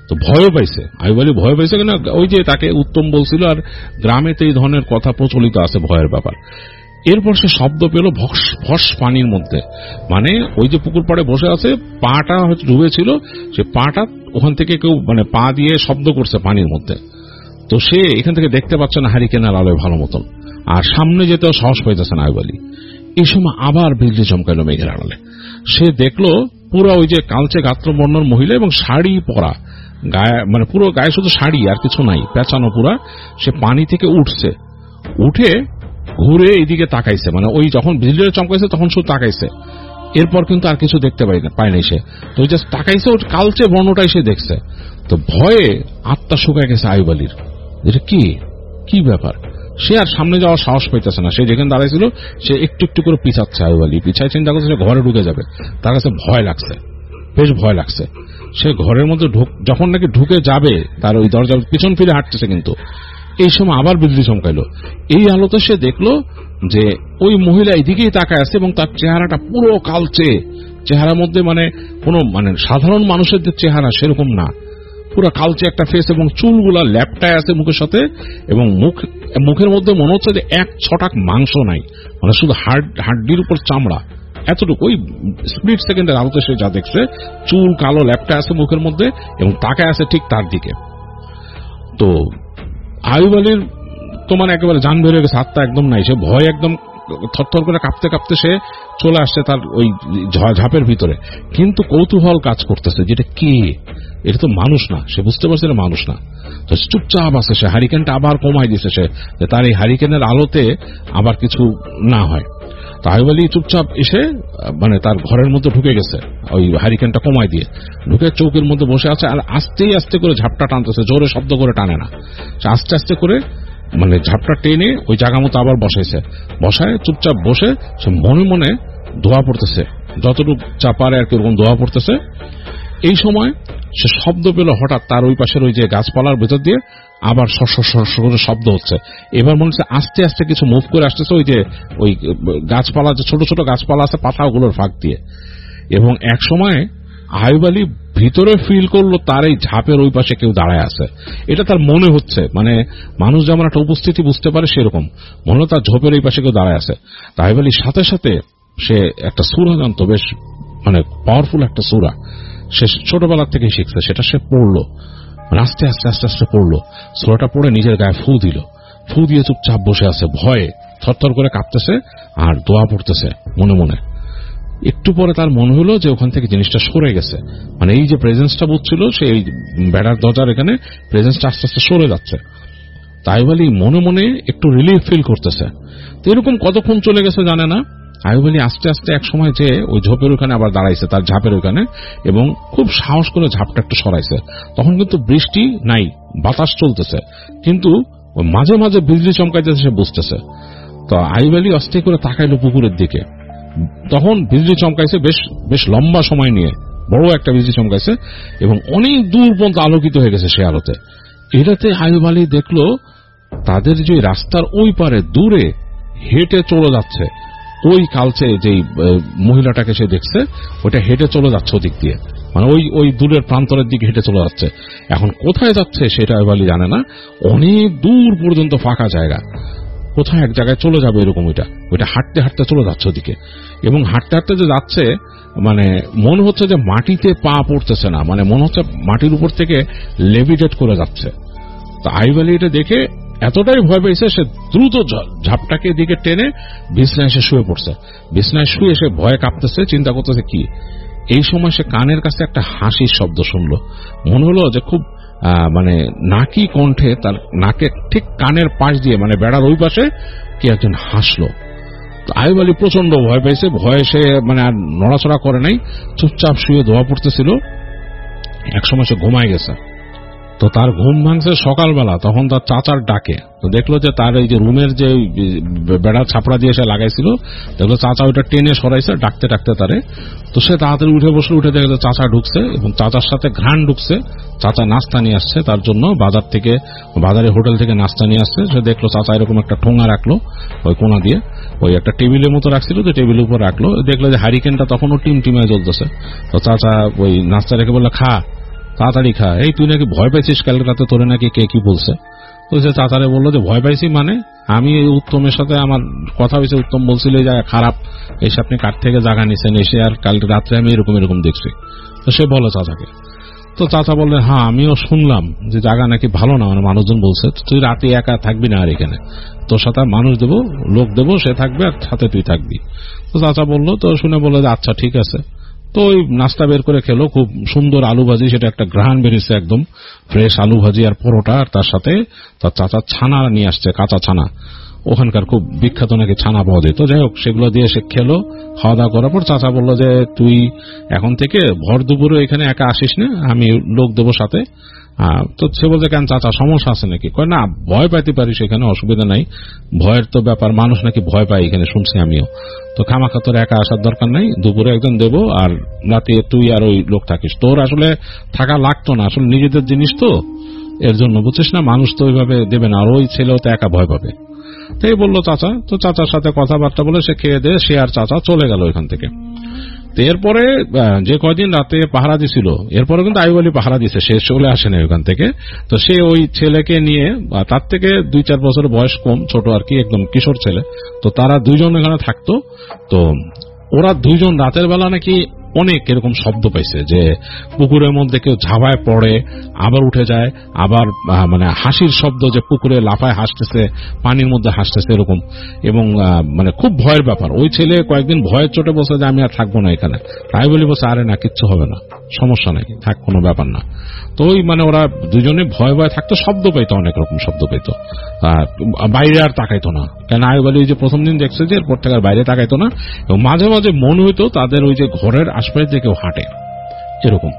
তো ভয়ও পাইছে, আইয়ুব আলী ভয় পাইছে, কেন ওই যে তাকে উত্তম বলছিল, আর গ্রামে তো এই ধরনের কথা প্রচলিত আছে ভয়ের ব্যাপার। এরপর সে শব্দ পেল ভস ভস পানির মধ্যে, মানে ওই যে পুকুর পাড়ে বসে আছে, পাটা হয়তো ডুবেছিল, সে পাটা ওখান থেকে কেউ মানে পা দিয়ে শব্দ করছে পানির মধ্যে। তো সে এখান থেকে দেখতে পাচ্ছে না হারিকেনের আলোয় ভালো মতন, আর সামনে যেতেও সাহস পাইতেছে না আইয়ুব আলী। এই সময় আবার বিজলি চমকাইল মেঘের আড়ালে। সে দেখলো পুরো ওই যে কালচে গাত্রবর্ণর মহিলা এবং শাড়ি পরা, গায়ে মানে পুরো গায়ে শুধু শাড়ি আর কিছু নাই, পেঁচানো পুরা। সে পানি থেকে উঠছে, উঠে ঘুরে এইদিকে তাকাইছে, মানে ওই যখন বিজলিটা চমকাইছে তখন শুধু তাকাইছে, এরপর কিন্তু আর কিছু দেখতে পায় নাই সে। তো ওই জাস্ট তাকাইছে, ওর কালচে বর্ণটাই সে দেখছে। তো ভয়ে আত্মা শুকায় গেছে আইয়ুব আলীর, যেটা কি ব্যাপার। সে আর সামনে যাওয়ার সাহস পাইতেছে না। সে যেখানে দাঁড়াইছিল সে একটু একটু করে পিছাচ্ছে, আইয়ুব আলী পিছায়, চিন্তা করছে সে ঘরে ঢুকে যাবে। তার কাছে ভয় লাগছে, বেশ ভয় লাগছে। সে ঘরের মধ্যে যখন নাকি ঢুকে যাবে, তার ওই দরজা পিছন ফিরে হাঁটতেছে, কিন্তু এই সময় আবার বিজলি চমকাইলো। এই আলোতে সে দেখলো যে ওই মহিলা এদিকেই তাকায় আছে এবং তার চেহারাটা পুরো কালচে, চেহারার মধ্যে মানে কোনো মানে সাধারণ মানুষের যে চেহারা সেরকম না, পুরো কালচে একটা ফেস, এবং চুলগুলা ল্যাপটায় আছে মুখের সাথে, এবং মুখের মধ্যে মনে হচ্ছে যে এক ছটাক মাংস নাই, মানে শুধু হাড্ডির উপর চামড়া, এতটুকু। ওই স্প্লিট সেকেন্ডের আলোতে সে যা দেখছে, চুল কালো ল্যাপটা আছে মুখের মধ্যে এবং তাকায় আছে ঠিক তার দিকে। তো আইয়ুব আলীর তো মানে একেবারে জান বেরিয়ে গেছে, আত্মা একদম নাই। সে ভয় একদম থরথর করে কাঁপতে কাঁপতে সে চলে আসছে তার ওই ঝাঁপের ভিতরে, কিন্তু কৌতূহল কাজ করতেছে যেটা কে, এটা তো মানুষ না। সে বুঝতে পারছে এটা মানুষ না। তো চুপচাপ আছে সে, হারিকেনটা আবার কমাই দিছে সে, তার এই হারিকেনের আলোতে আবার কিছু না হয়। তো আইয়ুব আলী চুপচাপ এসে মানে তার ঘরের মধ্যে ঢুকে গেছে, ওই হারিকেনটা কমাই দিয়ে ঢুকে চৌকির মধ্যে বসে আছে, আর আস্তে আস্তে করে ঝাপটা টানতেছে, জোরে শব্দ করে টানে না, আস্তে আস্তে করে মানে ঝাপটা টেনে ওই জায়গা মতো আবার বসায় চুপচাপ বসে সে মনে মনে দোয়া পড়তেছে, যতটুকু চাপারে আর কি ওরকম দোয়া পড়তেছে। এই সময় সে শব্দ পেল হঠাৎ, তার ওই পাশের ওই যে গাছপালার ভেতর দিয়ে আবার করে শব্দ হচ্ছে। এবার মনে হচ্ছে আস্তে আস্তে কিছু মুভ করে আসতেছে, ওই যে ওই গাছপালা, যে ছোট ছোট গাছপালা আছে পাতাগুলোর ফাঁক দিয়ে। এবং এক সময় আইয়ুব আলী ভিতরে ফিল করলো তার এই ঝাপের ওই পাশে কেউ দাঁড়ায় আছে, এটা তার মনে হচ্ছে, মানে মানুষ যেমন একটা উপস্থিতি বুঝতে পারে সেরকম মনে হলো তার ঝোপের ওই পাশে কেউ দাঁড়ায় আছে। আইয়ুব আলীর সাথে সাথে সে একটা সূরা জানতো, বেশ মানে পাওয়ারফুল একটা সূরা, সে ছোটবেলা থেকে শিখছে, সেটা সে পড়লো, আস্তে আস্তে আস্তে আস্তে পড়লো। সূরাটা পড়ে নিজের গায়ে ফু দিয়ে চুপচাপ বসে আছে, ভয়ে থরথর করে কাঁপতেছে আর দোয়া পড়তেছে মনে মনে। একটু পরে তার মনে হলো যে ওখান থেকে জিনিসটা সরে গেছে, মানে এই যে প্রেজেন্সটা বুঝছিল সেই বেড়ার দরজার এখানে প্রেজেন্সটা আস্তে আস্তে সরে যাচ্ছে। আইয়ুব আলী মনে মনে একটু রিলিফ ফিল করতেছে। তো এরকম কতক্ষণ চলে গেছে জানে না। আইয়ুব আলী আস্তে আস্তে এক সময় যে ওই ঝোপের ওখানে আবার দাঁড়াইছে, তার ঝাপের ওখানে, এবং খুব সাহস করে ঝাপটা একটু সরাইছে। তখন কিন্তু বৃষ্টি নাই, বাতাস চলতেছে, কিন্তু মাঝে মাঝে বিজলি চমকাইতেছে, সে বুঝতেছে। তো আইয়ুব আলী অস্থির করে তাকাইল পুকুরের দিকে, তখন বিজলি চমকাইছে বেশ লম্বা সময় নিয়ে, বড় একটা বিজলি চমকাইছে এবং অনেক দূর পর্যন্ত আলোকিত হয়ে গেছে সে আলোতে। এটাতে আইয়ুব আলী দেখলো তাদের যে রাস্তার ওই পারে দূরে হেঁটে চলে যাচ্ছে ওই কালচে যে মহিলাটাকে সে দেখছে, ওইটা হেঁটে চলে যাচ্ছে ওদিক দিয়ে, মানে ওই দূরের প্রান্তরের দিকে হেঁটে চলে যাচ্ছে। এখন কোথায় যাচ্ছে সেটা আইয়ুব আলী জানে না, অনেক দূর পর্যন্ত ফাঁকা জায়গা, কোথায় এক জায়গায় চলে যাবে এরকম, ওইটা হাঁটতে হাঁটতে চলে যাচ্ছে ওদিকে। এবং হাঁটতে হাঁটতে যে যাচ্ছে, মানে মনে হচ্ছে যে মাটিতে পা পড়তেছে না, মানে মনে হচ্ছে মাটির উপর থেকে লেভিটেট করে যাচ্ছে। তো আইয়ুব আলী এটা দেখে এতটাই ভয় পেয়েছে, সে দ্রুত ঝাপটাকে দিকে টেনে বিছনায় এসে শুয়ে পড়ছে। বিছনায় শুয়ে সে ভয়ে কাঁপতেছে, চিন্তা করতেছে কি। এই সময় সে কানের কাছে একটা হাসির শব্দ শুনলো, মনে হলো যে খুব মানে নাকি কণ্ঠে, তার নাকে ঠিক কানের পাশ দিয়ে, মানে বেড়ার ওই পাশে কে একজন হাসলো। আইয়ুব আলী প্রচন্ড ভয় পেয়েছে, ভয়ে সে মানে আর নড়াচড়া করে নাই, চুপচাপ শুয়ে দোয়া পড়তেছিল। একসময় সে ঘুমায় গেছে। তো তার ঘুম ভাঙছে সকালবেলা, তখন তার চাচার ডাকে। তো দেখলো যে তার এই যে রুমের যে বেড়ার ছাপড়া দিয়ে সে লাগাইছিল, দেখলো চাচা ওইটা টেনে সরাইছে ডাকতে ডাকতে তারে। তো সে তাড়াতাড়ি উঠে বসলো, উঠে দেখলো চাচা ঢুকছে এবং চাচার সাথে ঘ্রাণ ঢুকছে। চাচা নাস্তা নিয়ে আসছে তার জন্য, বাজারে হোটেল থেকে নাস্তা নিয়ে আসছে। সে দেখলো চাচা এরকম একটা ঠোঙা রাখলো ওই কোনা দিয়ে, ওই একটা টেবিলের মতো রাখছিল, তো টেবিলের উপর রাখলো। দেখলো যে হারিকেনটা তখনও টিমটিমায় জ্বলতেছে। তো চাচা ওই নাস্তা রেখে বললো খা। তাড়াতাড়ি খা, এই তুই নাকি ভয় পাইছিস কালকে রাতে, তোরে নাকি কে কি বলছে? তো সে চাচারে বললো যে ভয় পাইছি মানে, আমি উত্তমের সাথে আমার কথা হয়েছে, উত্তম বলছিল এই জায়গা খারাপ, এসে আপনি কাঠ থেকে জায়গা নিছেন, এসে আর কালকে রাত্রে আমি এরকম এরকম দেখছি। তো সে বলো চাচাকে। তো চাচা বললেন হ্যাঁ আমিও শুনলাম যে জায়গা নাকি ভালো না, মানে মানুষজন বলছে, তুই রাতে একা থাকবি না আর এখানে, তোর সাথে মানুষ দেবো, লোক দেবো, সে থাকবে আর সাথে তুই থাকবি। তো চাচা বললো, তো শুনে বললো যে আচ্ছা ঠিক আছে। তো ওই নাস্তা বের করে খেলো, খুব সুন্দর আলু ভাজি, সেটা একটা ঘ্রাণ বেরিয়েছে একদম ফ্রেশ আলু ভাজি আর পরোটা, আর তার সাথে তার চাচা ছানা নিয়ে আসছে, কাঁচা ছানা, ওখানকার খুব বিখ্যাত নাকি ছানা পাওয়া যায়। তো যাই হোক সেগুলো দিয়ে সে খেলো। খাওয়া দাওয়া করার পর চাচা বললো যে তুই এখন থেকে ভর দুপুরে এখানে একা আসিস না, আমি লোক দেবো সাথে। তো সে বলছে কেন চাচা সমস্যা আছে নাকি? কয় না, ভয় পাইতে পারি সেখানে, অসুবিধা নাই, ভয়ের তো ব্যাপার, মানুষ নাকি ভয় পায় এখানে শুনছি আমিও, তো খামাখা তোর একা আসার দরকার নাই, দুপুরে একজন দেবো আর রাতে তুই আর ওই লোক থাকিস। তোর আসলে থাকা লাগতো না, আসলে নিজেদের জিনিস তো, এর জন্য বুঝছিস না, মানুষ তো ওইভাবে দেবে না, আর ওই ছেলেও তো একা ভয় পাবে। তো এই বললো চাচা। তো চাচার সাথে কথাবার্তা বলে সে খেয়ে দিয়ে সে আর চাচা চলে গেল এখান থেকে। এরপরে যে কয়দিন রাতে পাহারা দিছিল, এরপরে কিন্তু আইয়ুব আলী পাহারা দিছে, সে চলে আসে না ওখান থেকে। তো সে ওই ছেলেকে নিয়ে, তার থেকে 2-4 বছর বয়স কম, ছোট আর কি, একদম কিশোর ছেলে, তো তারা দুইজন এখানে থাকতো। তো ওরা দুইজন রাতের বেলা নাকি অনেক এরকম শব্দ পাইছে যে পুকুরের মধ্যে কেউ ঝাঁপায় পড়ে আবার উঠে যায়, আবার মানে হাসির শব্দ, যে পুকুরে লাফায় হাসতেছে, পানির মধ্যে হাসতেছে এরকম, এবং মানে খুব ভয়ের ব্যাপার। ওই ছেলে কয়েকদিন ভয়ের চোটে বসে যে আমি আর থাকবো না এখানে। তাই বলি বসে আরে না, কিচ্ছু হবে না, সমস্যা নেই, থাক, কোনো ব্যাপার না। তো ওই মানে ওরা দুজনে ভয় ভয় থাকতো, শব্দ পাইতো, অনেক রকম শব্দ পাইতো, বাইরে আর তাকাইতো না। কেন আইয়ুব আলী যে প্রথম দিন দেখছে যে এরপর থেকে আর বাইরে তাকাইতো না, এবং মাঝে মাঝে মনে হইতো তাদের ওই যে ঘরের আশপাশ দিয়ে কেউ হাঁটে এরকম।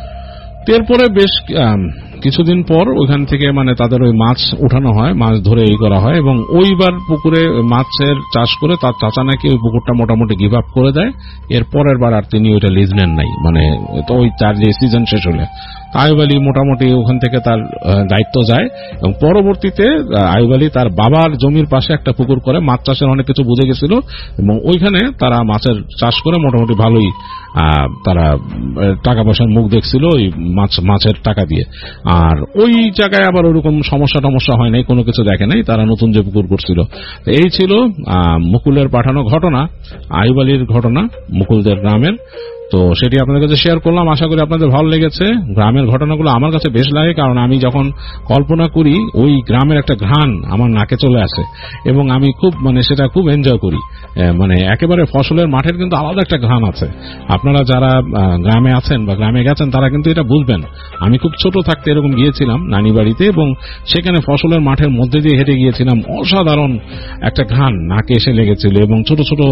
এরপরে বেশ কিছুদিন পর ওইখান থেকে মানে তাদের ওই মাছ উঠানো হয়, মাছ ধরে এই করা হয়, এবং ওইবার পুকুরে মাছের চাষ করে তার চাচা নাকি ওই পুকুরটা মোটামুটি গিভ আপ করে দেয়। এর পরের বার আর তিনি ওইটা লিজ নেন নাই, মানে তো ওই তার যে সিজন শেষ হলে আইয়ুব আলী মোটামুটি ওখান থেকে তার দায়িত্ব যায়। এবং পরবর্তীতে আইয়ুব আলী তার বাবার জমির পাশে একটা পুকুর করে, মাছ চাষের অনেক কিছু বুঝে গেছিল, এবং ওইখানে তারা মাছের চাষ করে মোটামুটি ভালোই তারা টাকা পয়সার মুখ দেখছিল ওই মাছের টাকা দিয়ে। আর ওই জায়গায় আবার ওরকম সমস্যা হয় নাই, কোনো কিছু দেখে নাই, তারা নতুন যে পুকুর করছিল। এই ছিল মুকুলের পাঠানো ঘটনা, আইয়ুব আলীর ঘটনা মুকুলদের গ্রামের। তো সেটি আপনাদের কাছে শেয়ার করলাম, আশা করি আপনাদের ভালো লেগেছে। গ্রামের ঘটনাগুলো আমার কাছে বেশ লাগে, কারণ আমি যখন কল্পনা করি ওই গ্রামের একটা ঘ্রাণ আমার নাকে চলে আসে, এবং আমি খুব মানে সেটা খুব এনজয় করি। মানে একেবারে ফসলের মাঠের কিন্তু আলাদা একটা ঘ্রাণ আছে। আপনারা যারা গ্রামে আছেন বা গ্রামে গেছেন তারা কিন্তু এটা বুঝবেন। আমি খুব ছোট থাকতে এরকম গিয়েছিলাম নানি বাড়িতে, এবং সেখানে ফসলের মাঠের মধ্যে দিয়ে হেঁটে গিয়েছিলাম, অসাধারণ একটা ঘ্রাণ নাকে এসে লেগেছিল, এবং ছোট ছোট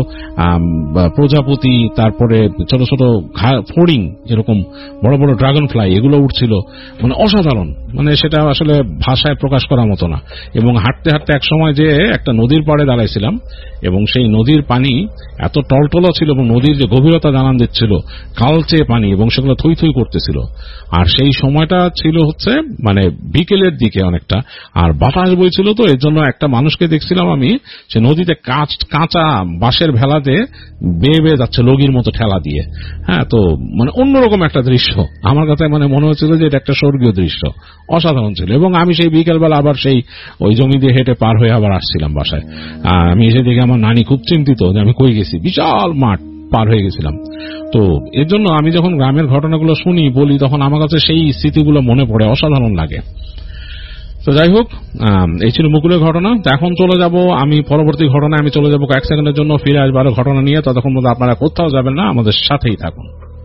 প্রজাপতি, তারপরে ছোট ছোট ফড়িং, এরকম বড় বড় ড্রাগন ফ্লাই, এগুলো উঠছিল, মানে অসাধারণ, মানে সেটা আসলে ভাষায় প্রকাশ করার মতো না। এবং হাঁটতে হাঁটতে এক সময় যে একটা নদীর পাড়ে দাঁড়াইছিলাম, এবং সেই নদীর পানি এত টলটলা ছিল, এবং নদীর যে গভীরতা জানান দিচ্ছিল, কালচে পানি, এবং সেগুলো থই থই করতেছিল। আর সেই সময়টা ছিল হচ্ছে মানে বিকেলের দিকে অনেকটা, আর বাতাস বইছিল, তো এর জন্য একটা মানুষকে দেখছিলাম আমি, সে নদীতে কাঁচা বাঁশের ভেলাতে বেয়ে বেয়ে যাচ্ছে লগির মতো ঠেলা দিয়ে। হ্যাঁ, তো মানে অন্যরকম একটা দৃশ্য আমার কাছে মানে মনে হচ্ছিল যে এটা একটা স্বর্গীয় দৃশ্য, অসাধারণ ছিল। এবং আমি সেই বিকেলবেলা আবার সেই ওই জমি দিয়ে হেঁটে পার হয়ে আবার আসছিলাম বাসায়। আমি এসে দেখে আমার নানি খুব চিন্তিত যে আমি কই গেছি, বিশাল মাঠ পার হয়ে গেছিলাম। তো এর জন্য আমি যখন গ্রামের ঘটনাগুলো শুনি বলি, তখন আমার কাছে সেই স্মৃতিগুলো মনে পড়ে, অসাধারণ লাগে। তো যাই হোক, এই ছিল মুকুলের ঘটনা। তো এখন চলে যাব আমি পরবর্তী ঘটনায়, আমি চলে যাব কয়েক সেকেন্ডের জন্য, ফিরে আসবো আরো ঘটনা নিয়ে। ততক্ষণ মধ্যে আপনারা কোথাও যাবেন না, আমাদের সাথেই থাকুন।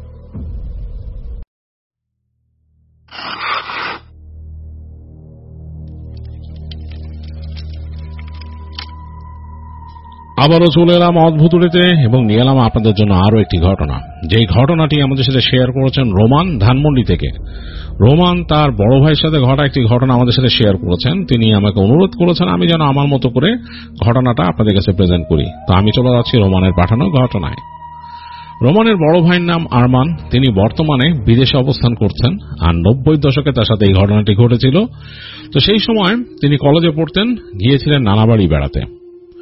আবারও চলে এলাম অদ্ভুতুড়িতে, এবং নিয়ে এলাম আপনাদের জন্য আরো একটি ঘটনা। যেই ঘটনাটি আমাদের সাথে শেয়ার করেছেন রোমান ধানমন্ডি থেকে। রোমান তার বড় ভাইয়ের সাথে ঘটা একটি ঘটনা আমাদের সাথে শেয়ার করেছেন। তিনি আমাকে অনুরোধ করেছেন আমি যেন আমার মতো করে ঘটনাটা আপনাদের কাছে প্রেজেন্ট করি। তো আমি চলে যাচ্ছি রোমানের পাঠানো ঘটনায়। রোমানের বড় ভাইয়ের নাম আরমান। তিনি বর্তমানে বিদেশে অবস্থান করছেন, আর 90 দশকে তার সাথে এই ঘটনাটি ঘটেছিল। তো সেই সময় তিনি কলেজে পড়তেন, গিয়েছিলেন নানা বাড়ি বেড়াতে।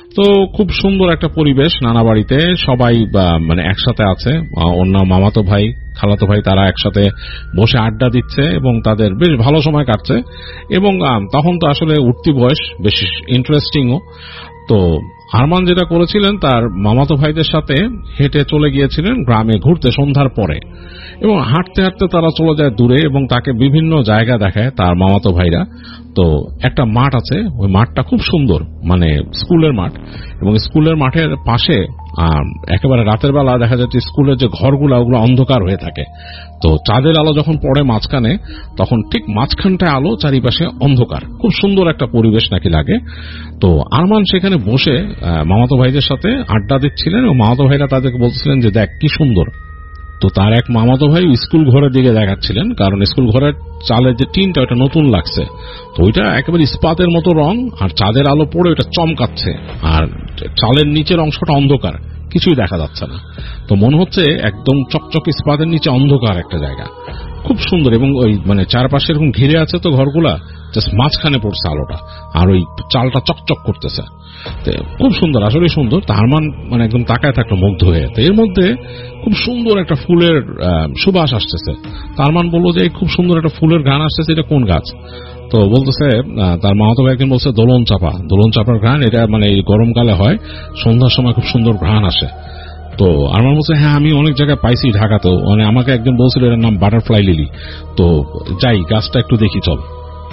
তো খুব সুন্দর একটা পরিবেশ, নানা বাড়িতে সবাই মানে একসাথে আছে, অন্য মামাতো ভাই খালাতো ভাই তারা একসাথে বসে আড্ডা দিচ্ছে এবং তাদের বেশ ভালো সময় কাটছে। এবং তখন তো আসলে উঠতি বয়স, বেশ ইন্টারেস্টিংও। তো আরমান যেটা করেছিলেন, তার মামাতো ভাইদের সাথে হেঁটে চলে গিয়েছিলেন গ্রামে ঘুরতে সন্ধ্যার পরে, এবং হাঁটতে হাঁটতে তারা চলে যায় দূরে এবং তাকে বিভিন্ন জায়গা দেখায় তার মামাতো ভাইরা। তো একটা মাঠ আছে, ওই মাঠটা খুব সুন্দর, মানে স্কুলের মাঠ, এবং স্কুলের মাঠের পাশে একেবারে রাতের বেলা দেখা যাচ্ছে স্কুলের যে ঘরগুলো ওগুলো অন্ধকার হয়ে থাকে। তো চাঁদের আলো যখন পড়ে মাঝখানে, তখন ঠিক মাঝখানটায় আলো, চারিপাশে অন্ধকার, খুব সুন্দর একটা পরিবেশ নাকি লাগে। তো আরমান সেখানে বসে মামাতো ভাইদের সাথে আড্ডা দিচ্ছিলেন এবং মামাতো ভাইরা তাদেরকে বলছিলেন যে দেখ কি সুন্দর। তো তার এক মামাতো ভাই স্কুল ঘরের দিকে দেখাচ্ছিলেন, কারণ স্কুল ঘরের চালের যে টিনটা ওটা নতুন লাগছে, তো ওইটা একেবারে ইস্পাতের মতো রং, আর চাঁদের আলো পড়ে ওটা চমকাচ্ছে, আর চালের নিচের অংশটা অন্ধকার, কিছুই দেখা যাচ্ছে না। তো মনে হচ্ছে একদম চকচক ইস্পাতের নিচে অন্ধকার একটা জায়গা, খুব সুন্দর। এবং ওই মানে চারপাশে এরকম ঘিরে আছে তো ঘরগুলা, জাস্ট মাঝখানে পড়ছে আলোটা, আর ওই চালটা চকচক করতেছে, খুব সুন্দর, আসলে সুন্দর। তার মানে একদম তাকায় থাকলো মুগ্ধ হয়ে। তো এর মধ্যে খুব সুন্দর একটা ফুলের সুবাস আসতেছে। তার বললো যে খুব সুন্দর একটা ফুলের ঘ্রাণ আসতেছে, এটা কোন গাছ? তো বলতেছে, তার মামাতো ভাই একদিন বলছে দোলন চাপার ঘ্রাণ, এটা মানে এই গরমকালে হয়, সন্ধ্যার সময় খুব সুন্দর ঘ্রাণ আসে। তো আমার বলছে হ্যাঁ আমি অনেক জায়গায় পাইছি ঢাকাতেও, মানে আমাকে একদিন বলছিল এর নাম বাটারফ্লাই লিলি, তো যাই গাছটা একটু দেখি চল।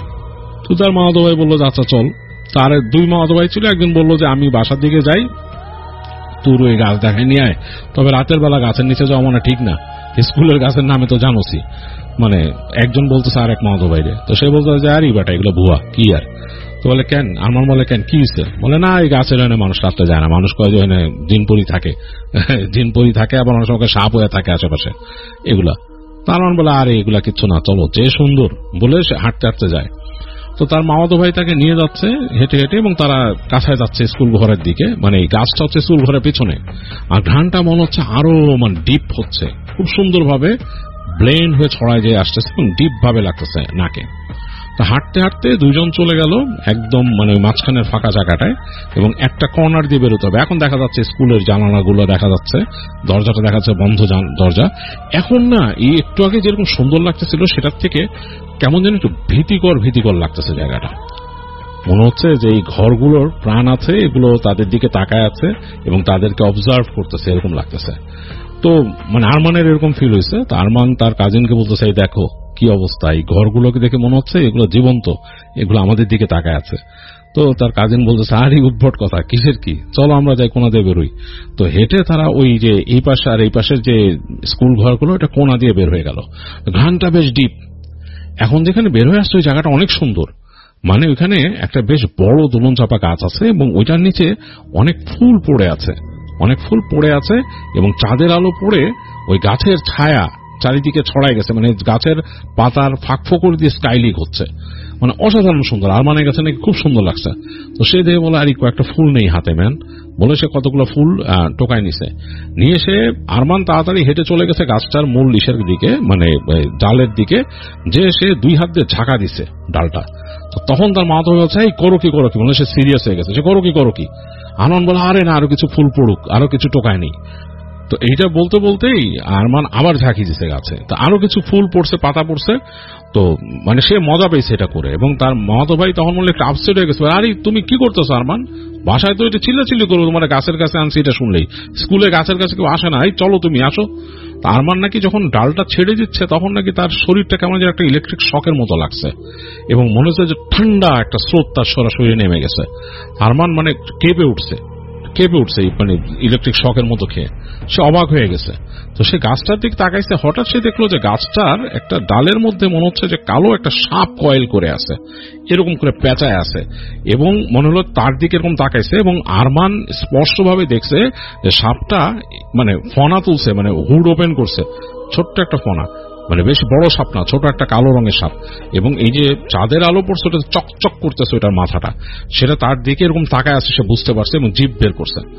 তো তার মামাতো ভাই বললো আচ্ছা চল। তার দুই মামাতো ভাই ছিল, একদিন বললো যে আমি বাসার দিকে যাই, তোর ওই গাছ দেখাই নিয়ে আয়, তবে রাতের বেলা গাছের নিচে যাওয়া মানে ঠিক না, স্কুলের গাছের নামে তো জানোসি। মানে একজন বলতেছে আর এক মামাতো ভাইরে, তো সে বলতে যে আরে বেটা এগুলো ভুয়া কি আর। তো বলে কেন? আমার বলে কেন কি হয়েছে? বলে না এই গাছের এনে মানুষ রাখতে যায় না, মানুষ কয় যে এনে জিনপরি থাকে, জিনপরি থাকে, আবার অনেক সময় সাপ হয়ে থাকে আশেপাশে এগুলা। তার বলে আরে এগুলা কিচ্ছু না, চলো যে সুন্দর, বলে সে হাঁটতে হাঁটতে যায়। তো তার মামাতো ভাই তাকে নিয়ে যাচ্ছে হেঁটে হেঁটে, এবং তারা কাছায় যাচ্ছে স্কুল ঘরের দিকে, মানে এই গাছটা হচ্ছে স্কুল ঘরের পিছনে, আর ঘ্রাণটা মনে হচ্ছে আরো মানে ডিপ হচ্ছে, খুব সুন্দর ভাবে ব্লেন্ড হয়ে ছড়ায় যেয়ে আসতেছে এবং ডিপ ভাবে লাগতেছে নাকে। তো হাঁটতে হাঁটতে দুইজন চলে গেল একদম মানে মাঝখানের ফাঁকা জায়গাটায়, এবং একটা কর্নার দিয়ে বেরোতে হবে। এখন দেখা যাচ্ছে স্কুলের জানালাগুলো দেখা যাচ্ছে, দরজাটা দেখা যাচ্ছে বন্ধ দরজা। এখন না এই একটু আগে যেরকম সুন্দর লাগতেছিল সেটার থেকে কেমন যেন একটু ভীতিকর লাগতেছে জায়গাটা। মনে হচ্ছে যে এই ঘরগুলোর প্রাণ আছে, এগুলো তাদের দিকে তাকায় আছে এবং তাদেরকে অবজার্ভ করতেছে, এরকম লাগতেছে। তো মানে আরমানের এরকম ফিল হয়েছে। তো আরমান তার কাজিনকে বলতেছে এই দেখো কি অবস্থা, এই ঘরগুলোকে দেখে মনে হচ্ছে এগুলো জীবন্ত, এগুলো আমাদের দিকে তাকায় আছে। তো তার কাজিন বলতেছে আর এই উদ্ভট কথা, কিসের কি, চলো আমরা যাই কোনা দিয়ে বেরোই। তো হেঁটে তারা ওই যে এই পাশে আর এই পাশের যে স্কুল ঘরগুলো, এটা কোনা দিয়ে বের হয়ে গেল। ঘ্রাণটা বেশ ডিপ। এখন যেখানে বের হয়ে আসছে ওই জায়গাটা অনেক সুন্দর, মানে ওইখানে একটা বেশ বড় দোলন চাপা গাছ আছে এবং ওইটার নিচে অনেক ফুল পড়ে আছে, এবং চাঁদের আলো পড়ে ওই গাছের ছায়া চারিদিকে ছড়ায় গেছে, মানে গাছের পাতার ফাঁক ফোকর দিয়ে স্কাইলিং হচ্ছে, মানে অসাধারণ সুন্দর। আরমানের কাছে নাকি খুব সুন্দর লাগছে। তো সে দেখে বলে আর কয়েকটা ফুল নেই হাতে ম্যান, বলে সে কতগুলো ফুল টোকায় নিয়ে এসে আরমান তাড়াতাড়ি হেঁটে চলে গেছে গাছটার মূল ইসের দিকে, মানে ডালের দিকে, যে সে দুই হাত দিয়ে ঝাঁকা দিছে ডালটা। তো তখন তার মা তো বলছে এই করো কি, মানে সে সিরিয়াস হয়ে গেছে, সে করো কি। আরমান বলে আরে না, আরো কিছু ফুল পড়ুক, আরো কিছু টোকায় নেই। তো এইটা বলতে বলতেই আরমান আবার ঝাঁকি দিছে গাছে, তো আরো কিছু ফুল পড়ছে, পাতা পড়ছে। তো মানে সে মজা পেয়েছে এটা করে, এবং তার মামাতো ভাই তখন বললে একটু আপসেট হয়ে গেছে, আরে তুমি কি করতেছো আরমান, বাসায় তো এটা চিল্লাচিল্লি করবো, তোমার গাছের কাছে আনছি এটা শুনলেই, স্কুলে গাছের কাছে কেউ আসে না, এই চলো তুমি আসো। আরমান নাকি যখন ডালটা ছেড়ে দিচ্ছে তখন নাকি তার শরীরটা কেমন যেন একটা ইলেকট্রিক শকের মতো লাগছে, এবং মনে হচ্ছে যে ঠান্ডা একটা স্রোত তার সরাসরি নেমে গেছে। আরমান মানে কেঁপে উঠছে মানে ইলেকট্রিক শকের মতো খেয়ে সে অবাক হয়ে গেছে। তো সে গাছটার দিকে তাকাইছে, হঠাৎ সে দেখলো যে গাছটার একটা ডালের মধ্যে মনে হচ্ছে যে কালো একটা সাপ কয়েল করে আছে, এরকম করে পেঁচায় আছে, এবং মনে হলো তার দিকে এরকম তাকাইছে, এবং আরমান স্পষ্টভাবে দেখছে যে সাপটা মানে ফনা তুলছে, মানে হুড ওপেন করছে, ছোট্ট একটা ফনা, মানে বেশ বড় সাপ না, ছোট একটা কালো রঙের সাপ, এবং এই যে চাঁদের আলো পড়ছে ওটা চকচক করতেছে ওটার মাথাটা, সেটা তার দিকে এরকম তাকায় আছে, সে বুঝতে পারছে এবং জিভ বের করছে।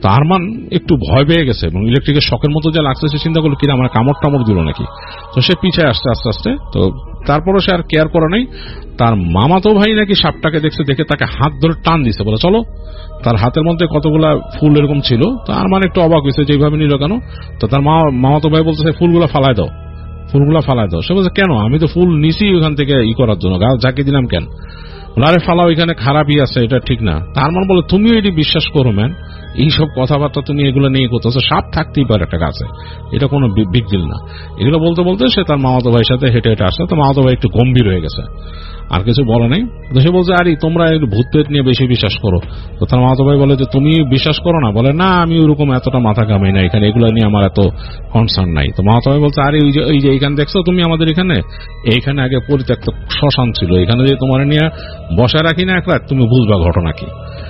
তো আরমান একটু ভয় পেয়ে গেছে এবং ইলেকট্রিকের শকের মতো যা লাগছে সে চিন্তা করলো কিনা আমার কামড় টামড় দিল নাকি। তো সে পিছিয়ে আসছে আস্তে আস্তে। তো তারপরও সে আর কেয়ার করে নাই। তার মামাতো ভাই নাকি সাপটাকে দেখছে, দেখে তাকে হাত ধরে টান দিছে, বলে চলো। তার হাতের মধ্যে কতগুলা ফুল এরকম ছিল। তো আরমান একটু অবাক হয়েছে যে এইভাবে নিল কেন। তো তার মামাতো ভাই বলতেছে ফুলগুলা ফালায় দাও, ফুলগুলা ফালায় দাও। সে বলছে কেন, আমি তো ফুল নিছি ওখান থেকে করার জন্য, গাছ ঝাঁকিয়ে দিলাম কেন। আরে ফালাও, এখানে খারাপই আছে, এটা ঠিক না। তার মানে বলে তুমিও এটি বিশ্বাস করো ম্যান, এইসব কথাবার্তা তুমি এগুলো নিয়ে করতেছো, সাপ থাকতেই পারে একটা গাছে, এটা কোনো বিগ ডিল না। এগুলো বলতে বলতে সে তার মামাতো ভাইয়ের সাথে হেঁটে হেঁটে আসছে। তো মামাতো ভাই একটু গম্ভীর হয়ে গেছে, আর কিছু বলে নাই। তো সে বলছে আরে তোমরা একটু ভূত প্রেত নিয়ে বেশি বিশ্বাস করো। তো তার মামাতো ভাই বলে যে তুমি বিশ্বাস করো না, বলে না আমি ওরকম এতটা মাথা কামাই না, এখানে এগুলো নিয়ে আমার এত কনসার্ন নাই। তো মামাতো ভাই বলছে আরে ওই যে এইখানে দেখছো তুমি আমাদের এইখানে আগে পরিত্যক্ত শ্মশান ছিল, এখানে যে তোমার নিয়ে বসায় রাখি না এক রাত, তুমি বুঝবা ঘটনা কি।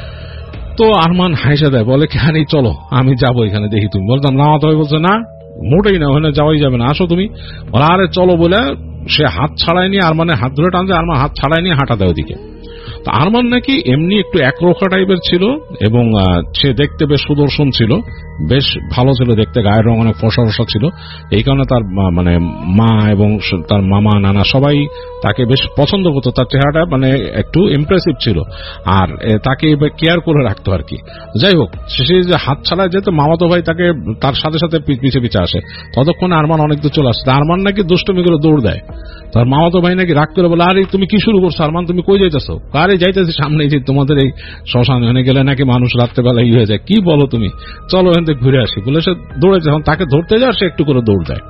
তো আরমান হাইসা দেয়, বলে কেন চলো আমি যাবো এখানে দেখি। তুমি বলতাম মামাতো ভাই বলছে না মোটেই না, ওখানে যাওয়াই যাবে না, আসো তুমি। বলে আরে চলো বলে সে হাত ছাড়াই নিয়ে আরমানের হাত ধরে টানছে, আরমান হাত ছাড়াই নিয়ে হাঁটা দেয় ওদিকে। তো আরমান নাকি এমনি একটু একরোখা টাইপের ছিল এবং সে দেখতে বেশ সুদর্শন ছিল, বেশ ভালো ছিল দেখতে, গায়ের রং অনেক ফর্সা ফর্সা ছিল। এই কারণে তার মানে মা এবং তার মামা নানা সবাই তাকে বেশ পছন্দ করতো, তার চেহারাটা মানে একটু ইমপ্রেসিভ ছিল আর তাকে কেয়ার করে রাখতো আর কি। যাই হোক, শেষে যে হাত ছাড়ায় যেত মামাতো ভাই তাকে তার সাথে সাথে পিছে পিছে আসে, ততক্ষণে আরমান অনেক দূর চলে আসছে। আরমান নাকি দুষ্টমি করে দৌড় দেয়। তার মামাতো ভাই নাকি রাগ করে বলে আরে তুমি কি শুরু করছো আরমান, তুমি কই যাইতেছো। আরে যাইতেছি সামনে যে তোমাদের এই শ্মশান, ওখানে গেলে নাকি মানুষ রাত্রেবেলা হয়ে যায়, কি বলো তুমি, চলো এখান থেকে ঘুরে আসি বলে সে দৌড়ে যখন তাকে ধরতে যায় সে একটু করে দৌড় দেয়।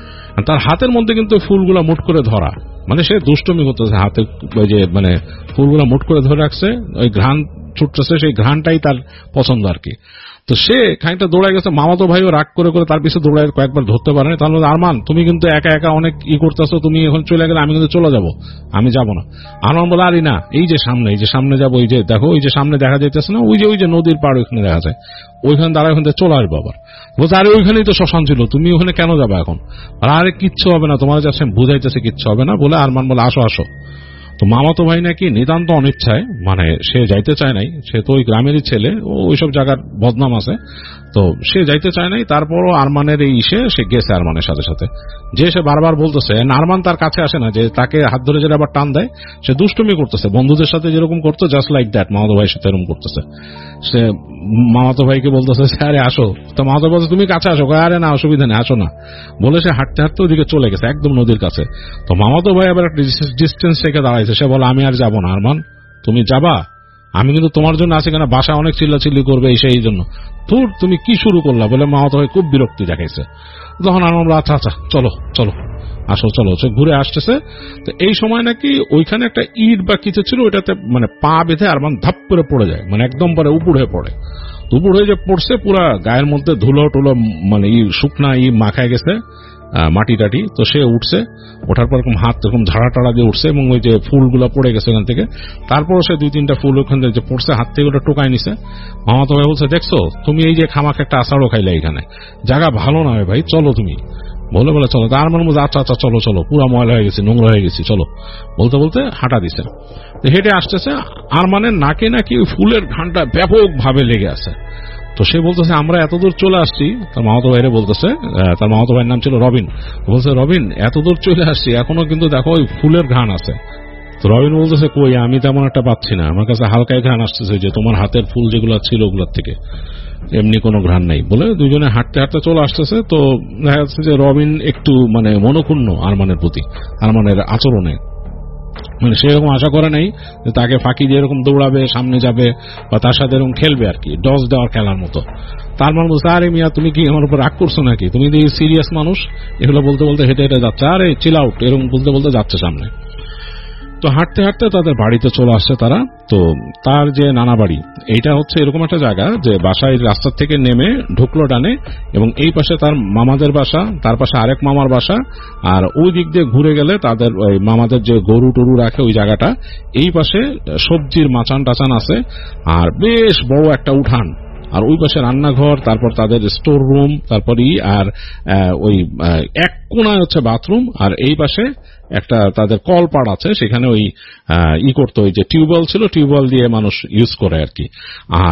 তার হাতের মধ্যে কিন্তু ফুলগুলা মুট করে ধরা, মানে সে দুষ্টমি করতেছে, হাতে ওই যে মানে ফুলগুলা মুট করে ধরে রাখছে, ওই ঘ্রাণ ছুটতেছে, সেই ঘ্রাণটাই তার পছন্দ আর কি। তো সে খানিকটা দৌড়ায় গেছে, মামাতো ভাইও রাগ করে করে তার পিছনে দৌড়ায়, কয়েকবার ধরতে পারে না। তার মধ্যে আরমান তুমি কিন্তু একা একা অনেক করতেছো, তুমি এখন চলে গেলে আমি কিন্তু চলে যাব, আমি যাব না। আরমান বলে আরে না, এই যে সামনে যাবো, ওই যে দেখো ওই যে সামনে দেখা যাইতেছে না, ওই যে নদীর পাড় ওইখানে দেখা যায়, ওইখানে দাঁড়া, ওখান থেকে চলে আসবো আবার। বলছে আরে ওইখানেই তো শ্মশান ছিল, তুমি ওখানে কেন যাবে এখন। আর আরে কিচ্ছু হবে না, তোমার যাচ্ছে বুঝাইতেছে কিচ্ছু হবে না বলে আরমান বলে আসো আসো। তো মামাতো ভাই নাকি নিতান্ত অনিচ্ছায়, মানে সে যাইতে চায় নাই, সে তো ওই গ্রামেরই ছেলে, ওইসব জায়গার বদনাম আছে, তো সে যাইতে চায় নাই। তারপরও আরমানের এই সে গেছে আরমানের সাথে সাথে, যে সে বারবার বলতেছে, আরমান তার কাছে আসে না, যে তাকে হাত ধরে যেটা আবার টান দেয়, সে দুষ্টুমি করতেছে, বন্ধুদের সাথে যেরকম করতো জাস্ট লাইক দ্যাট মামাতো ভাইয়ের সাথে এরকম করতেছে। সে মামাতো ভাইকে বলতেছে আরে আসো, তো মামাতো বলছে তুমি কাছে আসো, আরে না অসুবিধা নেই আসো না বলে সে হাঁটতে হাঁটতে ওদিকে চলে গেছে একদম নদীর কাছে। তো মামাতো ভাই আবার একটা ডিস্টেন্স থেকে দাঁড়াইছে, সে বলে আমি আর যাবো না আরমান, তুমি যাবা, আমি কিন্তু তোমার জন্য আছি, কেন বাসা অনেক চিল্লাচিল্লি করবে সেই জন্য। ধুর তুমি কি শুরু করলা বলে মামাতো ভাই খুব বিরক্তি দেখাইছে। তখন আমরা আচ্ছা আচ্ছা চলো চলো আসো চলো, সে ঘুরে আসতেছে। তো এই সময় নাকি ওইখানে একটা ইট বা কিছু ছিল, ওইটাতে মানে পা বেঁধে আরমান ধাপ করে পড়ে যায়, মানে একদম পরে উপর হয়ে পড়ে। উপর হয়ে যে পড়ছে, পুরা গায়ের মধ্যে ধুলো টুলো মানে শুকনা মাখায় গেছে, মাটি টাটি। তো সে উঠছে, ওঠার পর এরকম হাত এরকম ঝাড়া টাড়া দিয়ে উঠছে এবং ওই যে ফুলগুলো পড়ে গেছে ওখান থেকে। তারপর সে 2-3টা ফুল ওখান থেকে যে পড়ছে হাত থেকে ওটা টোকায় নিছে। মামাতো ভাই বলছে দেখছো তুমি এই যে খামাক একটা আষাঢ়ও খাইলে, এখানে জায়গা ভালো নয় ভাই, চলো তুমি বলে বলে চলো। তার মানে আচ্ছা আচ্ছা চলো চলো, পুরা ময়লা হয়ে গেছি, নোংরা হয়ে গেছি, চলো বলতে বলতে হাঁটা দিছে। হেঁটে আসতেছে, আর মানে নাকে নাকি ওই ফুলের ঘ্রাণটা ব্যাপক ভাবে লেগে আছে। তো সে বলতেছে আমরা এতদূর চলে আসছি, তার মামাতো ভাইরে বলতেছে, তার মামাতো ভাইয়ের নাম ছিল রবিন, বলছে রবিন এতদূর চলে আসছি এখনো কিন্তু দেখো ওই ফুলের ঘ্রাণ আছে। তো রবিন বলতেছে কই, আমি তেমন একটা পাচ্ছি না, আমার কাছে হালকাই ঘ্রাণ আসতেছে, যে তোমার হাতের ফুল যেগুলো ছিল ওগুলোর থেকে, এমনি কোনো ঘ্রাণ নাই। বলে দুজনে হাঁটতে হাঁটতে চলে আসতেছে। তো দেখা যাচ্ছে যে রবিন একটু মানে মনক্ষুণ্ণ আরমানের প্রতি, আরমানের আচরণে, মানে সেরকম আশা করে নাই যে তাকে ফাঁকি দিয়ে এরকম দৌড়াবে, সামনে যাবে বা তার সাথে এরকম খেলবে আর কি, ডজ দেওয়ার খেলার মতো। তার মানে বলছে আরে মিয়া তুমি কি আমার উপর রাগ করছো নাকি, তুমি সিরিয়াস মানুষ, এগুলো বলতে বলতে হেঁটে হেঁটে যাচ্ছে, আরে চিল আউট এরকম বলতে বলতে যাচ্ছে সামনে। তো হাঁটতে হাঁটতে তাদের বাড়িতে চলে আসছে তারা। তো তার যে নানা বাড়ি, এইটা হচ্ছে এরকম একটা জায়গা যে বাসায় রাস্তার থেকে নেমে ঢুকলো ডানে, এবং এই পাশে তার মামাদের বাসা, তার পাশে আরেক মামার বাসা, আর ওই দিক দিয়ে ঘুরে গেলে তাদের ওই মামাদের যে গরু টরু রাখে ওই জায়গাটা, এই পাশে সবজির মাচান টাচান আছে, আর বেশ বড় একটা উঠান, আর ওই পাশে রান্নাঘর, তারপর তাদের স্টোর রুম, তারপরই আর ওই এক কোনায় হচ্ছে বাথরুম, আর এই পাশে একটা তাদের কলপাড় আছে, সেখানে ওই করতো, ওই যে টিউবওয়েল ছিল, টিউবওয়েল দিয়ে মানুষ ইউজ করে আর কি। আর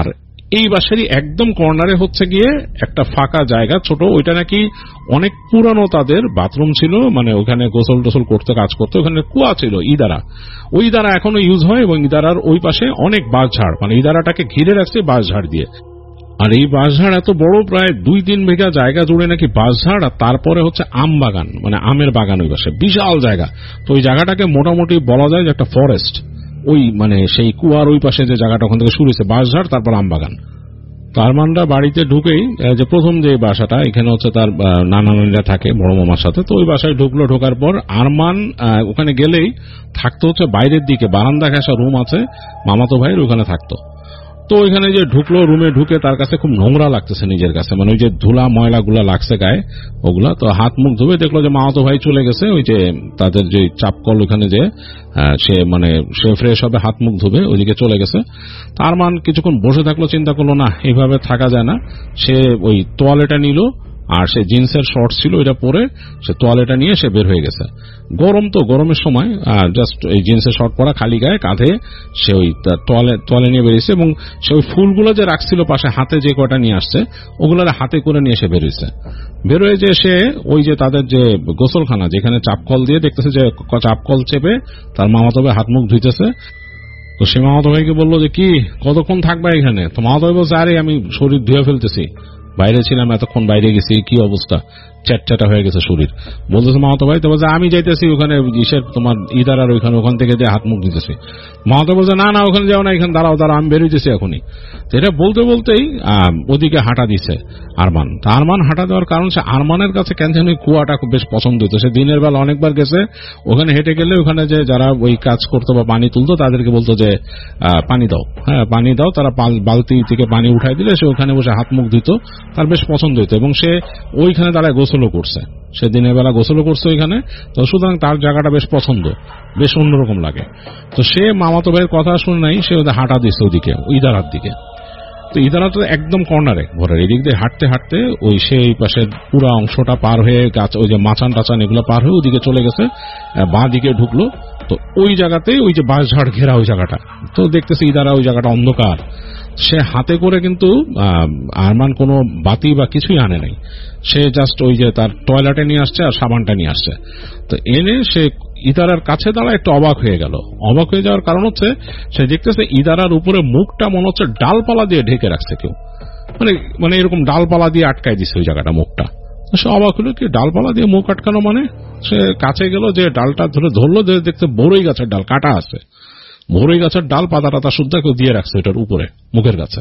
এই বাসারই একদম কর্নারে হচ্ছে গিয়ে একটা ফাঁকা জায়গা ছোট, ওইটা নাকি অনেক পুরানো তাদের বাথরুম ছিল, মানে ওখানে গোসল টোসল করতে কাজ করতে, ওখানে কুয়া ছিল ইদারা, ওই ইদারা এখনো ইউজ হয় এবং ইদারার ওই পাশে অনেক বাঁশঝাড়, মানে ইদারাটাকে ঘিরে রাখছে বাঁশঝাড় দিয়ে। আর এই বাঁশঝাড় এত বড়, প্রায় 2-3 বিঘা জায়গা জুড়ে নাকি বাঁশঝাড়, আর তারপরে হচ্ছে আম বাগান, মানে আমের বাগান ওই পাশে বিশাল জায়গা। তো ওই জায়গাটাকে মোটামুটি বলা যায় যে একটা ফরেস্ট, ওই মানে সেই কুয়ার ওই পাশে যে জায়গাটা, ওখান থেকে শুরু হয়েছে বাঁশঝাড়, তারপর আম বাগান। আরমানরা বাড়িতে ঢুকেই যে প্রথম যে বাসাটা, এখানে হচ্ছে তার নানা নানিরা থাকে বড় মামার সাথে, তো ওই বাসায় ঢুকলো। ঢোকার পর আরমান ওখানে গেলেই থাকতো হচ্ছে বাইরের দিকে বারান্দা ঘেঁষা রুম আছে মামাতো ভাইয়ের, ওখানে থাকতো। তো ওইখানে যে ঢুকলো, রুমে ঢুকে তার কাছে খুব নোংরা লাগতেছে নিজের কাছে, মানে ওই যে ধুলা ময়লা গুলা লাগছে গায়ে ওগুলা। তো হাত মুখ ধুবে দেখলো যে মামাতো ভাই চলে গেছে, ওই যে তাদের যে চাপকল ওখানে যে সে মানে সে ফ্রেশ হবে, হাত মুখ ধুবে, ওইদিকে চলে গেছে। তার মান কিছুক্ষণ বসে থাকলো, চিন্তা করলো না এইভাবে থাকা যায় না। সে ওই তোয়ালেটা নিল, আর সে জিন্সের শর্টস ছিল ওইটা পরে সে তোয়ালেটা নিয়ে সে বের হয়ে গেছে। গরম তো, গরমের সময় জাস্ট এই জিন্সের শর্ট পরা খালি গায়ে কাঁধে সে ওই তোয়ালে নিয়ে বেরিয়েছে, এবং সে ওই ফুলগুলো যে রাখছিল পাশে হাতে যে কয়টা নিয়ে আসছে ওগুলার হাতে করে নিয়ে সে বেরিয়েছে। বেরোয় যে সে ওই যে তাদের যে গোসলখানা যেখানে চাপকল দিয়ে দেখতেছে যে চাপকল চেপে তার মামাতো ভাই হাত মুখ ধুইতেছে। তো সে মামাতো ভাইকে বললো যে কি কতক্ষণ থাকবা এখানে? তো মামাতো ভাই বলছে আরে আমি শরীর ধুয়ে ফেলতেছি, বাইরে ছিলাম এতক্ষণ, বাইরে গেছি, কি অবস্থা চ্যাটচ্যাটা হয়ে গেছে শরীর। বলতেছে মামাতো ভাই, তো বলছে আমি যাইতেছি ওখানে ইসের তোমার ইদারার ওখান থেকে যে হাত মুখ দিতেছি। মামাতো বলছে না না ওখানে যাও না, এখানে দাঁড়াও আমি বেরোইতেছি এখনই। তো এটা বলতে বলতেই ওদিকে হাঁটা দিছে আরমান। তা আরমান হাঁটা দেওয়ার কারণ সে আরমানের কাছে কেন জানি কুয়াটা খুব বেশ পছন্দ হতো। সে দিনের বেলা অনেকবার গেছে, ওখানে হেঁটে গেলে ওখানে যে যারা ওই কাজ করতো বা পানি তুলতো তাদেরকে বলতো যে পানি দাও, হ্যাঁ পানি দাও, তারা বালতি থেকে পানি উঠাই দিলে সে ওখানে বসে হাত মুখ দিত, তার বেশ পছন্দ হইতো। এবং সে ওইখানে দাঁড়ায় গোসলও করছে, সে দিনের বেলা গোসলও করছে ওইখানে। তো সুতরাং তার জায়গাটা বেশ পছন্দ, বেশ অন্যরকম লাগে। তো সে মামাতো ভাইয়ের কথা শুনে নাই, সে ওদের হাঁটা দিচ্ছে ওইদিকে ইদারার দিকে। তো ইদারা তো একদম কর্নারে ঘরের এদিক দিয়ে হাঁটতে হাঁটতে ওই সেই পাশে পুরো অংশটা পার হয়ে গাছ ওই যে মাচান টাচান এগুলো পার হয়ে ওদিকে চলে গেছে, বাঁ দিকে ঢুকলো। তো ওই জায়গাতে ওই যে বাঁশঝাড় ঘেরা ওই জায়গাটা, তো দেখতেছে ইদারা ওই জায়গাটা অন্ধকার। সে হাতে করে কিন্তু আরমান কোনো বাতি বা কিছুই আনে নাই, সে জাস্ট ওই যে তার টয়লেটে নিয়ে আসছে আর সাবানটা নিয়ে আসছে। তো এনে সে ইদারার কাছে দাঁড়ায় একটু অবাক হয়ে গেল। অবাক হয়ে যাওয়ার কারণ হচ্ছে সে দেখতেছে ইদারার উপরে মুখটা মনে হচ্ছে ডালপালা দিয়ে ঢেকে রাখছে কেউ, মানে এরকম ডালপালা দিয়ে আটকায় দিচ্ছে ওই জায়গাটা মুখটা। সে অবাক হলো, কি ডালপালা দিয়ে মুখ আটকানো মানে? সে কাছে গেল, যে ডালটা ধরলো, দেখতে বড়ই গাছের ডাল কাটা আছে, বড়ই গাছের ডাল পাতা টাতা শুদ্ধা কেউ দিয়ে রাখছে এটার উপরে মুখের কাছে।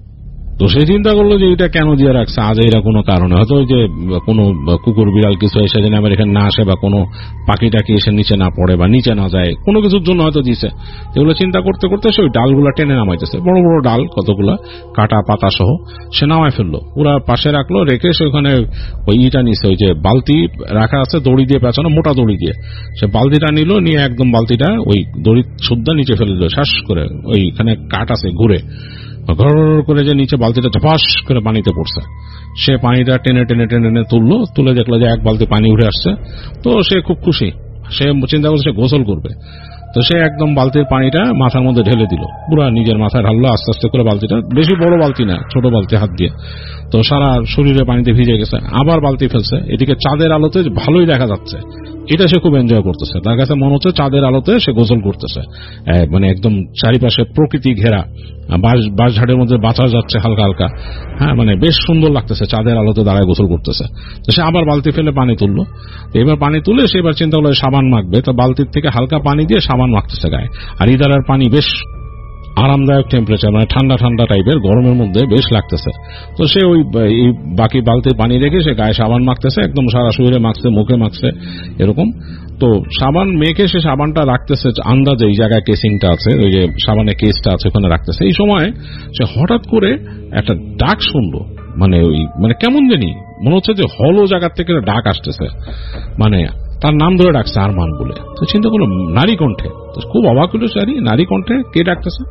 তো সে চিন্তা করলো যে এটা কেন দিয়ে রাখছে, আজ এরা কোনো কারণে, হয়তো ওই যে কোনো কুকুর বিড়াল কিছু এসে যেন আমার এখানে না আসে, বা কোনো পাখি টাকি এসে নিচে না পড়ে বা নিচে না যায়, কোনো কিছুর জন্য হয়তো দিছে। এগুলো চিন্তা করতে করতে সে ওই ডালগুলা টেনে নামাইতেছে, বড় বড় ডাল কতগুলা কাটা পাতা সহ সে নামাই ফেললো, পুরা পাশে রাখলো, রেখে সে ওখানে ওই ইটা নিছে, ওই যে বালতি রাখা আছে দড়ি দিয়ে পেঁচানো, মোটা দড়ি দিয়ে সে বালতিটা নিল, নিয়ে একদম বালতিটা ওই দড়ি শুদ্ধা নিচে ফেলে দিল, শ্বাস করে ওইখানে কাট আছে ঘুরে ঘর করে যে নিচে বালতিটা ঝপাস করে পানিতে পড়ছে। সে পানিটা টেনে টেনে টেনে টেনে তুললো, তুলে দেখলো যে এক বালতি পানি উঠে আসছে। তো সে খুব খুশি, সে চিন্তা করছে সে গোসল করবে। তো সে একদম বালতির পানিটা মাথার মধ্যে ঢেলে দিল, পুরো নিজের মাথায় ঢাললো আস্তে আস্তে করে বালতিটা, বেশি বড় বালতি না, ছোট বালতি হাত দিয়ে। তো সারা শরীরে পানিতে ভিজে গেছে, আবার বালতি ফেলছে, এদিকে চাঁদের আলোতে ভালোই দেখা যাচ্ছে, এটা সে খুব এনজয় করতেছে। তার কাছে মনে হচ্ছে চাঁদের আলোতে সে গোসল করতেছে, মানে একদম চারিপাশে প্রকৃতি ঘেরা, বাঁশঝাড়ের মধ্যে বাঁচা যাচ্ছে হালকা হালকা, হ্যাঁ মানে বেশ সুন্দর লাগতেছে, চাঁদের আলোতে দাঁড়ায় গোসল করতেছে। তো সে আবার বালতি ফেলে পানি তুললো, এবার পানি তুলে সে এবার চিন্তা করলো সাবান মাখবে। তো বালতির থেকে হালকা পানি দিয়ে সাবান মাখতেছে গায়ে, আর ইদারার পানি বেশ আরামদায়ক টেম্পারেচার, মানে ঠান্ডা ঠান্ডা টাইপের, গরমের মধ্যে বেশ লাগতেছে। তো সে ওই বাকি বালতির পানি রেখে সে গায়ে সাবান মাখতেছে, একদম সারা শরীরে মাখছে, মুখে মাখছে এরকম। তো সাবান মেখে সে সাবানটা রাখতেছে আন্দাজে এই জায়গায় কেসিংটা আছে, ওই যে সাবানের কেসটা আছে ওখানে রাখতেছে। এই সময় সে হঠাৎ করে একটা ডাক শুনলো, মানে কেমন জানি মনে হচ্ছে যে হলো জায়গার থেকে ডাক আসতেছে, মানে তার নাম ধরে ডাকছে আরমান বলে। তো চিন্তা করলো নারী কণ্ঠে, খুব অবাক হলো, নারী কণ্ঠে কে ডাকতেছে,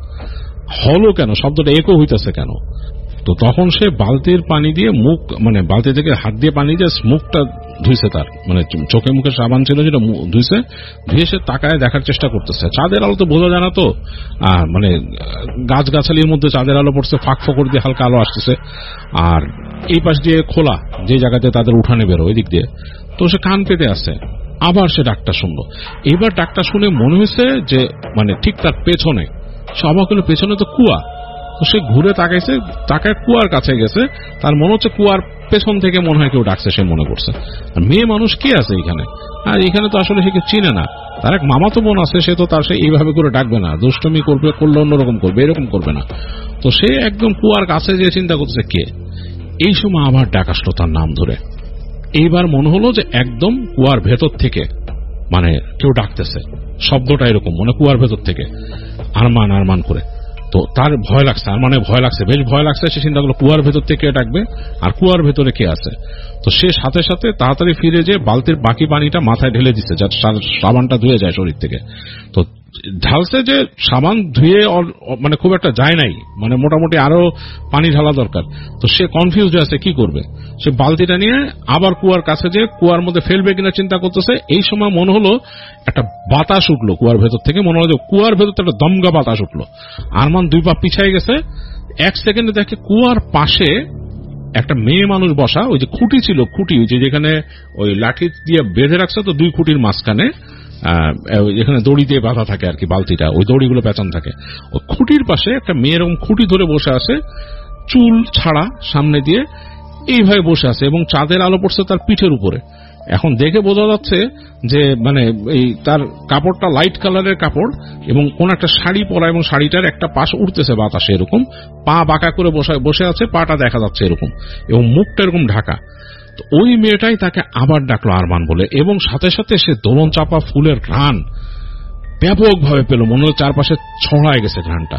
হলো কেন, শব্দটা একো হইতেছে কেন? তো তখন সে বালতির পানি দিয়ে মুখ, মানে বালতি থেকে হাত দিয়ে পানি দিয়ে মুখটা ধুইছে, তার মানে চোখে মুখে সাবান ছিল যেটা ধুইছে, ধুয়ে সে তাকায় দেখার চেষ্টা করতেছে। চাঁদের আলো তো বোঝা যায় না, তো মানে গাছগাছালির মধ্যে চাঁদের আলো পড়ছে, ফাঁক ফোকর দিয়ে হালকা আলো আসতেছে, আর এই পাশ দিয়ে খোলা যে জায়গাতে তাদের উঠানে বেরো ওই দিক দিয়ে। তো সে কান পেতে আছে, আবার সে ডাকটা শুনলো। এবার ডাকটা শুনে মনে হয়েছে যে মানে ঠিক তার পেছনে, সে অবাক হলো, পেছনে তো কুয়া। তো সে ঘুরে তাকাইছে, তাকায় কুয়ার কাছে গেছে, তার মনে হচ্ছে কুয়ার পেছন থেকে মনে হয় কেউ ডাকছে, সে মনে করছে। আর মেয়ে মানুষ কি আছে এখানে, আর এখানে তো আসলে সে কেউ চিনে না, তার এক মামাতো বোন আছে, সে তো তার সে এইভাবে করে ডাকবে না, দুষ্টমি করবে, করলে অন্যরকম করবে, এরকম করবে না। তো সে একদম কুয়ার কাছে যে চিন্তা করতেছে কে। এই সময় আবার ডাক আসলো তার নাম ধরে। এইবার মনে হলো যে একদম কুয়ার ভেতর থেকে মানে কেউ ডাকতেছে, শব্দটা এরকম, মানে কুয়ার ভেতর থেকে আরমান আরমান করে। তো তার ভয় লাগছে, আরমানের ভয় লাগছে, বেশ ভয় লাগছে। সে চিন্তা করলো কুয়ার ভেতর থেকে কে ডাকবে, আর কুয়ার ভেতরে কে আছে। তো সে সাথে সাথে তাড়াতাড়ি ফিরে যে বালতির বাকি পানিটা মাথায় ঢেলে দিচ্ছে, যাতে সাবানটা ধুয়ে যায় শরীর থেকে। তো ঢালছে যে সাবান ধুয়ে মানে খুব একটা যায় নাই, মানে মোটামুটি আরো পানি ঢালা দরকার। তো সে কনফিউজ আছে কি করবে। সে বালতিটা নিয়ে আবার কুয়ার কাছে যে কুয়ার মধ্যে ফেলবে কিনা চিন্তা করতেছে। এই সময় মনে হলো একটা বাতাস উঠলো কুয়ার ভেতর থেকে, মনে হলো যে কুয়ার ভেতর থেকে একটা দমকা বাতাস উঠলো। আরমান 2 পা পিছাই গেছে। 1 সেকেন্ডে দেখে কুয়ার পাশে একটা মেয়ে মানুষ বসা, ওই যে খুঁটি ছিল, খুঁটি ওই যে যেখানে ওই লাঠি দিয়ে বেঁধে রাখছে, তো 2 খুঁটির মাঝখানে এখানে দড়ি দিয়ে বাঁধা থাকে আর কি বালতিটা, ওই দড়িগুলো পেঁচান থাকে। ওই খুঁটির পাশে একটা মেয়ে এরকম খুঁটি ধরে বসে আছে, চুল ছাড়া সামনে দিয়ে এইভাবে বসে আছে, এবং চাঁদের আলো পড়ছে তার পিঠের উপরে। এখন দেখে বোঝা যাচ্ছে যে মানে এই তার কাপড়টা লাইট কালারের কাপড়, এবং কোন একটা শাড়ি পরা, এবং শাড়িটার একটা পাশ উঠতেছে বাতাসে, এরকম পা বাঁকা করে বসে আছে, পাটা দেখা যাচ্ছে এরকম, এবং মুখটা এরকম ঢাকা। ওই মেয়েটাই তাকে আবার ডাকলো আরমান বলে, এবং সাথে সাথে সে দোলন চাপা ফুলের ঘ্রাণ ব্যাপকভাবে পেল, মনে হলো চারপাশে ছড়ায় গেছে ঘ্রাণটা।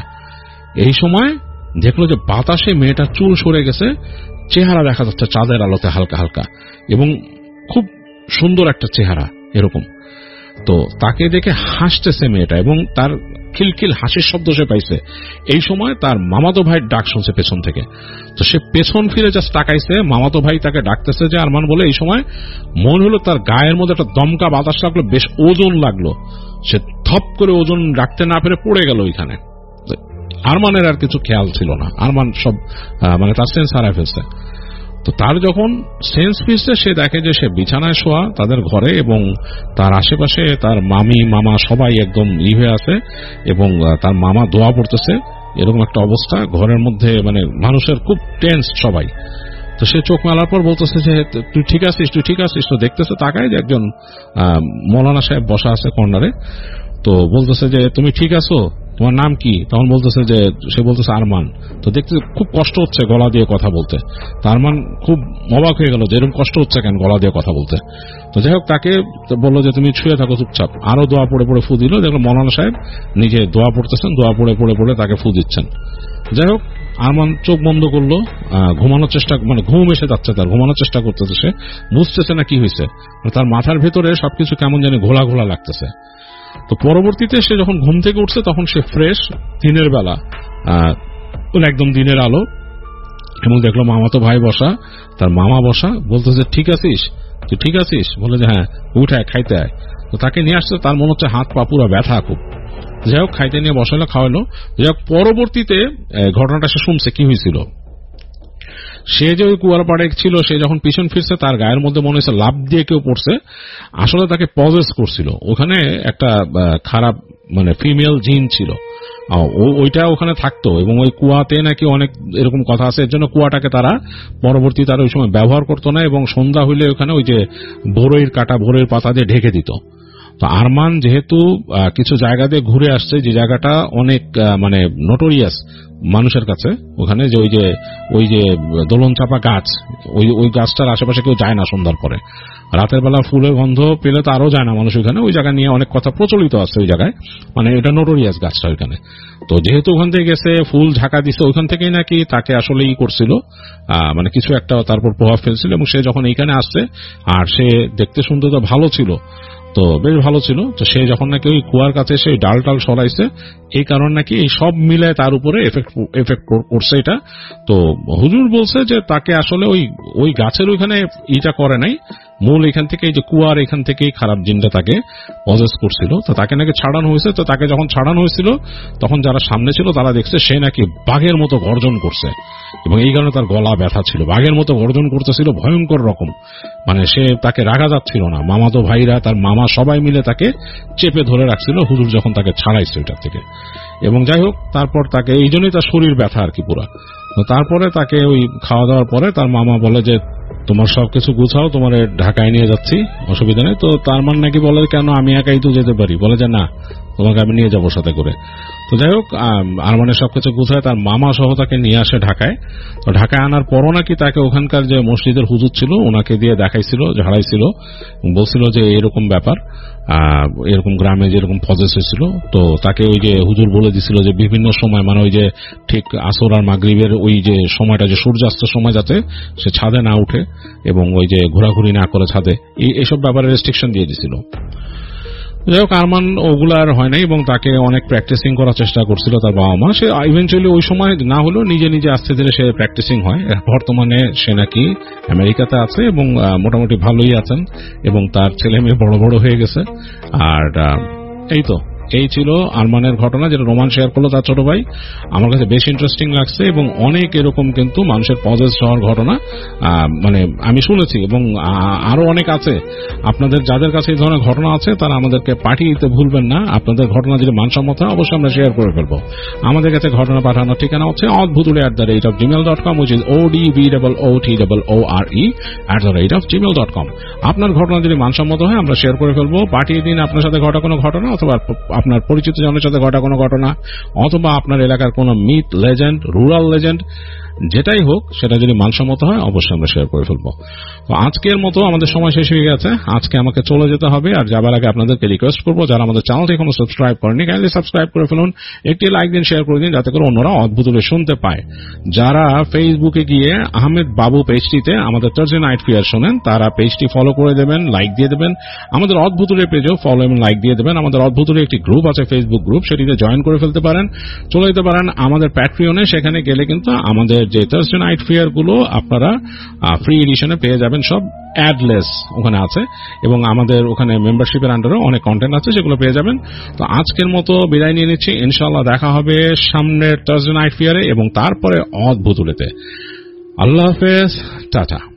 এই সময় দেখলো যে বাতাসে মেয়েটার চুল সরে গেছে, চেহারা দেখা যাচ্ছে চাঁদের আলোতে হালকা হালকা, এবং খুব সুন্দর একটা চেহারা এরকম। তো তাকে দেখে হাসতেছে মেয়েটা, এবং তার খিলখিল হাসির শব্দ সে পাইছে। এই সময় তার মামাতো ভাইয়ের ডাক শুনছে পেছন থেকে। তো সে পেছন ফিরে জাস্ট তাকাইছে, মামাতো ভাই তাকে ডাকতেছে যে আরমান বলে। এই সময় মনে হলো তার গায়ের মধ্যে একটা দমকা বাতাস লাগলো, বেশ ওজন লাগলো। সে থপ করে ওজন রাখতে না পেরে পড়ে গেল ওইখানে। আরমানের আর কিছু খেয়াল ছিল না, আরমান সব মানে তার সেন্স হারায় ফেলছে। তো তার যখন সেন্স ফিরছে, সে দেখে যে সে বিছানায় শোয়া তাদের ঘরে, এবং তার আশেপাশে তার মামি মামা সবাই একদম লিভে আছে, এবং তার মামা দোয়া পড়তেছে, এরকম একটা অবস্থা ঘরের মধ্যে, মানে মানুষের খুব টেন্স সবাই। তো সে চোখ মেলার পর বলতেছে যে তুই ঠিক আছিস, তুই ঠিক আছিস। তো দেখতেছে তাকায় যে একজন মৌলানা সাহেব বসা আছে কর্নারে। তো বলতেছে যে তুমি ঠিক আছো, তোমার নাম কি? তখন বলতেছে যে সে বলতেছে আরমান। তো দেখতে খুব কষ্ট হচ্ছে গলা দিয়ে কথা বলতে। তো আরমান খুব অবাক হয়ে গেল যে এরকম কষ্ট হচ্ছে কেন গলা দিয়ে কথা বলতে। তো যাই হোক, তাকে বললো যে তুমি শুয়ে থাকো চুপচাপ। আরো দোয়া পড়ে পড়ে ফু দিল। দেখলো মৌলানা সাহেব নিজে দোয়া পড়তেছেন, দোয়া পড়ে পড়ে পড়ে তাকে ফু দিচ্ছেন। যাই হোক, আরমান চোখ বন্ধ করলো, ঘুমানোর চেষ্টা, মানে ঘুম এসে যাচ্ছে তার, ঘুমানোর চেষ্টা করতেছে। সে বুঝতেছে না কি হয়েছে, তার মাথার ভেতরে সবকিছু কেমন জানি ঘোলা ঘোলা লাগতেছে। তো পরবর্তীতে সে যখন ঘুম থেকে উঠছে তখন সে ফ্রেশ, দিনের বেলা, একদম দিনের আলো, এবং দেখলো মামাতো ভাই বসা, তার মামা বসা। বলতেছে ঠিক আছিস, তুই ঠিক আছিস? বলে যে হ্যাঁ, উঠায় খাইতে আয়। তো তাকে নিয়ে আসছে, তার মনে হচ্ছে হাত পা পুরো ব্যথা খুব। যাই হোক, খাইতে নিয়ে বসালো, খাওয়ালো। যাই হোক, পরবর্তীতে ঘটনাটা সে শুনছে কি হয়েছিল। সে যে ওই কুয়ার পাড়ে ছিল, সে যখন পিছন ফিরছে তার গায়ের মধ্যে মনে হচ্ছে লাফ দিয়ে কেউ পড়ছে। আসলে তাকে পজেস করছিল। ওখানে একটা খারাপ মানে ফিমেল জিন ছিল, ওইটা ওখানে থাকতো, এবং ওই কুয়াতে নাকি অনেক এরকম কথা আছে। এর জন্য কুয়াটাকে তারা পরবর্তী তারা ওই সময় ব্যবহার করতো না, এবং সন্ধ্যা হইলে ওখানে ওই যে বরইয়ের কাটা, বরইয়ের পাতা দিয়ে ঢেকে দিত। তো আরমান যেহেতু কিছু জায়গা দিয়ে ঘুরে আসছে, যে জায়গাটা অনেক মানে নোটোরিয়াস মানুষের কাছে, ওখানে যে ওই যে দোলন চাপা গাছ, ওই গাছটার আশেপাশে কেউ যায় না সন্ধ্যার পরে। রাতের বেলা ফুলের গন্ধ পেলে তো আরো যায় না মানুষ ওইখানে। ওই জায়গা নিয়ে অনেক কথা প্রচলিত আছে ওই জায়গায়, মানে এটা নোটোরিয়াস গাছটা ওইখানে। তো যেহেতু ওখান থেকে গেছে, ফুল ঝাঁকা দিছে, ওইখান থেকেই নাকি তাকে আসলে করছিল, মানে কিছু একটা তারপর প্রভাব ফেলছিল। এবং সে যখন এইখানে আসছে, আর সে দেখতে শুনতে তো ভালো ছিল, তো বেশ ভালো ছিল। তো সে যখন নাকি ওই কুয়ার কাছে সেই ডাল টাল সরাইছে, এই কারণ নাকি এই সব মিলায় তার উপরে এফেক্ট করছে এটা। তো হুজুর বলছে যে তাকে আসলে ওই গাছের ওইখানে ইটা করে নাই, মূল এখান থেকে এই যে কুয়ার এখান থেকেই খারাপ জিনটা তাকে পজেস করছিল। তো তাকে নাকি ছাড়ানো হয়েছে। তো তাকে যখন ছাড়ানো হয়েছিল তখন যারা সামনে ছিল তারা দেখছে সে নাকি বাঘের মতো গর্জন করছে, এবং এই কারণে তার গলা ব্যথা ছিল, বাঘের মতো গর্জন করতেছিল ভয়ঙ্কর রকম। মানে সে তাকে রাখা যাচ্ছিল না, মামাতো ভাইরা তার মামা সবাই মিলে তাকে চেপে ধরে রাখছিল হুজুর যখন তাকে ছাড়াইছে ওইটার থেকে। এবং যাই হোক, তারপর তাকে এই জন্যই তার শরীর ব্যথা আর কি পুরা। তো তারপরে তাকে ওই খাওয়া দাওয়ার পরে তার মামা বলে যে তোমার সবকিছু গুছাও, তোমার ঢাকায় নিয়ে যাচ্ছি, অসুবিধা নেই। তো তার মান নাকি বলে কেন, আমি একাই তো যেতে পারি। বলে যে না, তোমাকে আমি নিয়ে যাবো সাথে করে। তো যাই হোক, আরমানের সবকিছু গুছায় তার মামা সহ তাকে নিয়ে আসে ঢাকায়। তো ঢাকায় আনার পরও নাকি তাকে ওখানকার যে মসজিদের হুজুর ছিল ওনাকে দিয়ে দেখাইছিল, ঝাড়াইছিল, বলছিল যে এরকম ব্যাপার, এরকম গ্রামে যেরকম পজেস হয়েছিল। তো তাকে ওই যে হুজুর বলে দিছিল যে বিভিন্ন সময়, মানে ওই যে ঠিক আসর আর মাগরিবের ওই যে সময়টা, যে সূর্যাস্তের সময় যাতে সে ছাদে না উঠে এবং ওই যে ঘোরাঘুরি না করে ছাদে, এইসব ব্যাপারে রেস্ট্রিকশন দিয়ে দিছিল। যাই হোক, আরমান ওগুলো আর হয় নাই এবং তাকে অনেক প্র্যাকটিসিং করার চেষ্টা করছিল তার বাবা মা। সে ইভেন্চুয়ালি ওই সময় না হলেও নিজে নিজে আস্তে ধীরে সে প্র্যাকটিসিং হয়। বর্তমানে সে নাকি আমেরিকাতে আছে এবং মোটামুটি ভালোই আছেন, এবং তার ছেলে মেয়ে বড় বড় হয়ে গেছে। আর এই ছিল আরমানের ঘটনা, যেটা রোমান শেয়ার করলো তার ছোট ভাই। আমার কাছে বেশ ইন্টারেস্টিং লাগছে, এবং অনেক এরকম কিন্তু মানুষের পজেস হওয়ার ঘটনা মানে আমি শুনেছি, এবং আরো অনেক আছে। আপনাদের যাদের কাছে এই ধরনের ঘটনা আছে তারা আমাদেরকে পাঠিয়ে দিতে ভুলবেন না। আপনাদের ঘটনা যদি মানসম্মত হয় অবশ্যই আমরা শেয়ার করে ফেলবো। আমাদের কাছে ঘটনা পাঠানোর ঠিকানা হচ্ছে odbhutule@gmail.com, which is odbhutore@gmail.com। আপনার ঘটনা যদি মানসম্মত হয় আমরা শেয়ার করে ফেলবো। পাঠিয়ে দিন আপনার সাথে ঘটা কোনো ঘটনা, অথবা আপনার পরিচিত জনের সাথে ঘটা কোনো ঘটনা, অথবা আপনার এলাকার কোনো মিথ, লেজেন্ড, রুরাল লেজেন্ড, যেটাই হোক সেটা যদি মানসম্মত হয় অবশ্যই আমরা শেয়ার করে ফেলবো। তো আজকের মতো আমাদের সময় শেষ হয়ে গেছে, আজকে আমাকে চলে যেতে হবে। আর যাবার আগে আপনাদেরকে রিকোয়েস্ট করবো, যারা আমাদের চ্যানেলটি এখনো সাবস্ক্রাইব করেনি, কাইন্ডলি সাবস্ক্রাইব করে ফেলুন, একটি লাইক দিন, শেয়ার করে দিন, যাতে করে অন্যরা অদ্ভুতুলে শুনতে পায়। যারা ফেসবুকে গিয়ে আহমেদ বাবু পেজটিতে আমাদের থার্সডে নাইট ফিয়ার শোনেন, তারা পেজটি ফলো করে দেবেন, লাইক দিয়ে দেবেন। আমাদের অদ্ভুতুলের পেজেও ফলো এবং লাইক দিয়ে দেবেন। আমাদের অদ্ভুতুলের একটি গ্রুপ আছে, ফেসবুক গ্রুপ, সেটিতে জয়েন করে ফেলতে পারেন। চলে যেতে পারেন আমাদের প্যাট্রিয়নে, সেখানে গেলে কিন্তু আমাদের যে থার্সডে নাইট ফিয়ার গুলো আপনারা ফ্রি এডিশনে পেয়ে যাবেন, সব অ্যাডলেস ওখানে আছে, এবং আমাদের ওখানে মেম্বারশিপের আন্ডারও অনেক কন্টেন্ট আছে, সেগুলো পেয়ে যাবেন। তো আজকের মতো বিদায় নিয়ে নিচ্ছি, ইনশাআল্লাহ দেখা হবে সামনের থার্সডে নাইট ফিয়ারে এবং তারপরে অদ্ভুতুলেতে। আল্লাহ হাফেজ, টাটা।